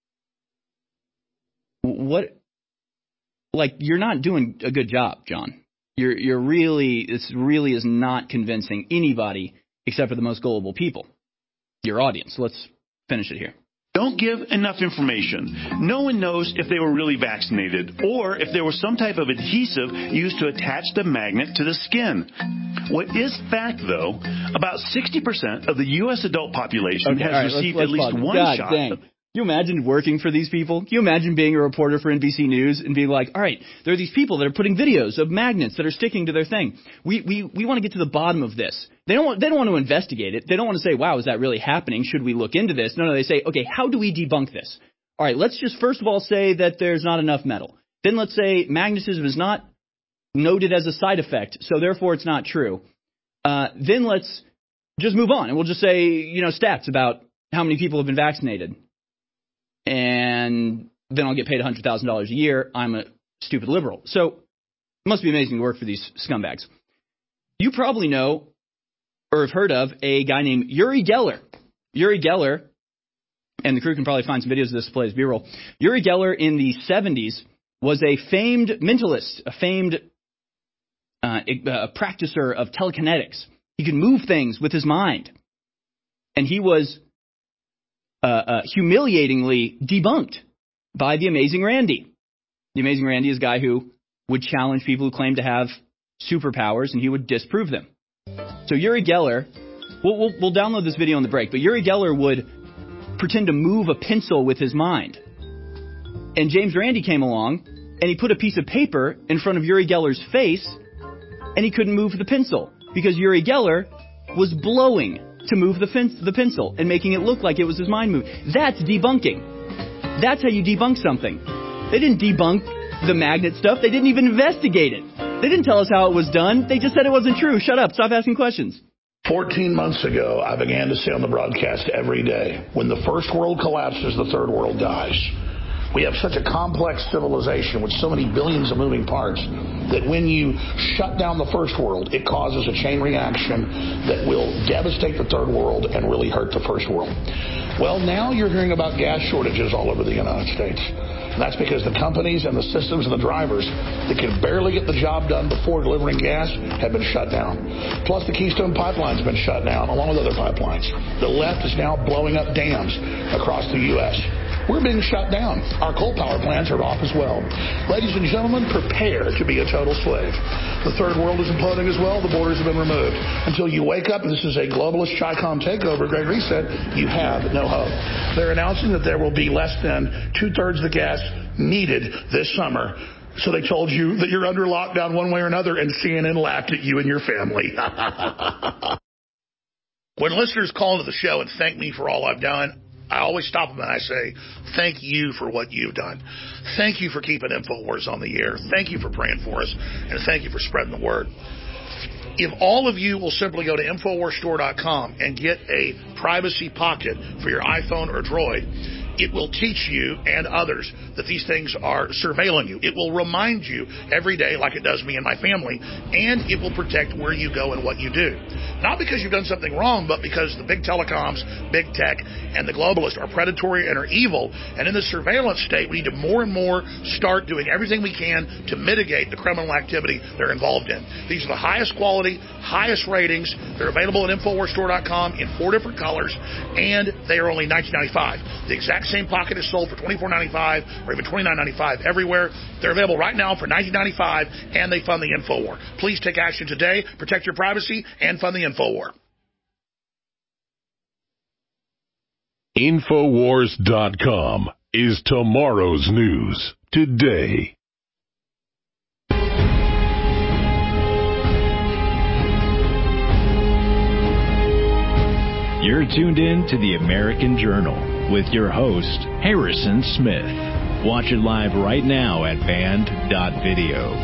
What? Like, you're not doing a good job, John. You're you're really, this really is not convincing anybody except for the most gullible people, your audience. Let's finish it here. Don't give enough information. No one knows if they were really vaccinated or if there was some type of adhesive used to attach the magnet to the skin. What is fact, though, about sixty percent of the U S adult population okay, has right, received let's, let's at least pause. one God shot. Dang. Can you imagine working for these people? Can you imagine being a reporter for N B C News and being like, all right, there are these people that are putting videos of magnets that are sticking to their thing. We we we want to get to the bottom of this. They don't want they don't want to investigate it. They don't want to say, wow, is that really happening? Should we look into this? No, no, they say, okay, how do we debunk this? All right, let's just first of all say that there's not enough metal. Then let's say magnetism is not noted as a side effect, so therefore it's not true. Uh, then let's just move on, and we'll just say, you know, stats about how many people have been vaccinated. And then I'll get paid one hundred thousand dollars a year. I'm a stupid liberal. So it must be amazing to work for these scumbags. You probably know or have heard of a guy named Uri Geller. Uri Geller, and the crew can probably find some videos of this to play as B-roll. Uri Geller in the seventies was a famed mentalist, a famed uh, a practicer of telekinetics. He could move things with his mind. And he was Uh, uh, humiliatingly debunked by the Amazing Randy. The Amazing Randy is a guy who would challenge people who claim to have superpowers, and he would disprove them. So Uri Geller, we'll, we'll, we'll download this video on the break, but Uri Geller would pretend to move a pencil with his mind. And James Randi came along, and he put a piece of paper in front of Uri Geller's face, and he couldn't move the pencil because Uri Geller was blowing to move the, fin- the pencil and making it look like it was his mind move. That's debunking. That's how you debunk something. They didn't debunk the magnet stuff. They didn't even investigate it. They didn't tell us how it was done. They just said it wasn't true. Shut up. Stop asking questions. fourteen months ago, I began to say on the broadcast every day, when the first world collapses, the third world dies. We have such a complex civilization with so many billions of moving parts that when you shut down the first world, it causes a chain reaction that will devastate the third world and really hurt the first world. Well, now you're hearing about gas shortages all over the United States. And that's because the companies and the systems and the drivers that could barely get the job done before delivering gas have been shut down. Plus, the Keystone Pipeline's been shut down, along with other pipelines. The left is now blowing up dams across the U S We're being shut down. Our coal power plants are off as well. Ladies and gentlemen, prepare to be a total slave. The third world is imploding as well. The borders have been removed. Until you wake up, and this is a globalist Chi-Com takeover, Great Reset, you have no hope. They're announcing that there will be less than two-thirds of the gas needed this summer. So they told you that you're under lockdown one way or another, and C N N laughed at you and your family. When listeners call into the show and thank me for all I've done, I always stop them and I say, thank you for what you've done. Thank you for keeping InfoWars on the air. Thank you for praying for us. And thank you for spreading the word. If all of you will simply go to Infowars Store dot com and get a privacy pocket for your iPhone or Droid, it will teach you and others that these things are surveilling you. It will remind you every day, like it does me and my family, and it will protect where you go and what you do. Not because you've done something wrong, but because the big telecoms, big tech, and the globalists are predatory and are evil. And in the surveillance state, we need to more and more start doing everything we can to mitigate the criminal activity they're involved in. These are the highest quality, highest ratings. They're available at Infowars Store dot com in four different colors, and they are only nineteen ninety-five dollars. The exact same pocket is sold for twenty-four ninety-five or even twenty-nine ninety-five everywhere. They're available right now for nineteen ninety-five, and they fund the InfoWar. Please take action today, protect your privacy, and fund the InfoWar. Infowars dot com is tomorrow's news today. You're tuned in to the American Journal with your host, Harrison Smith. Watch it live right now at band dot video.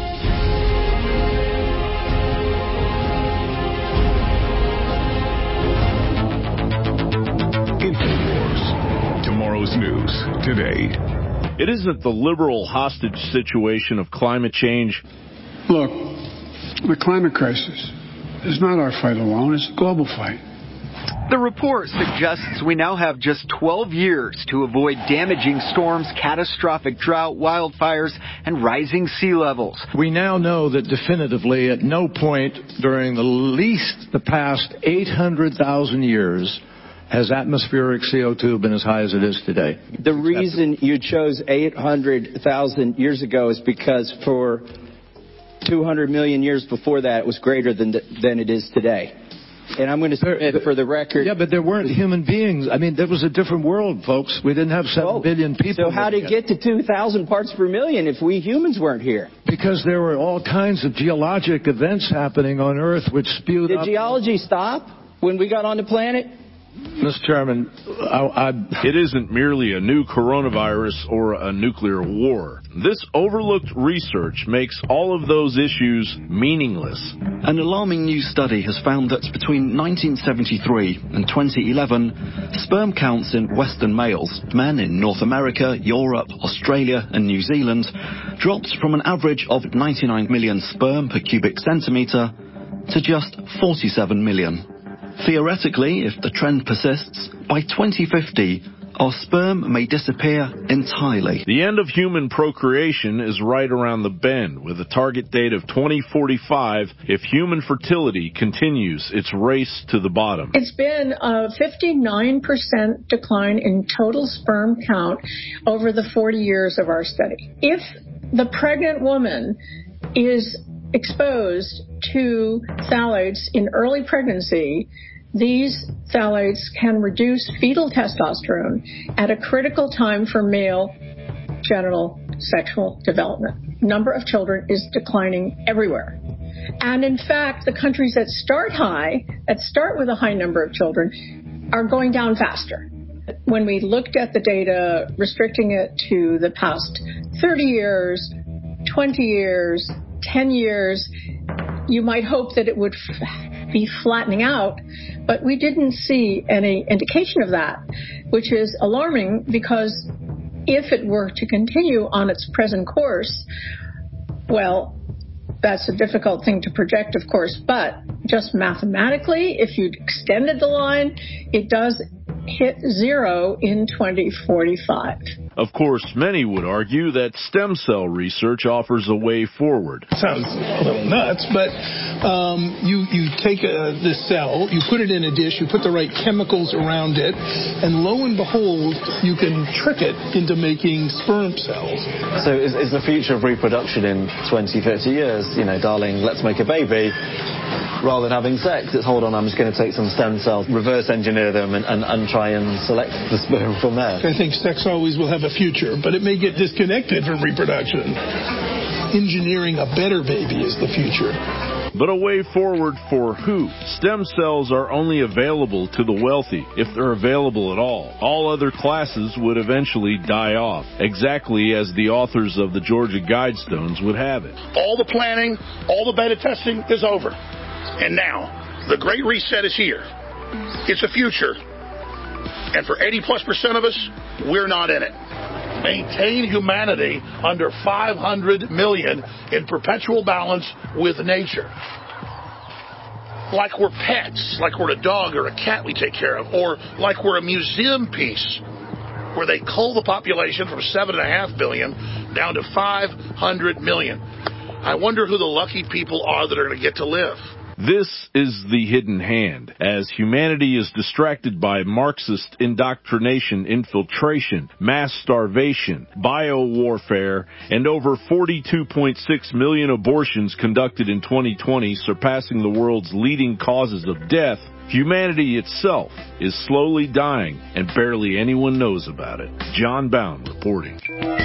Infowars, tomorrow's news today. It isn't the liberal hostage situation of climate change. Look, the climate crisis is not our fight alone, it's a global fight. The report suggests we now have just twelve years to avoid damaging storms, catastrophic drought, wildfires, and rising sea levels. We now know that definitively at no point during the least the past eight hundred thousand years has atmospheric C O two been as high as it is today. The reason you chose eight hundred thousand years ago is because for two hundred million years before that, it was greater than than it is today. And I'm going to submit for the record. Yeah, but there weren't human beings. I mean, there was a different world, folks. We didn't have seven oh, billion people. So how did it get to two thousand parts per million if we humans weren't here? Because there were all kinds of geologic events happening on Earth which spewed Did up. Did geology stop when we got on the planet? Mister Chairman, I, I... it isn't merely a new coronavirus or a nuclear war. This overlooked research makes all of those issues meaningless. An alarming new study has found that between nineteen seventy-three and twenty eleven, sperm counts in Western males, men in North America, Europe, Australia, and New Zealand, dropped from an average of ninety-nine million sperm per cubic centimetre to just forty-seven million. Theoretically, if the trend persists, by twenty fifty, our sperm may disappear entirely. The end of human procreation is right around the bend, with a target date of twenty forty-five if human fertility continues its race to the bottom. It's been a fifty-nine percent decline in total sperm count over the forty years of our study. If the pregnant woman is exposed to phthalates in early pregnancy, these phthalates can reduce fetal testosterone at a critical time for male genital sexual development. Number of children is declining everywhere. And in fact, the countries that start high, that start with a high number of children, are going down faster. When we looked at the data, restricting it to the past thirty years, twenty years, ten years, you might hope that it would f- be flattening out, but we didn't see any indication of that, which is alarming because if it were to continue on its present course, well, that's a difficult thing to project, of course, but just mathematically, if you extended the line, it does hit zero in twenty forty-five. Of course, many would argue that stem cell research offers a way forward. Sounds a little nuts, but um, you, you take a, the cell, you put it in a dish, you put the right chemicals around it, and lo and behold, you can trick it into making sperm cells. So is, is the future of reproduction in twenty, thirty years, you know, darling, let's make a baby, rather than having sex, it's hold on, I'm just going to take some stem cells, reverse engineer them, and, and, and try and select the sperm from there? I think sex always will have a future, but it may get disconnected from reproduction. Engineering a better baby is the future. But a way forward for who? Stem cells are only available to the wealthy, if they're available at all. All other classes would eventually die off, exactly as the authors of the Georgia Guidestones would have it. All the planning, all the beta testing is over. And now, the Great Reset is here. It's a future. And for eighty plus percent of us, we're not in it. Maintain humanity under five hundred million in perpetual balance with nature. Like we're pets, like we're a dog or a cat we take care of, or like we're a museum piece where they cull the population from seven and a half billion down to five hundred million. I wonder who the lucky people are that are going to get to live. This is the hidden hand, as humanity is distracted by Marxist indoctrination, infiltration, mass starvation, bio-warfare, and over forty-two point six million abortions conducted in twenty twenty, surpassing the world's leading causes of death. Humanity itself is slowly dying, and barely anyone knows about it. John Bound reporting.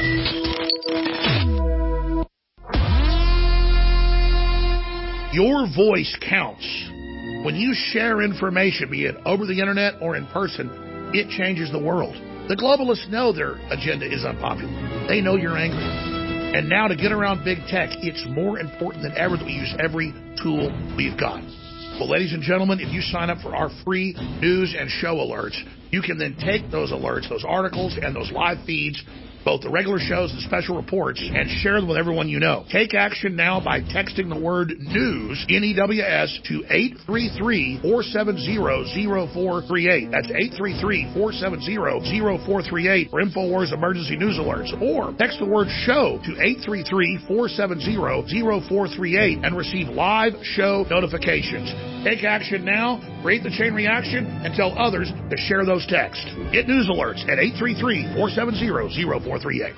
Your voice counts. When you share information, be it over the internet or in person, it changes the world. The globalists know their agenda is unpopular. They know you're angry. And now to get around big tech, it's more important than ever that we use every tool we've got. Well, ladies and gentlemen, if you sign up for our free news and show alerts, you can then take those alerts, those articles, and those live feeds, both the regular shows and special reports, and share them with everyone you know. Take action now by texting the word NEWS, N E W S, to eight three three, four seven zero, zero four three eight. That's eight three three, four seven zero, zero four three eight for InfoWars emergency news alerts. Or text the word SHOW to eight three three, four seven zero, zero four three eight and receive live show notifications. Take action now, create the chain reaction, and tell others to share those texts. Get news alerts at eight three three, four seven zero, zero four three eight.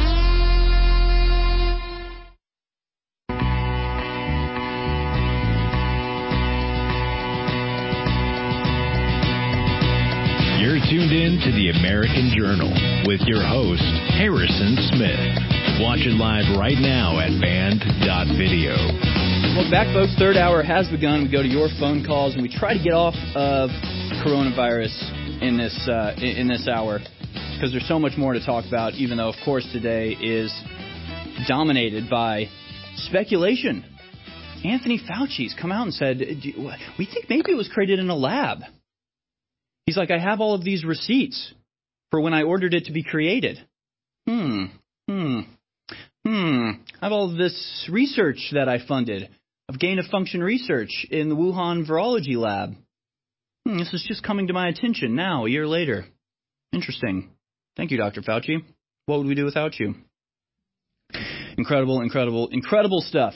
You're tuned in to the American Journal with your host, Harrison Smith. Watch it live right now at band dot video. Welcome back, folks. Third hour has begun. We go to your phone calls, and we try to get off of coronavirus in this uh, in this hour because there's so much more to talk about, even though, of course, today is dominated by speculation. Anthony Fauci's come out and said, we think maybe it was created in a lab. He's like, I have all of these receipts for when I ordered it to be created. Hmm, hmm, hmm. I have all of this research that I funded of gain-of-function research in the Wuhan Virology Lab. Hmm, this is just coming to my attention now, a year later. Interesting. Thank you, Doctor Fauci. What would we do without you? Incredible, incredible, incredible stuff.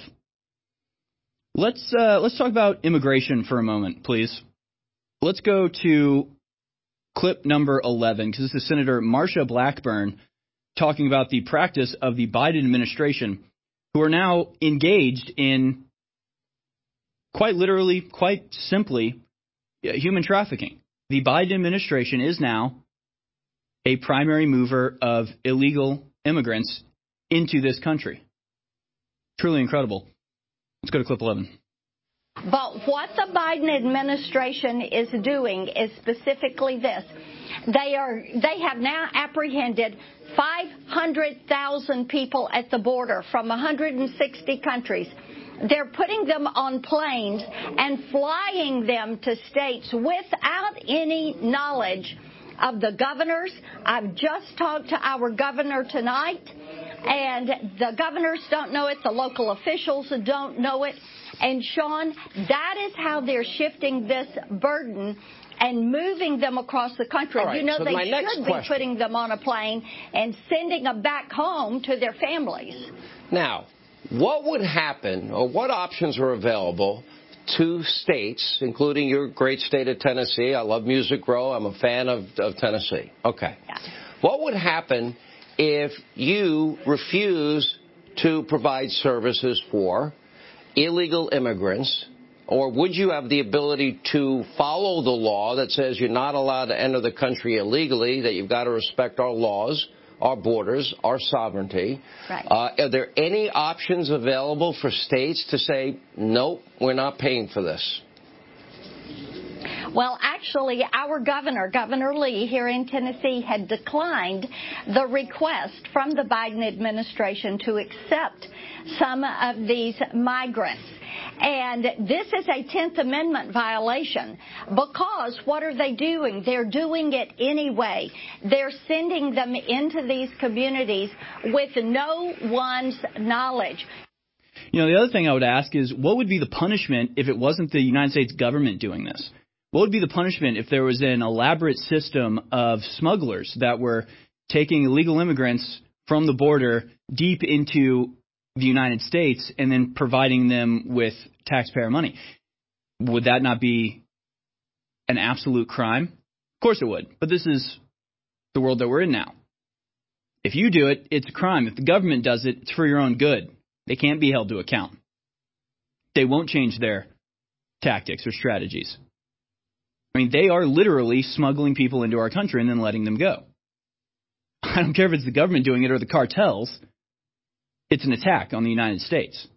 Let's uh, let's talk about immigration for a moment, please. Let's go to clip number eleven, because this is Senator Marsha Blackburn talking about the practice of the Biden administration, who are now engaged in, quite literally, quite simply, human trafficking. The Biden administration is now a primary mover of illegal immigrants into this country. Truly incredible. Let's go to clip eleven. But what the Biden administration is doing is specifically this. They are they have now apprehended five hundred thousand people at the border from one hundred sixty countries. They're putting them on planes and flying them to states without any knowledge of the governors. I've just talked to our governor tonight, and the governors don't know it. The local officials don't know it. And, Sean, that is how they're shifting this burden and moving them across the country. Right, you know, so they should be question. putting them on a plane and sending them back home to their families. Now, what would happen, or what options are available to states, including your great state of Tennessee? I love Music Row. I'm a fan of, of Tennessee. Okay. Yeah. What would happen if you refuse to provide services for illegal immigrants, or would you have the ability to follow the law that says you're not allowed to enter the country illegally, that you've got to respect our laws, our borders, our sovereignty? Right. Uh, are there any options available for states to say, nope, we're not paying for this? Well, actually, our governor, Governor Lee, here in Tennessee, had declined the request from the Biden administration to accept some of these migrants. And this is a tenth Amendment violation because what are they doing? They're doing it anyway. They're sending them into these communities with no one's knowledge. You know, the other thing I would ask is, what would be the punishment if it wasn't the United States government doing this? What would be the punishment if there was an elaborate system of smugglers that were taking illegal immigrants from the border deep into the United States and then providing them with taxpayer money? Would that not be an absolute crime? Of course it would. But this is the world that we're in now. If you do it, it's a crime. If the government does it, it's for your own good. They can't be held to account. They won't change their tactics or strategies. I mean, they are literally smuggling people into our country and then letting them go. I don't care if it's the government doing it or the cartels. It's an attack on the United States.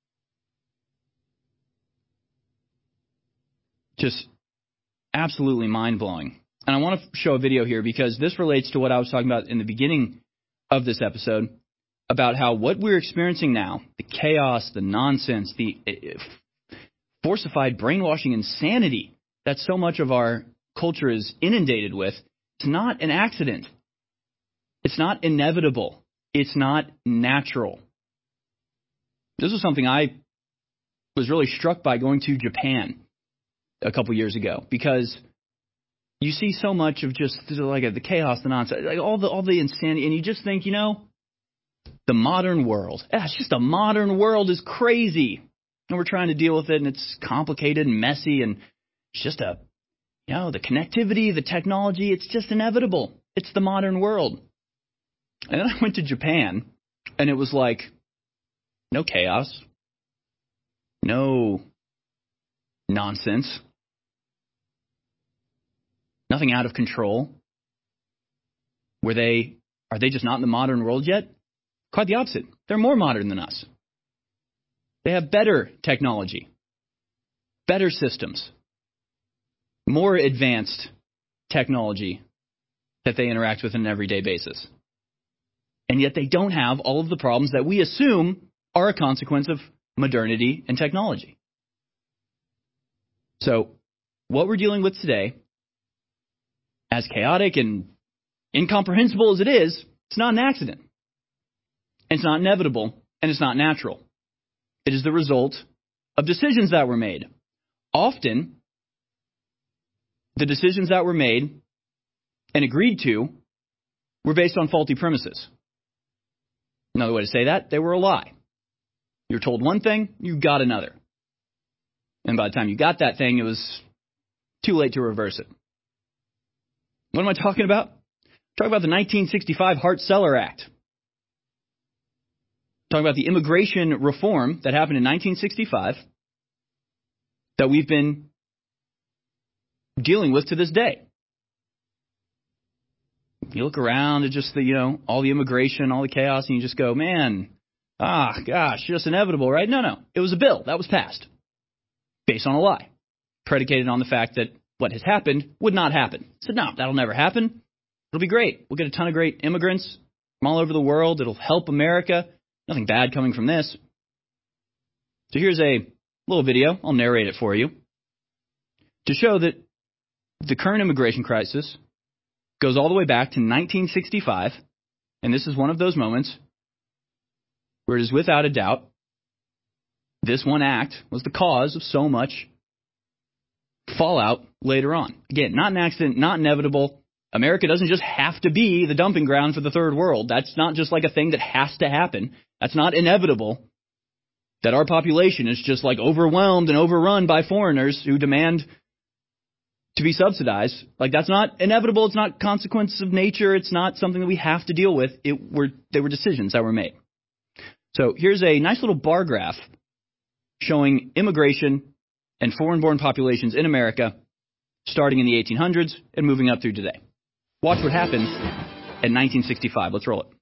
Just absolutely mind-blowing. And I want to show a video here because this relates to what I was talking about in the beginning of this episode about how what we're experiencing now, the chaos, the nonsense, the falsified brainwashing insanity that so much of our culture is inundated with, it's not an accident. It's not inevitable. It's not natural. This was something I was really struck by going to Japan a couple years ago because you see so much of just like the chaos, the nonsense, like all the all the insanity, and you just think, you know, the modern world. Yeah, it's just a modern world is crazy, and we're trying to deal with it, and it's complicated and messy, and it's just a, you know, the connectivity, the technology, it's just inevitable. It's the modern world. And then I went to Japan, and it was like no chaos, no nonsense, nothing out of control. Were they, are they just not in the modern world yet? Quite the opposite. They're more modern than us. They have better technology, better systems, more advanced technology that they interact with on an everyday basis. And yet they don't have all of the problems that we assume are a consequence of modernity and technology. So what we're dealing with today, as chaotic and incomprehensible as it is, it's not an accident. It's not inevitable, and it's not natural. It is the result of decisions that were made. Often, the decisions that were made and agreed to were based on faulty premises. Another way to say that, they were a lie. You were told one thing, you got another. And by the time you got that thing, it was too late to reverse it. What am I talking about? I'm talking about the nineteen sixty-five Hart-Celler Act. I'm talking about the immigration reform that happened in nineteen sixty-five that we've been dealing with to this day. You look around at just the, you know, all the immigration, all the chaos, and you just go, man, ah, gosh, just inevitable, right? No, no. It was a bill that was passed based on a lie, predicated on the fact that what has happened would not happen. I said, no, that'll never happen. It'll be great. We'll get a ton of great immigrants from all over the world. It'll help America. Nothing bad coming from this. So here's a little video. I'll narrate it for you to show that the current immigration crisis goes all the way back to nineteen sixty-five, and this is one of those moments where it is without a doubt this one act was the cause of so much fallout later on. Again, not an accident, not inevitable. America doesn't just have to be the dumping ground for the third world. That's not just like a thing that has to happen. That's not inevitable. That our population is just like overwhelmed and overrun by foreigners who demand to be subsidized. Like, that's not inevitable. It's not consequence of nature. It's not something that we have to deal with. It were they were decisions that were made. So here's a nice little bar graph showing immigration and foreign-born populations in America starting in the eighteen hundreds and moving up through today. Watch what happens in nineteen sixty-five. Let's roll it.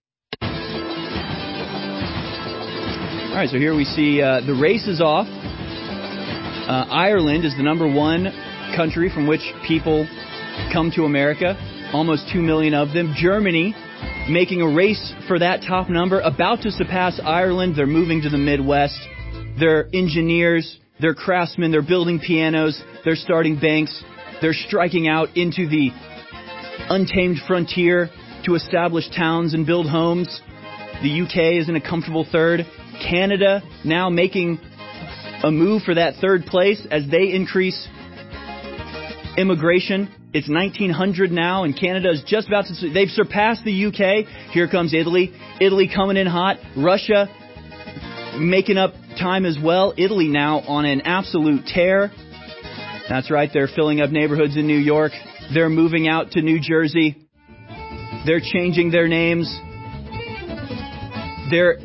All right, so here we see uh, the race is off. Uh, Ireland is the number one country from which people come to America, almost two million of them. Germany making a race for that top number, about to surpass Ireland. They're moving to the Midwest. Their engineers, They're craftsmen. They're building pianos. They're starting banks. They're striking out into the untamed frontier to establish towns and build homes. The U K is in a comfortable third. Canada now making a move for that third place as they increase immigration. It's nineteen hundred now, and Canada is just about to... They've surpassed the U K. Here comes Italy. Italy coming in hot. Russia making up time as well. Italy now on an absolute tear. That's right, they're filling up neighborhoods in New York. They're moving out to New Jersey. They're changing their names. They're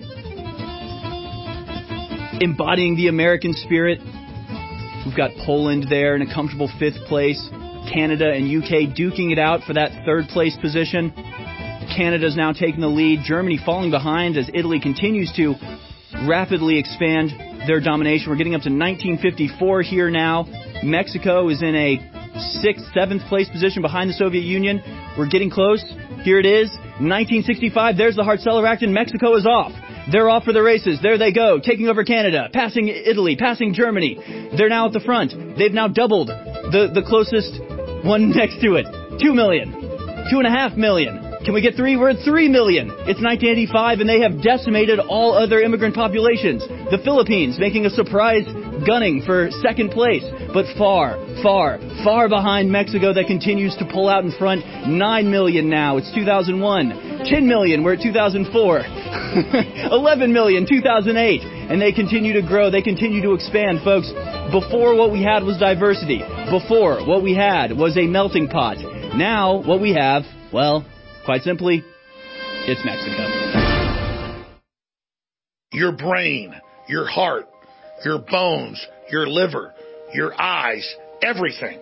embodying the American spirit. We've got Poland there in a comfortable fifth place. Canada and U K duking it out for that third place position. Canada's now taking the lead. Germany falling behind as Italy continues to rapidly expand their domination. We're getting up to nineteen fifty-four here now. Mexico is in a sixth, seventh place position behind the Soviet Union. We're getting close. Here it is. nineteen sixty-five. There's the Hart-Celler Act, and Mexico is off. They're off for the races. There they go, taking over Canada, passing Italy, passing Germany. They're now at the front. They've now doubled the, the closest one next to it. Two million. Two and a half million. Can we get three? We're at three million. It's nineteen eighty-five, and they have decimated all other immigrant populations. The Philippines making a surprise gunning for second place, but far, far, far behind Mexico that continues to pull out in front. Nine million now. It's two thousand one. Ten million. We're at two thousand four. Eleven million. two thousand eight. And they continue to grow. They continue to expand, folks. Before, what we had was diversity. Before, what we had was a melting pot. Now, what we have, well, quite simply, it's Mexico. Your brain, your heart, your bones, your liver, your eyes, everything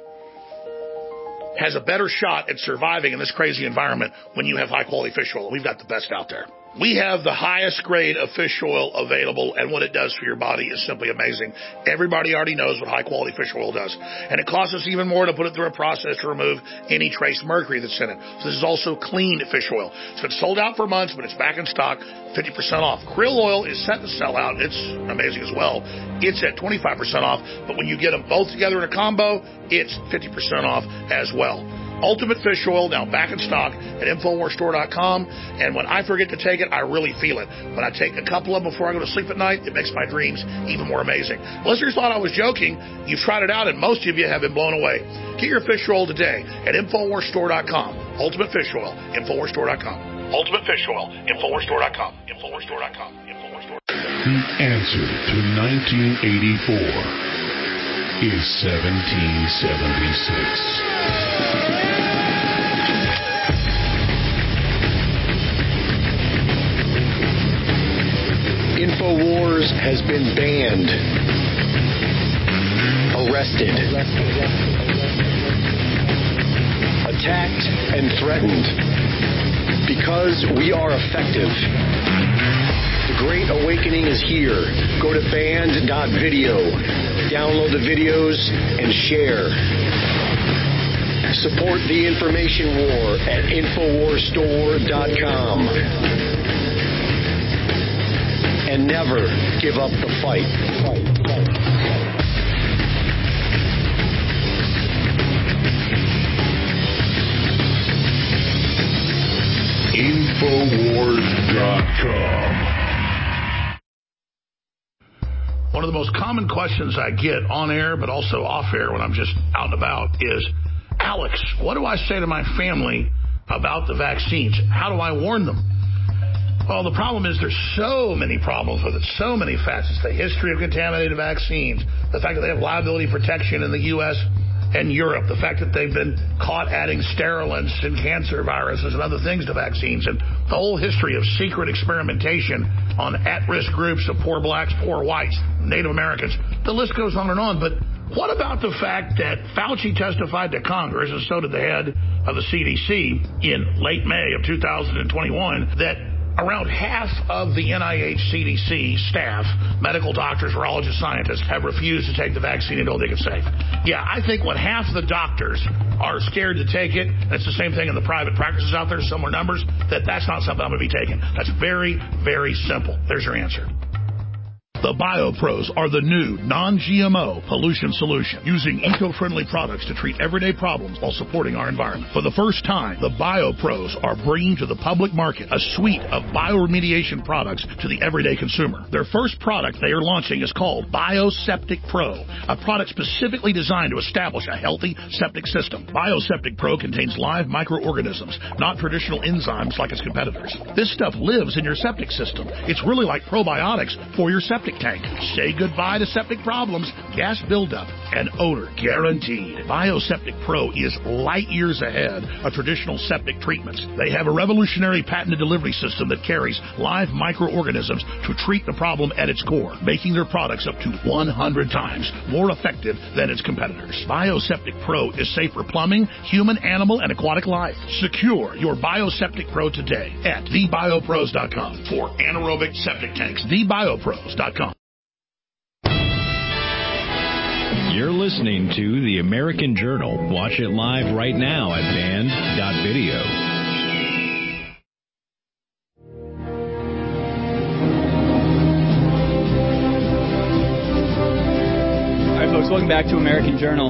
has a better shot at surviving in this crazy environment when you have high-quality fish oil. We've got the best out there. We have the highest grade of fish oil available, and what it does for your body is simply amazing. Everybody already knows what high-quality fish oil does. And it costs us even more to put it through a process to remove any trace mercury that's in it. So this is also clean fish oil. It's been sold out for months, but it's back in stock, fifty percent off. Krill oil is set to sell out. It's amazing as well. It's at twenty-five percent off, but when you get them both together in a combo, it's fifty percent off as well. Ultimate Fish Oil, now back in stock at Infowars Store dot com. And when I forget to take it, I really feel it. When I take a couple of them before I go to sleep at night, it makes my dreams even more amazing. Listeners thought I was joking. You've tried it out, and most of you have been blown away. Get your fish oil today at Infowars Store dot com. Ultimate Fish Oil, Infowars Store dot com. Ultimate Fish Oil, Infowars Store dot com. Infowars Store dot com. Infowars Store dot com. The answer to nineteen eighty-four is seventeen seventy-six. InfoWars has been banned, arrested, attacked, and threatened because we are effective. The Great Awakening is here. Go to banned dot video, download the videos, and share. Support the information war at Infowars Store dot com. And never give up the fight. Infowars dot com. One of the most common questions I get on air, but also off air when I'm just out and about is, Alex, what do I say to my family about the vaccines? How do I warn them? Well, the problem is there's so many problems with it, so many facets. The history of contaminated vaccines, the fact that they have liability protection in the U S and Europe, the fact that they've been caught adding sterilants and cancer viruses and other things to vaccines, and the whole history of secret experimentation on at-risk groups of poor blacks, poor whites, Native Americans. The list goes on and on. But what about the fact that Fauci testified to Congress, and so did the head of the C D C in late May of two thousand twenty-one, that around half of the N I H C D C staff, medical doctors, virologists, scientists, have refused to take the vaccine and don't think it's safe? Yeah, I think when half the doctors are scared to take it, and it's the same thing in the private practices out there, similar numbers, that that's not something I'm going to be taking. That's very, very simple. There's your answer. The BioPros are the new non-G M O pollution solution, using eco-friendly products to treat everyday problems while supporting our environment. For the first time, the BioPros are bringing to the public market a suite of bioremediation products to the everyday consumer. Their first product they are launching is called BioSeptic Pro, a product specifically designed to establish a healthy septic system. BioSeptic Pro contains live microorganisms, not traditional enzymes like its competitors. This stuff lives in your septic system. It's really like probiotics for your septic tank. Say goodbye to septic problems, gas buildup, and odor guaranteed. BioSeptic Pro is light years ahead of traditional septic treatments. They have a revolutionary patented delivery system that carries live microorganisms to treat the problem at its core, making their products up to one hundred times more effective than its competitors. BioSeptic Pro is safe for plumbing, human, animal, and aquatic life. Secure your BioSeptic Pro today at the bio pros dot com for anaerobic septic tanks. the bio pros dot com. You're listening to The American Journal. Watch it live right now at band dot video. All right, folks, welcome back to American Journal.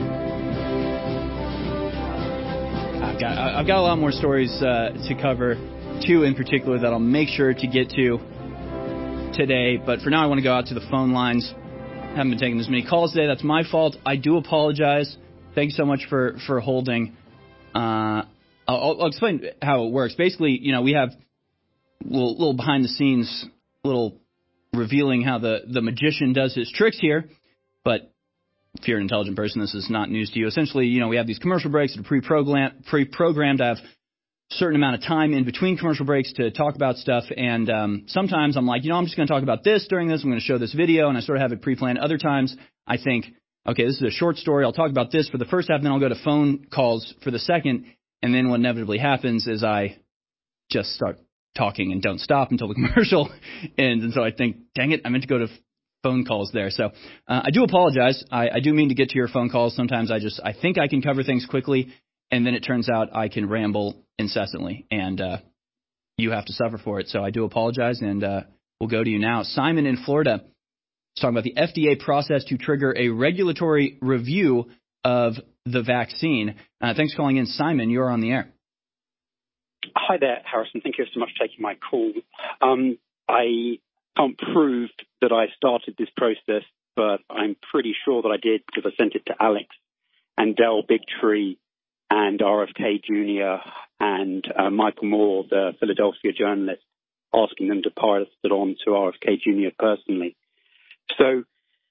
I've got I've got a lot more stories uh, to cover, two in particular that I'll make sure to get to today. But for now, I want to go out to the phone lines. Haven't been taking as many calls today. That's my fault. I do apologize. Thank you so much for, for holding. Uh, I'll, I'll explain how it works. Basically, you know, we have a little, little behind the scenes, little revealing how the, the magician does his tricks here. But if you're an intelligent person, this is not news to you. Essentially, you know, we have these commercial breaks that are pre-programmed, pre-programmed. I have certain amount of time in between commercial breaks to talk about stuff, and um, sometimes I'm like, you know, I'm just going to talk about this during this, I'm going to show this video, and I sort of have it pre-planned. Other times I think, okay, this is a short story, I'll talk about this for the first half, and then I'll go to phone calls for the second, and then what inevitably happens is I just start talking and don't stop until the commercial ends, and so I think, dang it, I meant to go to phone calls there. So uh, I do apologize. I, I do mean to get to your phone calls. Sometimes I just, I think I can cover things quickly, and then it turns out I can ramble incessantly, and uh, you have to suffer for it. So I do apologize, and uh, we'll go to you now. Simon in Florida is talking about the F D A process to trigger a regulatory review of the vaccine. Uh, thanks for calling in, Simon. You're on the air. Hi there, Harrison. Thank you so much for taking my call. Um, I can't prove that I started this process, but I'm pretty sure that I did because I sent it to Alex and Del Bigtree and R F K Junior and uh, Michael Moore, the Philadelphia journalist, asking them to pass it on to R F K Junior personally. So,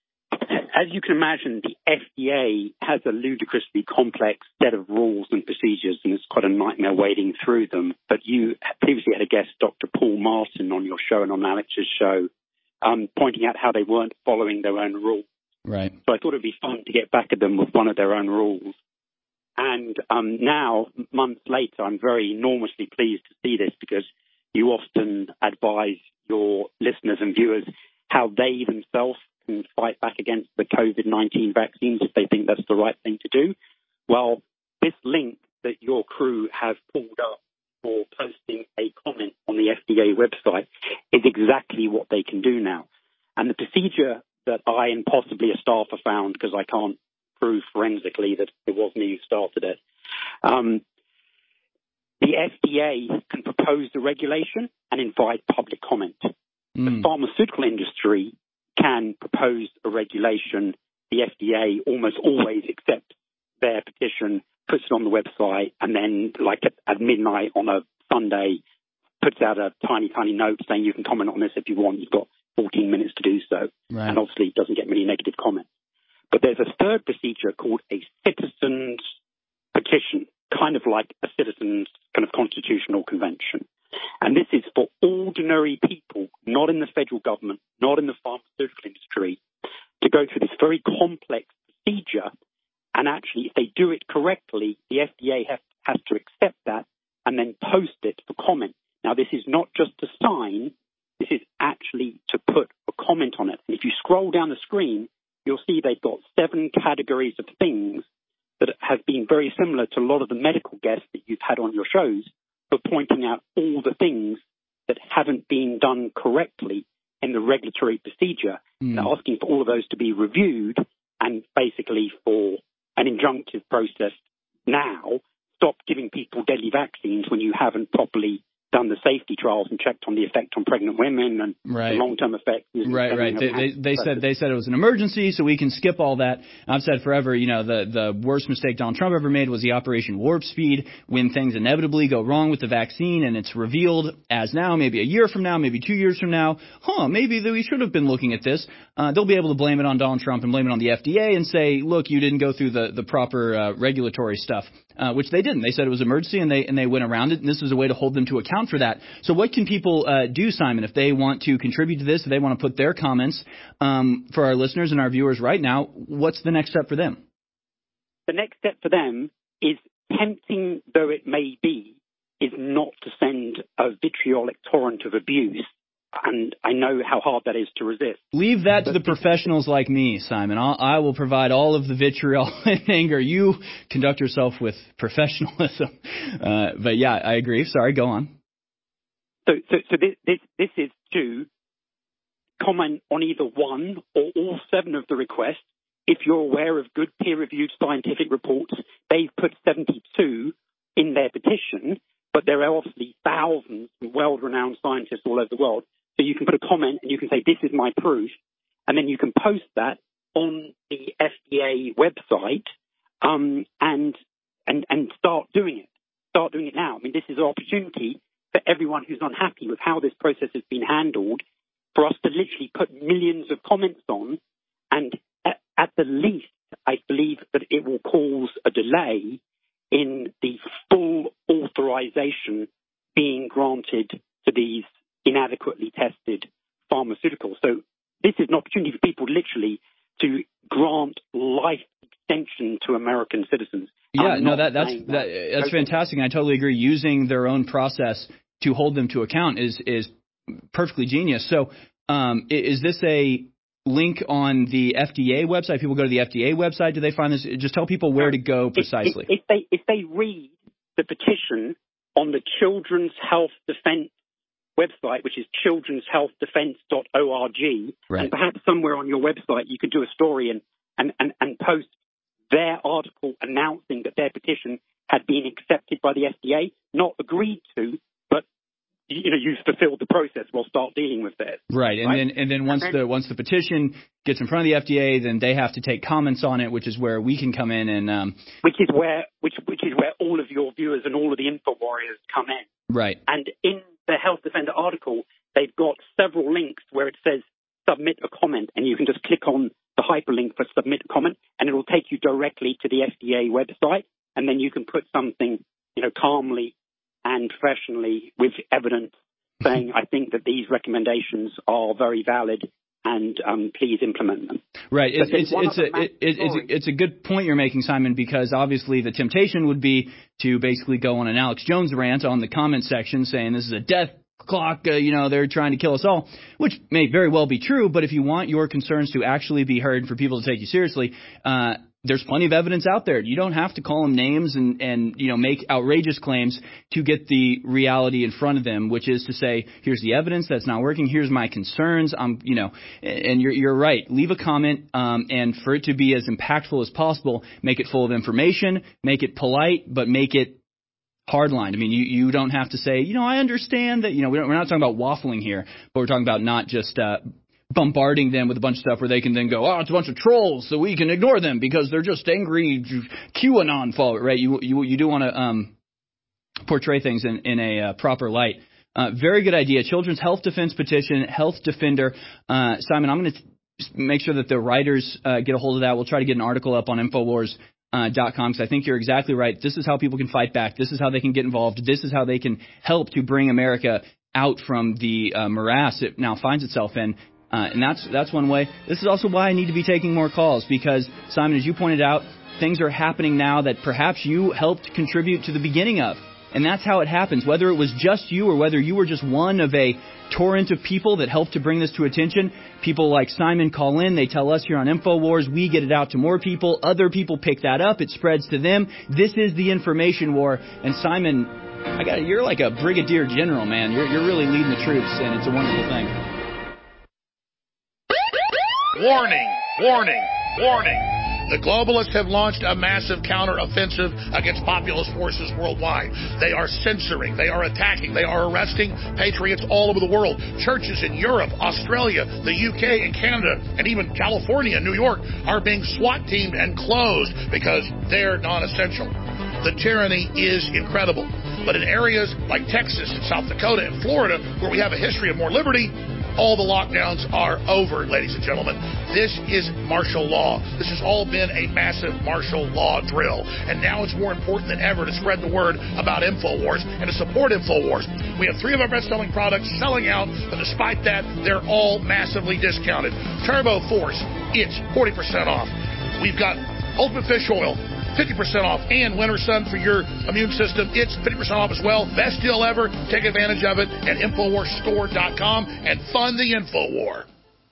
as you can imagine, the F D A has a ludicrously complex set of rules and procedures, and it's quite a nightmare wading through them. But you previously had a guest, Doctor Paul Martin, on your show and on Alex's show, um, pointing out how they weren't following their own rules. Right. So I thought it would be fun to get back at them with one of their own rules. And um, now, months later, I'm very enormously pleased to see this because you often advise your listeners and viewers how they themselves can fight back against the COVID nineteen vaccines if they think that's the right thing to do. Well, this link that your crew have pulled up for posting a comment on the F D A website is exactly what they can do now. And the procedure that I and possibly a staffer found, because I can't prove forensically that it was me who started it, um, the F D A can propose the regulation and invite public comment. Mm. The pharmaceutical industry can propose a regulation. The F D A almost always accepts their petition, puts it on the website, and then, like at, at midnight on a Sunday, puts out a tiny, tiny note saying you can comment on this if you want. You've got fourteen minutes to do so. Right. And obviously it doesn't get many negative comments. But there's a third procedure called a citizen's petition, kind of like a citizen's kind of constitutional convention. And this is for ordinary people, not in the federal government, not in the pharmaceutical industry, to go through this very complex procedure. And actually, if they do it correctly, the F D A has, has to accept that and then post it for comment. Now, this is not just to sign. This is actually to put a comment on it. And if you scroll down the screen, you'll see they've got seven categories of things that have been very similar to a lot of the medical guests that you've had on your shows, for pointing out all the things that haven't been done correctly in the regulatory procedure. Mm. They're asking for all of those to be reviewed and basically for an injunctive process now. Stop giving people deadly vaccines when you haven't properly done the safety trials and checked on the effect on pregnant women and right. the long-term effects. Right, right. They, they, they said they said it was an emergency, so we can skip all that. I've said forever, you know, the the worst mistake Donald Trump ever made was the Operation Warp Speed, when things inevitably go wrong with the vaccine, and it's revealed as now, maybe a year from now, maybe two years from now, huh, maybe that we should have been looking at this. Uh, they'll be able to blame it on Donald Trump and blame it on the F D A and say, look, you didn't go through the the proper uh, regulatory stuff. Uh, which they didn't. They said it was emergency, and they and they went around it, and this is a way to hold them to account for that. So what can people uh, do, Simon, if they want to contribute to this, if they want to put their comments um, for our listeners and our viewers right now, what's the next step for them? The next step for them is, tempting though it may be, is not to send a vitriolic torrent of abuse. And I know how hard that is to resist. Leave that to the professionals like me, Simon. I'll, I will provide all of the vitriol and anger. You conduct yourself with professionalism. Uh, but yeah, I agree. Sorry, go on. So, so, so this, this, this is to comment on either one or all seven of the requests. If you're aware of good peer-reviewed scientific reports, they've put seventy-two in their petition, but there are obviously thousands of world-renowned scientists all over the world. So you can put a comment and you can say, this is my proof, and then you can post that on the F D A website um, and, and, and start doing it. Start doing it now. I mean, this is an opportunity for everyone who's unhappy with how this process has been handled for us to literally put millions of comments on, and at, at the least, I believe that it will cause a delay in the full authorization being granted to these inadequately tested pharmaceuticals. So this is an opportunity for people literally to grant life extension to American citizens. Yeah, no, that that's that, that's fantastic. And I totally agree. Using their own process to hold them to account is is perfectly genius. So um, is this a link on the F D A website? People go to the F D A website. Do they find this? Just tell people where to go precisely. If, if, if they if they read the petition on the Children's Health Defense website, which is children's health defense dot org, right. and perhaps somewhere on your website you could do a story and, and, and, and post their article announcing that their petition had been accepted by the F D A, not agreed to, but you know, you've fulfilled the process. We'll start dealing with this. Right, and right? then and then once and then, the once the petition gets in front of the F D A, then they have to take comments on it, which is where we can come in and um, which is where which which is where all of your viewers and all of the info warriors come in. Right, and in the Health Defender article, they've got several links where it says submit a comment, and you can just click on the hyperlink for submit a comment, and it will take you directly to the F D A website, and then you can put something, you know, calmly and professionally with evidence saying, I think that these recommendations are very valid, and um, please implement them. Right. It's, it's, it's, a, it, it, it's, a, it's a good point you're making, Simon, because obviously the temptation would be to basically go on an Alex Jones rant on the comment section saying this is a death clock, uh, you know, they're trying to kill us all, which may very well be true, but if you want your concerns to actually be heard and for people to take you seriously, uh, there's plenty of evidence out there. You don't have to call them names and, and, you know, make outrageous claims to get the reality in front of them, which is to say, here's the evidence that's not working. Here's my concerns. Um, you know, and you're, you're right. Leave a comment, um, and for it to be as impactful as possible, make it full of information, make it polite, but make it hardline. I mean, you, you don't have to say, you know, I understand that, you know, we don't, we're not talking about waffling here, but we're talking about not just, uh, bombarding them with a bunch of stuff where they can then go, oh, it's a bunch of trolls, so we can ignore them because they're just angry QAnon followers, right? You you you do want to um, portray things in, in a uh, proper light. Uh, very good idea. Children's Health Defense Petition, Health Defender. Uh, Simon, I'm going to make sure that the writers uh, get a hold of that. We'll try to get an article up on Infowars dot com because I think you're exactly right. This is how people can fight back. This is how they can get involved. This is how they can help to bring America out from the uh, morass it now finds itself in. Uh, and that's that's one way. This is also why I need to be taking more calls because, Simon, as you pointed out, things are happening now that perhaps you helped contribute to the beginning of. And that's how it happens. Whether it was just you or whether you were just one of a torrent of people that helped to bring this to attention, people like Simon call in. They tell us here on InfoWars. We get it out to more people. Other people pick that up. It spreads to them. This is the information war. And Simon, I got you're like a brigadier general, man. You're, you're really leading the troops, and it's a wonderful thing. Warning, warning, warning. The globalists have launched a massive counter-offensive against populist forces worldwide. They are censoring, they are attacking, they are arresting patriots all over the world. Churches in Europe, Australia, the U K, and Canada, and even California and New York are being SWAT-teamed and closed because they're non-essential. The tyranny is incredible. But in areas like Texas and South Dakota and Florida, where we have a history of more liberty, all the lockdowns are over, ladies and gentlemen. This is martial law. This has all been a massive martial law drill. And now it's more important than ever to spread the word about InfoWars and to support InfoWars. We have three of our best-selling products selling out, but despite that, they're all massively discounted. Turbo Force, it's forty percent off. We've got Ultimate Fish Oil, fifty percent off, and Winter Sun for your immune system. It's fifty percent off as well. Best deal ever. Take advantage of it at Infowars Store dot com and fund the InfoWar.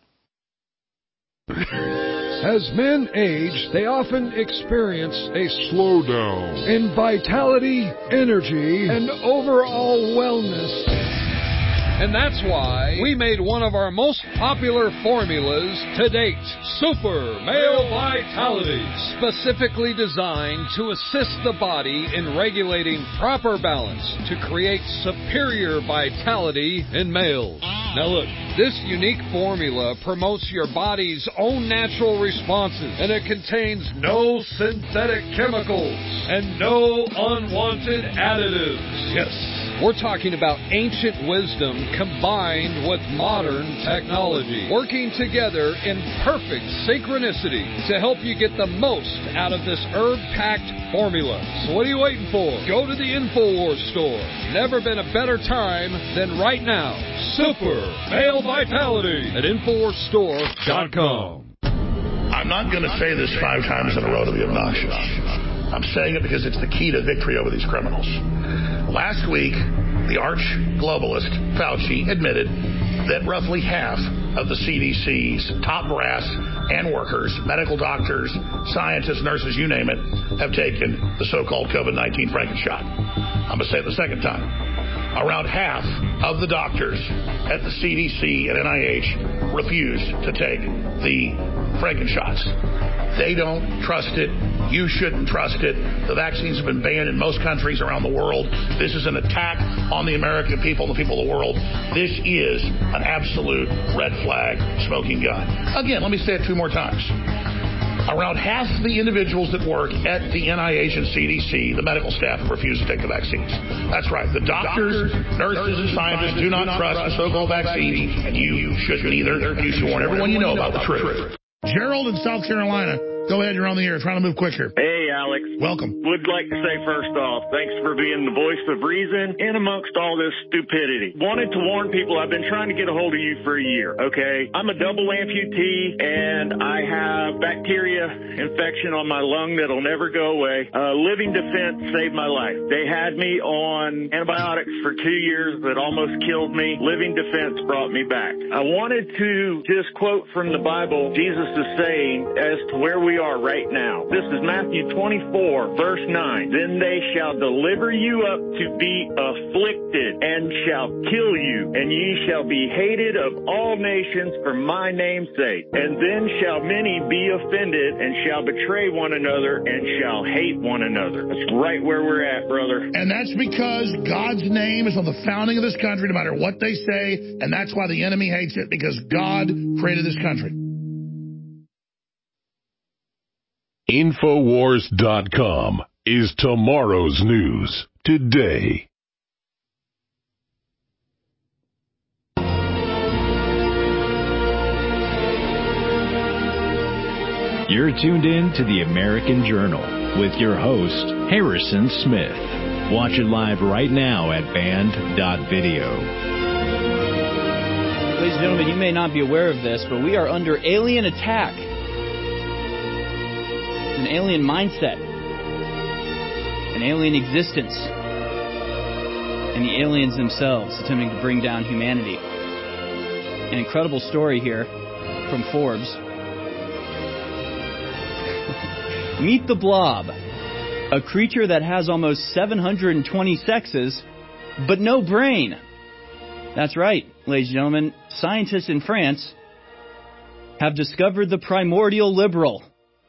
As men age, they often experience a slowdown in vitality, energy, and overall wellness. And that's why we made one of our most popular formulas to date, Super Male Vitality, specifically designed to assist the body in regulating proper balance to create superior vitality in males. Now look, this unique formula promotes your body's own natural responses, and it contains no synthetic chemicals and no unwanted additives. Yes, we're talking about ancient wisdom combined with modern technology, working together in perfect synchronicity to help you get the most out of this herb-packed formula. So what are you waiting for? Go to the InfoWars store. Never been a better time than right now. Super Male Vitality at Infowars Store dot com. I'm not going to say this five times in a row to be obnoxious. I'm saying it because it's the key to victory over these criminals. Last week, the arch-globalist Fauci admitted that roughly half of the C D C's top brass and workers, medical doctors, scientists, nurses, you name it, have taken the so-called COVID nineteen Frankenshot. I'm going to say it the second time. Around half of the doctors at the C D C and N I H refuse to take the Frankenshots. They don't trust it. You shouldn't trust it. The vaccines have been banned in most countries around the world. This is an attack on the American people and the people of the world. This is an absolute red flag smoking gun. Again, let me say it two more times. Around half the individuals that work at the N I H and C D C, the medical staff, refuse to take the vaccines. That's right. The doctors, nurses, and scientists do not trust the so-called vaccine, and you shouldn't either. You should warn everyone you know about the truth. Gerald in South Carolina. Go ahead, you're on the air. Trying to move quicker. Hey, Alex. Welcome. Would like to say first off, thanks for being the voice of reason in amongst all this stupidity. Wanted to warn people, I've been trying to get a hold of you for a year, okay? I'm a double amputee, and I have bacteria infection on my lung that'll never go away. Uh, Living Defense saved my life. They had me on antibiotics for two years that almost killed me. Living Defense brought me back. I wanted to just quote from the Bible, Jesus is saying, as to where we are right now. This is Matthew twenty-four, verse nine. Then they shall deliver you up to be afflicted and shall kill you, and ye shall be hated of all nations for my name's sake. And then shall many be offended and shall betray one another and shall hate one another. That's right where we're at, brother. And that's because God's name is on the founding of this country, no matter what they say, and that's why the enemy hates it, because God created this country. Infowars dot com is tomorrow's news today. You're tuned in to the American Journal with your host, Harrison Smith. Watch it live right now at band dot video. Ladies and gentlemen, you may not be aware of this, but we are under alien attack. An alien mindset, an alien existence, and the aliens themselves attempting to bring down humanity. An incredible story here from Forbes. Meet the Blob, a creature that has almost seven hundred twenty sexes, but no brain. That's right, ladies and gentlemen. Scientists in France have discovered the primordial liberal.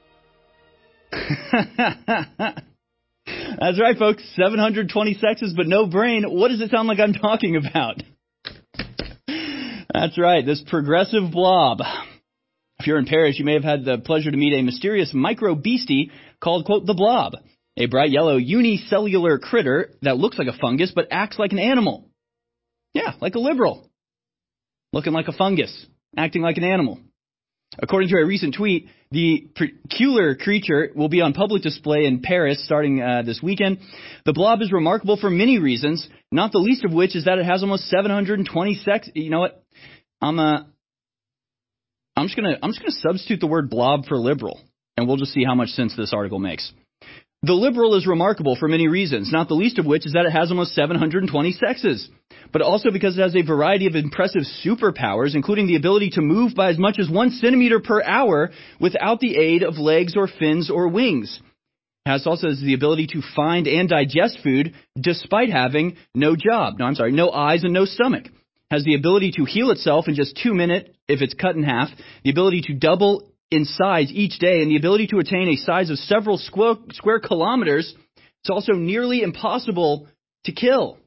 That's right, folks. seven hundred twenty sexes, but no brain. What does it sound like I'm talking about? That's right, this progressive blob. If you're in Paris, you may have had the pleasure to meet a mysterious micro-beastie called, quote, the blob, a bright yellow unicellular critter that looks like a fungus but acts like an animal. Yeah, like a liberal. Looking like a fungus, acting like an animal. According to a recent tweet, the peculiar creature will be on public display in Paris starting uh, this weekend. The blob is remarkable for many reasons, not the least of which is that it has almost seven hundred twenty sex. You know what? I'm uh, I'm just gonna I'm just gonna substitute the word blob for liberal, and we'll just see how much sense this article makes. The liberal is remarkable for many reasons, not the least of which is that it has almost seven hundred twenty sexes, but also because it has a variety of impressive superpowers, including the ability to move by as much as one centimeter per hour without the aid of legs or fins or wings. It has also the ability to find and digest food despite having no job. No, I'm sorry, no eyes and no stomach. It has the ability to heal itself in just two minutes if it's cut in half, the ability to double in size each day, and the ability to attain a size of several square, square kilometers. It's also nearly impossible to kill.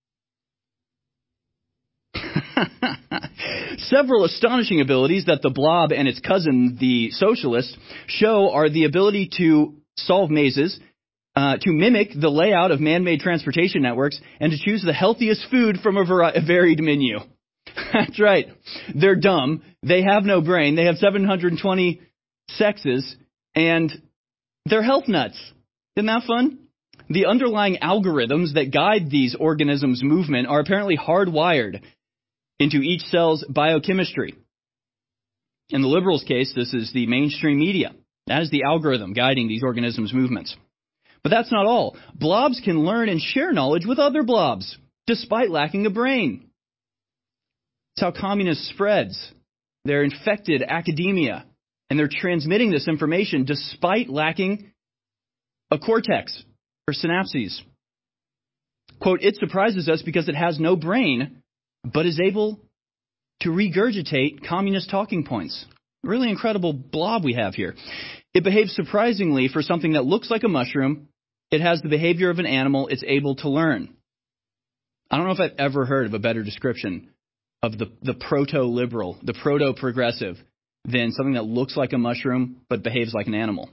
Several astonishing abilities that the blob and its cousin, the socialist, show are the ability to solve mazes, uh, to mimic the layout of man-made transportation networks, and to choose the healthiest food from a, vari- a varied menu. That's right. They're dumb. They have no brain. They have seven hundred twenty sexes, and they're health nuts. Isn't that fun? The underlying algorithms that guide these organisms' movement are apparently hardwired into each cell's biochemistry. In the liberals' case, this is the mainstream media. That is the algorithm guiding these organisms' movements. But that's not all. Blobs can learn and share knowledge with other blobs, despite lacking a brain. It's how communism spreads. They're infected academia, and they're transmitting this information despite lacking a cortex or synapses. Quote, it surprises us because it has no brain, but is able to regurgitate communist talking points. Really incredible blob we have here. It behaves surprisingly for something that looks like a mushroom. It has the behavior of an animal. It's able to learn. I don't know if I've ever heard of a better description of the, the proto-liberal, the proto-progressive, than something that looks like a mushroom but behaves like an animal.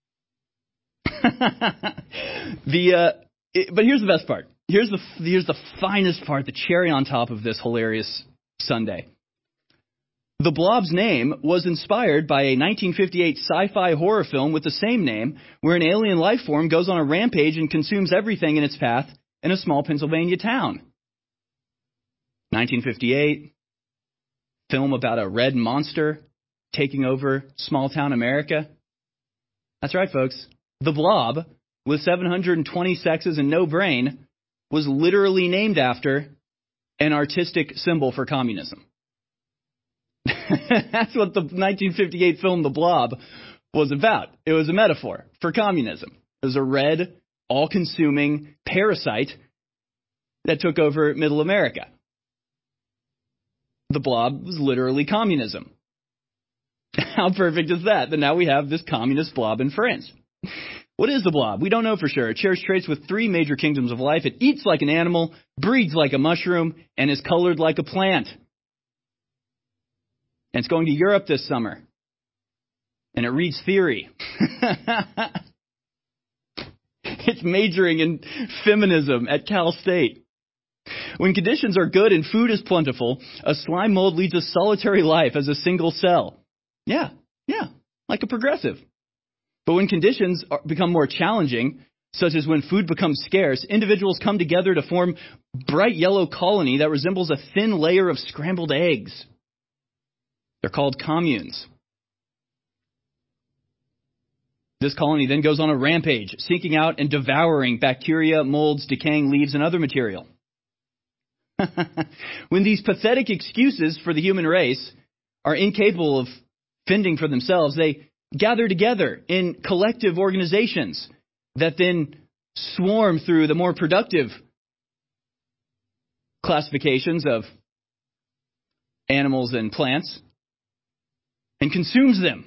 the uh, it, but here's the best part. Here's the here's the finest part, the cherry on top of this hilarious Sunday. The blob's name was inspired by a nineteen fifty-eight sci-fi horror film with the same name, where an alien life form goes on a rampage and consumes everything in its path in a small Pennsylvania town. nineteen fifty-eight, film about a red monster taking over small-town America. That's right, folks. The blob, with seven hundred twenty sexes and no brain, was literally named after an artistic symbol for communism. That's what the nineteen fifty-eight film The Blob was about. It was a metaphor for communism. It was a red, all-consuming parasite that took over middle America. The blob was literally communism. How perfect is that? That now we have this communist blob in France. What is the blob? We don't know for sure. It shares traits with three major kingdoms of life. It eats like an animal, breeds like a mushroom, and is colored like a plant. And it's going to Europe this summer. And it reads theory. It's majoring in feminism at Cal State. When conditions are good and food is plentiful, a slime mold leads a solitary life as a single cell. Yeah, yeah, like a progressive. But when conditions are, become more challenging, such as when food becomes scarce, individuals come together to form a bright yellow colony that resembles a thin layer of scrambled eggs. They're called communes. This colony then goes on a rampage, seeking out and devouring bacteria, molds, decaying leaves, and other material. When these pathetic excuses for the human race are incapable of fending for themselves, they gather together in collective organizations that then swarm through the more productive classifications of animals and plants and consumes them.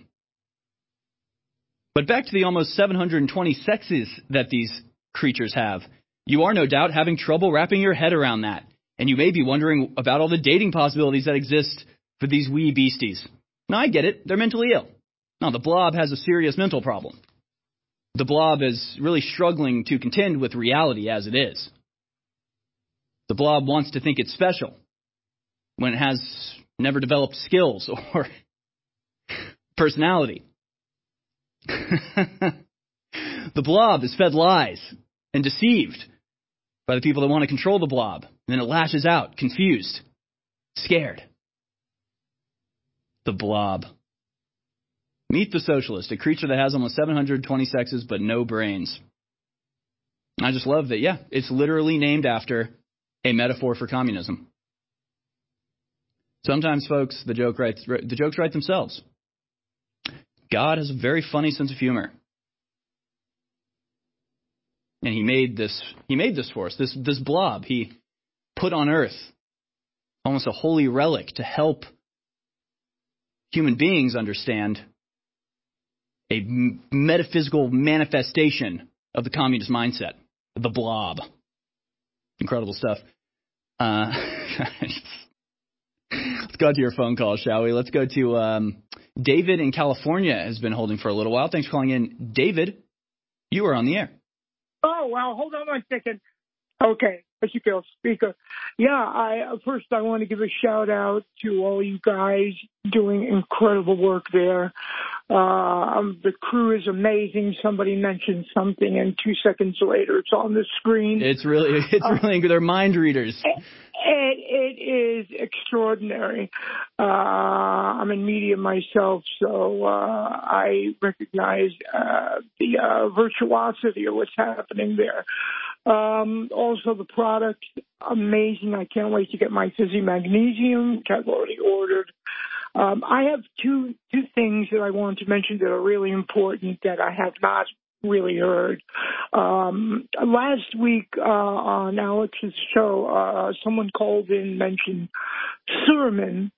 But back to the almost seven hundred twenty sexes that these creatures have. You are no doubt having trouble wrapping your head around that. And you may be wondering about all the dating possibilities that exist for these wee beasties. Now, I get it. They're mentally ill. Now, the blob has a serious mental problem. The blob is really struggling to contend with reality as it is. The blob wants to think it's special when it has never developed skills or personality. The blob is fed lies and deceived by the people that want to control the blob. And then it lashes out, confused, scared. The blob. Meet the socialist, a creature that has almost seven hundred twenty sexes but no brains. I just love that, yeah, it's literally named after a metaphor for communism. Sometimes, folks, the joke writes, the jokes write themselves. God has a very funny sense of humor. And he made this he made this for us, this this blob he put on earth, almost a holy relic to help human beings understand a metaphysical manifestation of the communist mindset, the blob. Incredible stuff. Uh, let's go to your phone call, shall we? Let's go to um, David in California has been holding for a little while. Thanks for calling in. David, you are on the air. Oh, well, hold on one second. Okay, as you go, speaker. Yeah, I first I want to give a shout out to all you guys doing incredible work there. Uh, um, the crew is amazing. Somebody mentioned something, and two seconds later, it's on the screen. It's really, it's uh, really good. They're mind readers. It, it is extraordinary. Uh, I'm in media myself, so uh, I recognize uh, the uh, virtuosity of what's happening there. Um, also, the product, amazing. I can't wait to get my Fizzy Magnesium, which I've already ordered. Um, I have two two things that I want to mention that are really important that I have not really heard. Um, last week uh, on Alex's show, uh, someone called in and mentioned Suramin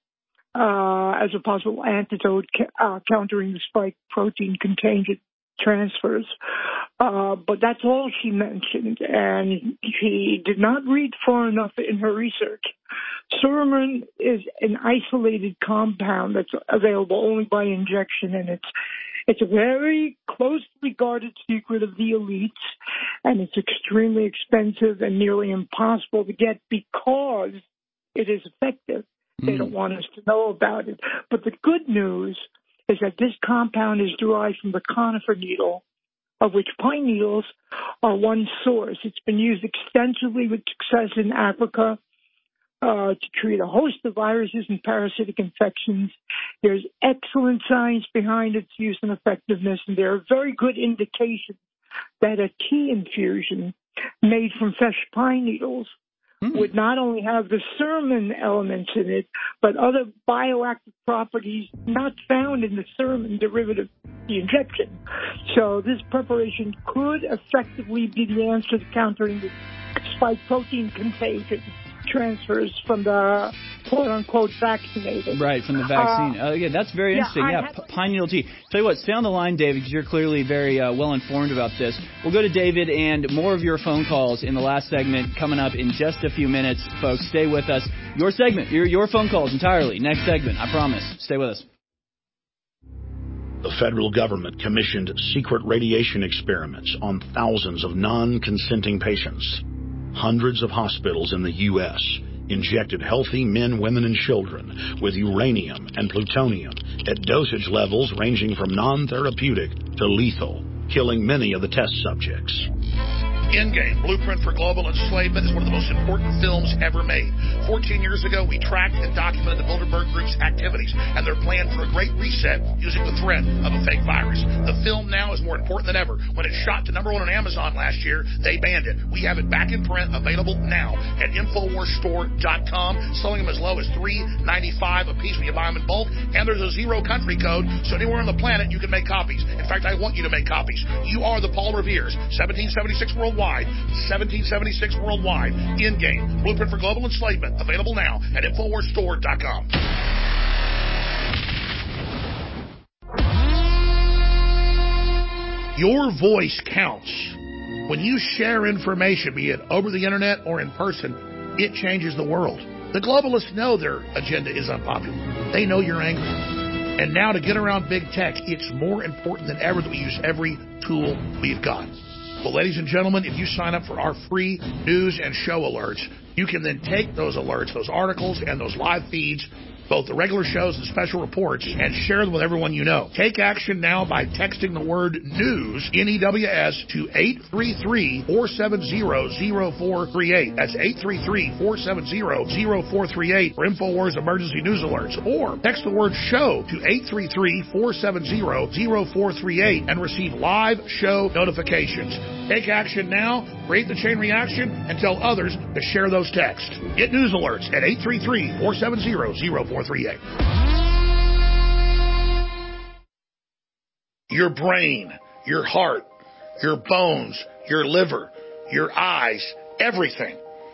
uh, as a possible antidote ca- uh, countering the spike protein contagion transfers. Uh, but that's all she mentioned, and she did not read far enough in her research. Suramin is an isolated compound that's available only by injection, and it's It's a very closely guarded secret of the elites, and it's extremely expensive and nearly impossible to get because it is effective. Mm. They don't want us to know about it. But the good news is that this compound is derived from the conifer needle, of which pine needles are one source. It's been used extensively with success in Africa, Uh, to treat a host of viruses and parasitic infections. There's excellent science behind its use and effectiveness, and there are very good indications that a tea infusion made from fresh pine needles mm. would not only have the Suramin elements in it, but other bioactive properties not found in the Suramin derivative, the injection. So this preparation could effectively be the answer to countering the spike protein contagion transfers from the quote-unquote vaccinated. Right, from the vaccine. Uh, uh, yeah, that's very interesting. Yeah, yeah p- pine needle tea. Tell you what, stay on the line, David, because you're clearly very uh, well-informed about this. We'll go to David and more of your phone calls in the last segment coming up in just a few minutes. Folks, stay with us. Your segment, your, your phone calls entirely. Next segment, I promise. Stay with us. The federal government commissioned secret radiation experiments on thousands of non-consenting patients. Hundreds of hospitals in the U S injected healthy men, women, and children with uranium and plutonium at dosage levels ranging from non-therapeutic to lethal, killing many of the test subjects. Endgame, Blueprint for Global Enslavement, is one of the most important films ever made. Fourteen years ago, we tracked and documented the Bilderberg Group's activities and their plan for a great reset using the threat of a fake virus. The film now is more important than ever. When it shot to number one on Amazon last year, they banned it. We have it back in print, available now at Infowars Store dot com, selling them as low as three dollars and ninety-five cents a piece when you buy them in bulk. And there's a zero country code, so anywhere on the planet you can make copies. In fact, I want you to make copies. You are the Paul Revere's, seventeen seventy-six worldwide. seventeen seventy-six worldwide. Endgame, Blueprint for Global Enslavement, available now at Infowars Store dot com. Your voice counts. When you share information, be it over the internet or in person, it changes the world. The globalists know their agenda is unpopular. They know you're angry. And now to get around big tech, it's more important than ever that we use every tool we've got. Well, ladies and gentlemen, if you sign up for our free news and show alerts, you can then take those alerts, those articles, and those live feeds, both the regular shows and special reports, and share them with everyone you know. Take action now by texting the word NEWS, N E W S, to eight three three, four seven zero, zero four three eight. That's eight three three, four seven zero, zero four three eight for InfoWars emergency news alerts. Or text the word SHOW to eight three three, four seven zero, zero four three eight and receive live show notifications. Take action now, create the chain reaction, and tell others to share those texts. Get news alerts at eight three three, four seven zero, zero four three eight. Your brain, your heart, your bones, your liver, your eyes, everything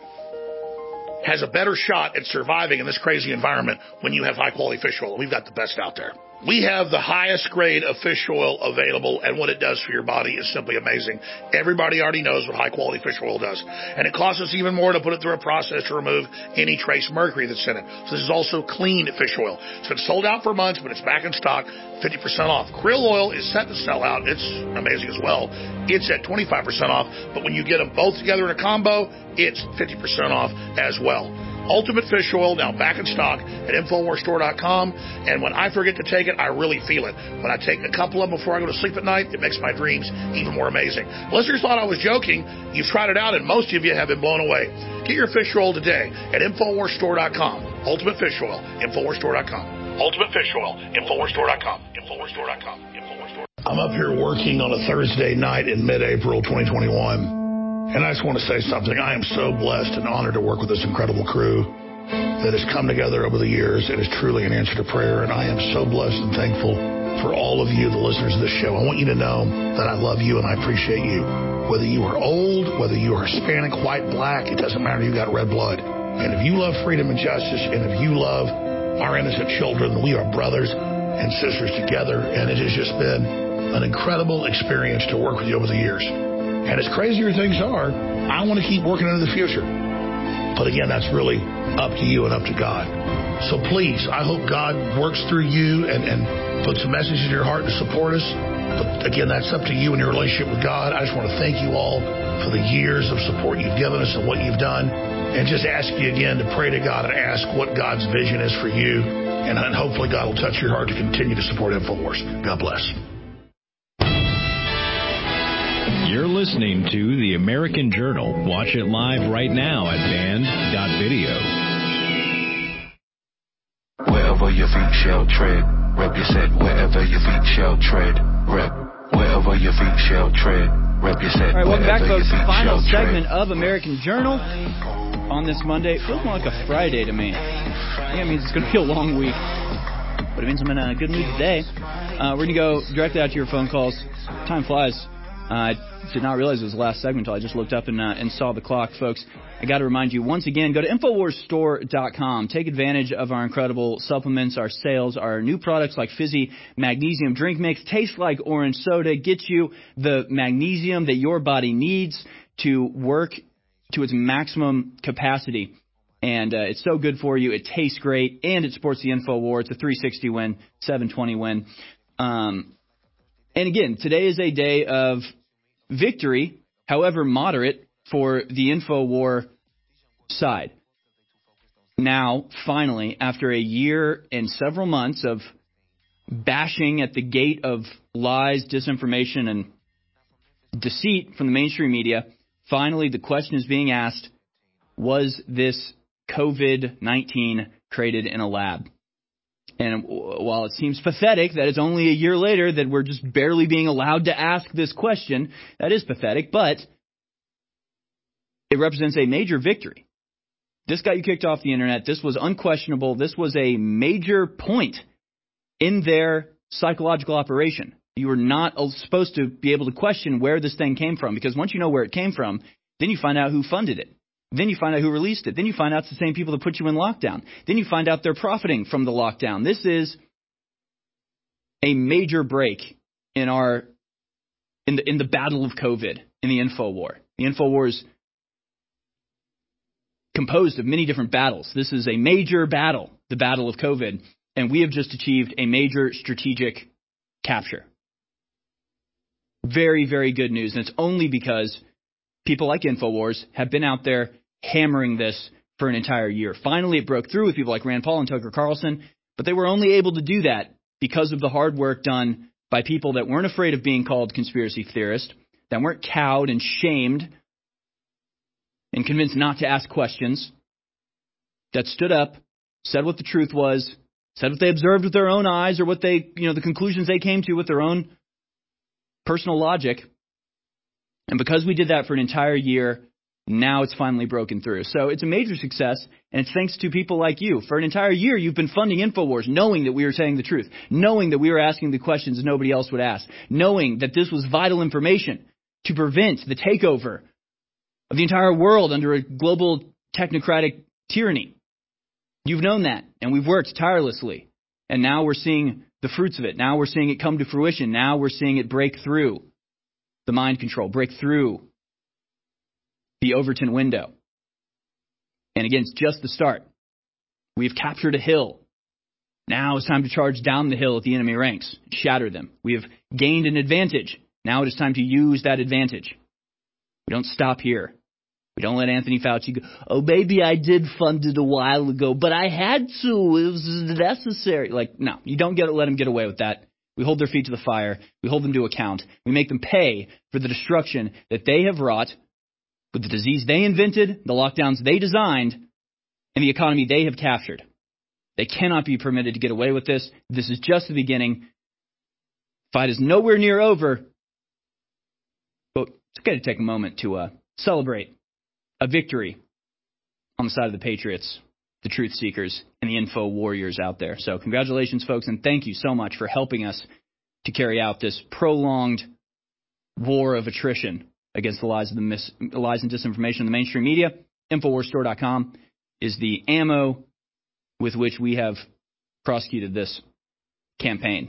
has a better shot at surviving in this crazy environment when you have high-quality fish oil. We've got the best out there. We have the highest grade of fish oil available, and what it does for your body is simply amazing. Everybody already knows what high-quality fish oil does. And it costs us even more to put it through a process to remove any trace mercury that's in it. So this is also clean fish oil. It's been sold out for months, but it's back in stock, fifty percent off. Krill oil is set to sell out. It's amazing as well. It's at twenty-five percent off, but when you get them both together in a combo, it's fifty percent off as well. Ultimate Fish Oil, now back in stock at Infowars Store dot com. And when I forget to take it, I really feel it. When I take a couple of them before I go to sleep at night, it makes my dreams even more amazing. Listeners thought I was joking. You've tried it out, and most of you have been blown away. Get your fish oil today at Infowars Store dot com. Ultimate Fish Oil, Infowars Store dot com. Ultimate Fish Oil, Infowars Store dot com. Infowars Store dot com. Infowars Store. I'm up here working on a Thursday night in mid-April twenty twenty-one. And I just want to say something. I am so blessed and honored to work with this incredible crew that has come together over the years. It is truly an answer to prayer, and I am so blessed and thankful for all of you, the listeners of this show. I want you to know that I love you and I appreciate you. Whether you are old, whether you are Hispanic, white, black, it doesn't matter. You got red blood. And if you love freedom and justice, and if you love our innocent children, we are brothers and sisters together, and it has just been an incredible experience to work with you over the years. And as crazier things are, I want to keep working into the future. But again, that's really up to you and up to God. So please, I hope God works through you and, and puts a message in your heart to support us. But again, that's up to you and your relationship with God. I just want to thank you all for the years of support you've given us and what you've done. And just ask you again to pray to God and ask what God's vision is for you. And, and hopefully God will touch your heart to continue to support InfoWars. God bless. You're listening to The American Journal. Watch it live right now at band dot video. Wherever your feet shall tread, rep your set. Wherever your feet shall tread, rep. Wherever your feet shall tread, rep your set. All right, welcome back, folks. The final segment of American Journal on this Monday. It feels more like a Friday to me. I think it means it's going to be a long week, but it means I'm in a good mood today. Uh, we're going to go directly out to your phone calls. Time flies. I uh, did not realize it was the last segment until I just looked up and, uh, and saw the clock, folks. I got to remind you, once again, go to Infowars Store dot com. Take advantage of our incredible supplements, our sales, our new products like Fizzy Magnesium Drink Mix. Tastes like orange soda. Gets you the magnesium that your body needs to work to its maximum capacity. And uh, it's so good for you. It tastes great, and it supports the InfoWar. It's a three sixty win, seven twenty win. Um... And again, today is a day of victory, however moderate, for the InfoWar side. Now, finally, after a year and several months of bashing at the gate of lies, disinformation, and deceit from the mainstream media, finally the question is being asked, was this COVID nineteen created in a lab? And while it seems pathetic that it's only a year later that we're just barely being allowed to ask this question, that is pathetic, but it represents a major victory. This got you kicked off the internet. This was unquestionable. This was a major point in their psychological operation. You were not supposed to be able to question where this thing came from, because once you know where it came from, then you find out who funded it. Then you find out who released it. Then you find out it's the same people that put you in lockdown. Then you find out they're profiting from the lockdown. This is a major break in our in the in the battle of COVID, in the info war. The info war is composed of many different battles. This is a major battle, the battle of COVID, and we have just achieved a major strategic capture. Very, very good news, and it's only because people like InfoWars have been out there hammering this for an entire year. Finally, it broke through with people like Rand Paul and Tucker Carlson, but they were only able to do that because of the hard work done by people that weren't afraid of being called conspiracy theorists, that weren't cowed and shamed and convinced not to ask questions, that stood up, said what the truth was, said what they observed with their own eyes or what they, you know, the conclusions they came to with their own personal logic. And because we did that for an entire year, now it's finally broken through. So it's a major success, and it's thanks to people like you. For an entire year, you've been funding InfoWars, knowing that we were saying the truth, knowing that we were asking the questions nobody else would ask, knowing that this was vital information to prevent the takeover of the entire world under a global technocratic tyranny. You've known that, and we've worked tirelessly. And now we're seeing the fruits of it. Now we're seeing it come to fruition. Now we're seeing it break through the mind control, break through the Overton window. And again, it's just the start. We've captured a hill. Now it's time to charge down the hill at the enemy ranks, shatter them. We have gained an advantage. Now it is time to use that advantage. We don't stop here. We don't let Anthony Fauci go, oh, maybe I did fund it a while ago, but I had to. It was necessary. Like, no, you don't get let them get away with that. We hold their feet to the fire. We hold them to account. We make them pay for the destruction that they have wrought with the disease they invented, the lockdowns they designed, and the economy they have captured. They cannot be permitted to get away with this. This is just the beginning. The fight is nowhere near over. But it's okay to take a moment to uh, celebrate a victory on the side of the patriots, the truth seekers, and the info warriors out there. So congratulations, folks, and thank you so much for helping us to carry out this prolonged war of attrition against the lies, of the mis- lies and disinformation in the mainstream media. Infowars Store dot com is the ammo with which we have prosecuted this campaign.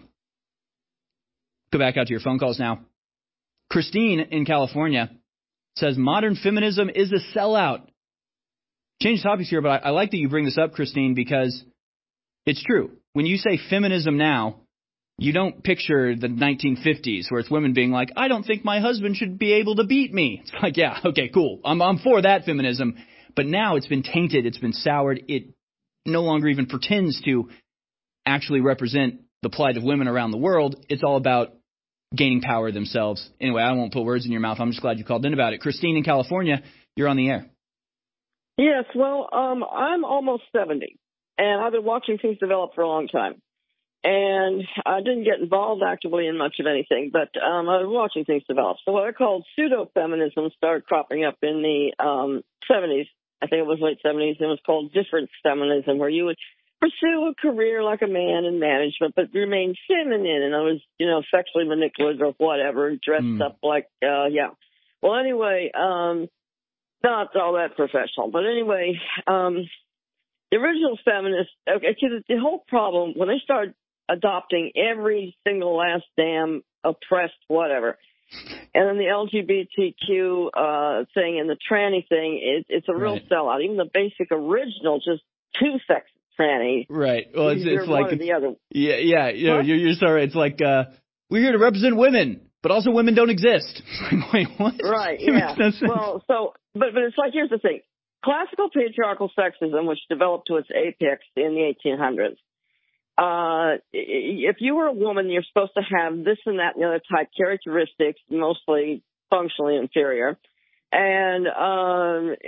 Go back out to your phone calls now. Christine in California says modern feminism is a sellout. Change topics here, but I, I like that you bring this up, Christine, because it's true. When you say feminism now, you don't picture the nineteen fifties where it's women being like, I don't think my husband should be able to beat me. It's like, yeah, okay, cool. I'm, I'm for that feminism. But now it's been tainted. It's been soured. It no longer even pretends to actually represent the plight of women around the world. It's all about gaining power themselves. Anyway, I won't put words in your mouth. I'm just glad you called in about it. Christine in California, you're on the air. Yes, well, um, I'm almost seventy, and I've been watching things develop for a long time. And I didn't get involved actively in much of anything, but um, I was watching things develop. So what I called pseudo-feminism started cropping up in the um, seventies. I think it was late seventies. It was called different feminism, where you would pursue a career like a man in management, but remain feminine. And I was, you know, sexually manipulative or whatever, dressed mm. up like, uh, yeah. Well, anyway, um, not all that professional. But anyway, um, the original feminists, okay, the, the whole problem, when they started adopting every single last damn oppressed whatever, and then the L G B T Q uh, thing and the tranny thing, it, it's a real right. sellout. Even the basic original, just two sex tranny. Right. Well, it's, it's like it's, the other. Yeah, yeah. You know, you're, you're sorry. It's like uh, we're here to represent women, but also women don't exist. Wait, what? Right. Yeah. No sense. Well, so, but but it's like, here's the thing: classical patriarchal sexism, which developed to its apex in the eighteen hundreds. Uh, if you were a woman, you're supposed to have this and that and the other type characteristics, mostly functionally inferior, and um,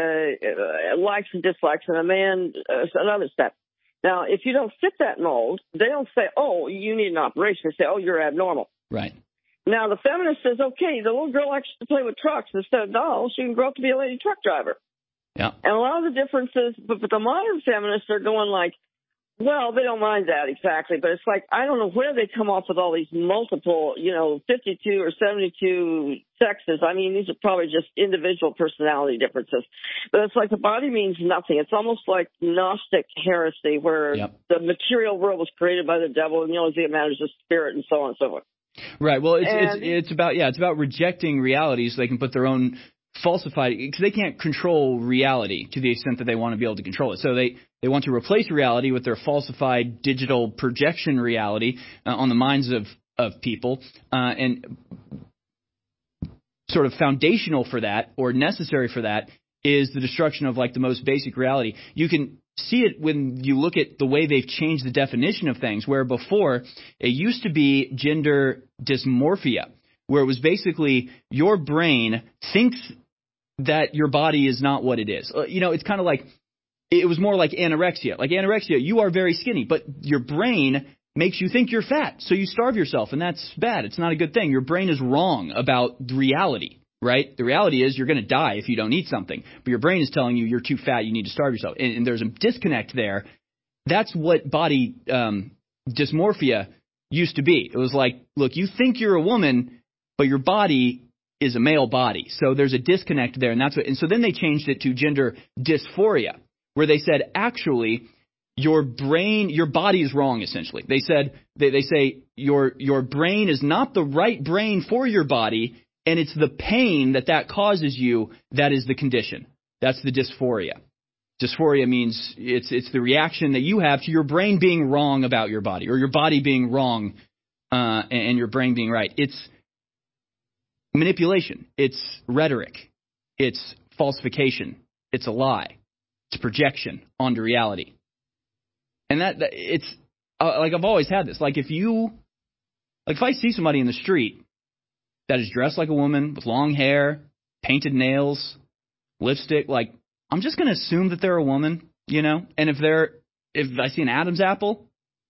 uh, likes and dislikes, and a man, uh, another step. Now, if you don't fit that mold, they don't say, oh, you need an operation. They say, oh, you're abnormal. Right. Now, the feminist says, okay, the little girl likes to play with trucks instead of dolls. She can grow up to be a lady truck driver. Yeah. And a lot of the differences, but, but the modern feminists are going like, well, they don't mind that exactly, but it's like, I don't know where they come up with all these multiple, you know, fifty-two or seventy-two sexes. I mean, these are probably just individual personality differences. But it's like the body means nothing. It's almost like Gnostic heresy, where yep. the material world was created by the devil and the only thing that matters is spirit and so on and so forth. Right. Well, it's And- it's it's about yeah, it's about rejecting reality so they can put their own falsified, because they can't control reality to the extent that they want to be able to control it. So they, they want to replace reality with their falsified digital projection reality uh, on the minds of, of people. Uh, and sort of foundational for that, or necessary for that, is the destruction of like the most basic reality. You can see it when you look at the way they've changed the definition of things, where before it used to be gender dysmorphia, where it was basically your brain thinks that your body is not what it is. Uh, you know, it's kind of like, it was more like anorexia. Like anorexia, you are very skinny, but your brain makes you think you're fat, so you starve yourself, and that's bad. It's not a good thing. Your brain is wrong about reality, right? The reality is you're going to die if you don't eat something, but your brain is telling you you're too fat, you need to starve yourself, and, and there's a disconnect there. That's what body um, dysmorphia used to be. It was like, look, you think you're a woman, but your body is a male body. So there's a disconnect there, and that's what. And so then they changed it to gender dysphoria, where they said actually your brain, your body is wrong. Essentially, they said they, they say your your brain is not the right brain for your body, and it's the pain that that causes you that is the condition. That's the dysphoria. Dysphoria means it's it's the reaction that you have to your brain being wrong about your body, or your body being wrong uh, and, and your brain being right. It's manipulation. It's rhetoric. It's falsification. It's a lie. It's projection onto reality. And that, that it's uh, like I've always had this. Like if you, like if I see somebody in the street that is dressed like a woman with long hair, painted nails, lipstick, like I'm just going to assume that they're a woman, you know. And if they're, if I see an Adam's apple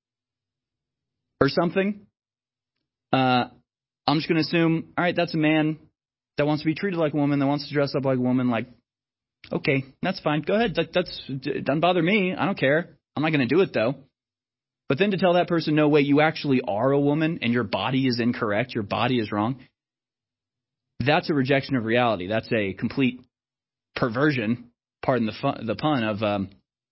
or something, uh. I'm just going to assume, all right, that's a man that wants to be treated like a woman, that wants to dress up like a woman. Like, okay, that's fine. Go ahead. That that's it doesn't bother me. I don't care. I'm not going to do it, though. But then to tell that person, no, wait, you actually are a woman and your body is incorrect, your body is wrong, that's a rejection of reality. That's a complete perversion, pardon the, fun, the pun, of um,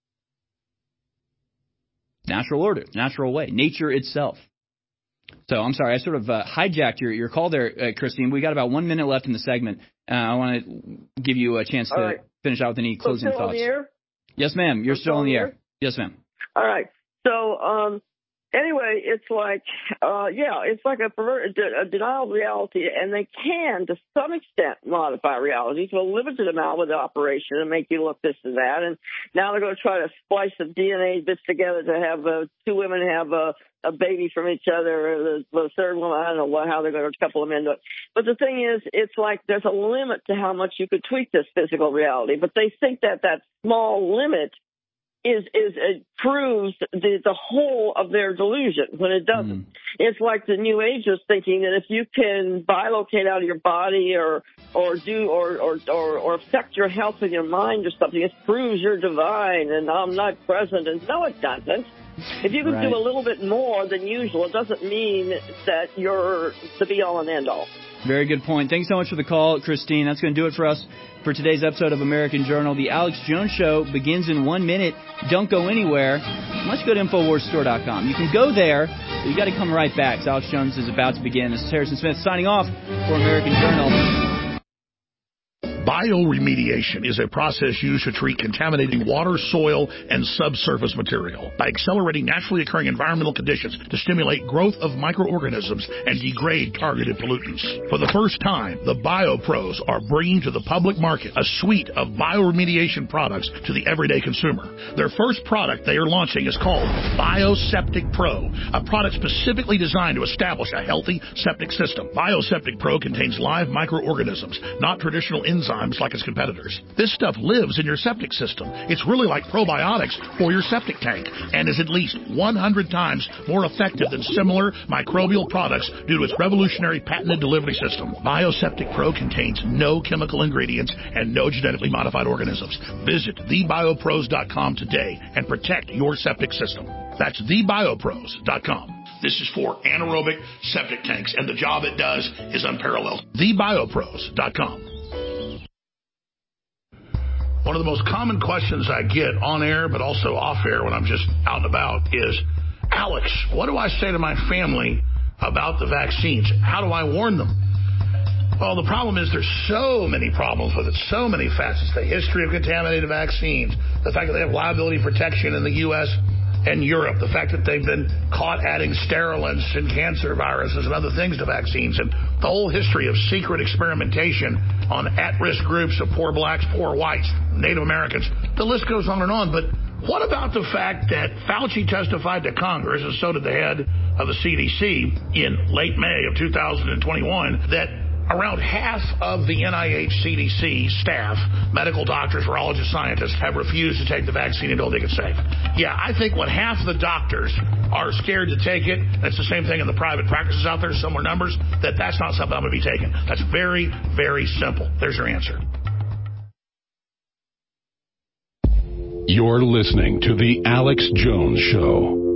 natural order, natural way, nature itself. So I'm sorry, I sort of uh, hijacked your, your call there, uh, Christine. We got about one minute left in the segment. Uh, I want to give you a chance to right. finish out with any So closing still thoughts. On the air? Yes, ma'am. You're I'm still on the air. Yes, ma'am. All right. So um, anyway, it's like, uh, yeah, it's like a, perver- a denial of reality, and they can, to some extent, modify reality to a limited amount with the operation and make you look this and that. And now they're going to try to splice the D N A bits together to have uh, two women have a, a baby from each other. Or the, the third one, I don't know what, how they're going to couple them into it. But the thing is, it's like there's a limit to how much you could tweak this physical reality. But they think that that small limit is is it proves the the whole of their delusion when it doesn't. Mm. It's like the New Agers thinking that if you can bilocate out of your body or or do or or or, or affect your health with your mind or something, it proves you're divine and I'm not present. And no, it doesn't. If you can right. do a little bit more than usual, it doesn't mean that you're the be all and end all. Very good point. Thanks so much for the call, Christine. That's going to do it for us for today's episode of American Journal. The Alex Jones Show begins in one minute. Don't go anywhere. Let's go to Infowars Store dot com. You can go there, but you got to come right back. Alex Jones is about to begin. This is Harrison Smith signing off for American Journal. Bioremediation is a process used to treat contaminating water, soil, and subsurface material by accelerating naturally occurring environmental conditions to stimulate growth of microorganisms and degrade targeted pollutants. For the first time, the BioPros are bringing to the public market a suite of bioremediation products to the everyday consumer. Their first product they are launching is called Bioseptic Pro, a product specifically designed to establish a healthy septic system. Bioseptic Pro contains live microorganisms, not traditional enzymes like its competitors. This stuff lives in your septic system. It's really like probiotics for your septic tank and is at least one hundred times more effective than similar microbial products due to its revolutionary patented delivery system. Bioseptic Pro contains no chemical ingredients and no genetically modified organisms. Visit the biopros dot com today and protect your septic system. That's the biopros dot com. This is for anaerobic septic tanks, and the job it does is unparalleled. the biopros dot com. One of the most common questions I get on air, but also off air when I'm just out and about is, Alex, what do I say to my family about the vaccines. How do I warn them? Well, the problem is there's so many problems with it, so many facets. The history of contaminated vaccines, the fact that they have liability protection in the U S and Europe, the fact that they've been caught adding sterilants and cancer viruses and other things to vaccines, and the whole history of secret experimentation on at-risk groups of poor blacks, poor whites, Native Americans. The list goes on and on, but what about the fact that Fauci testified to Congress, and so did the head of the C D C in late May of two thousand twenty-one, that around half of the N I H C D C staff, medical doctors, virologists, scientists, have refused to take the vaccine and don't think it's safe? Yeah, I think when half the doctors are scared to take it, and it's the same thing in the private practices out there, similar numbers, that that's not something I'm going to be taking. That's very, very simple. There's your answer. You're listening to The Alex Jones Show.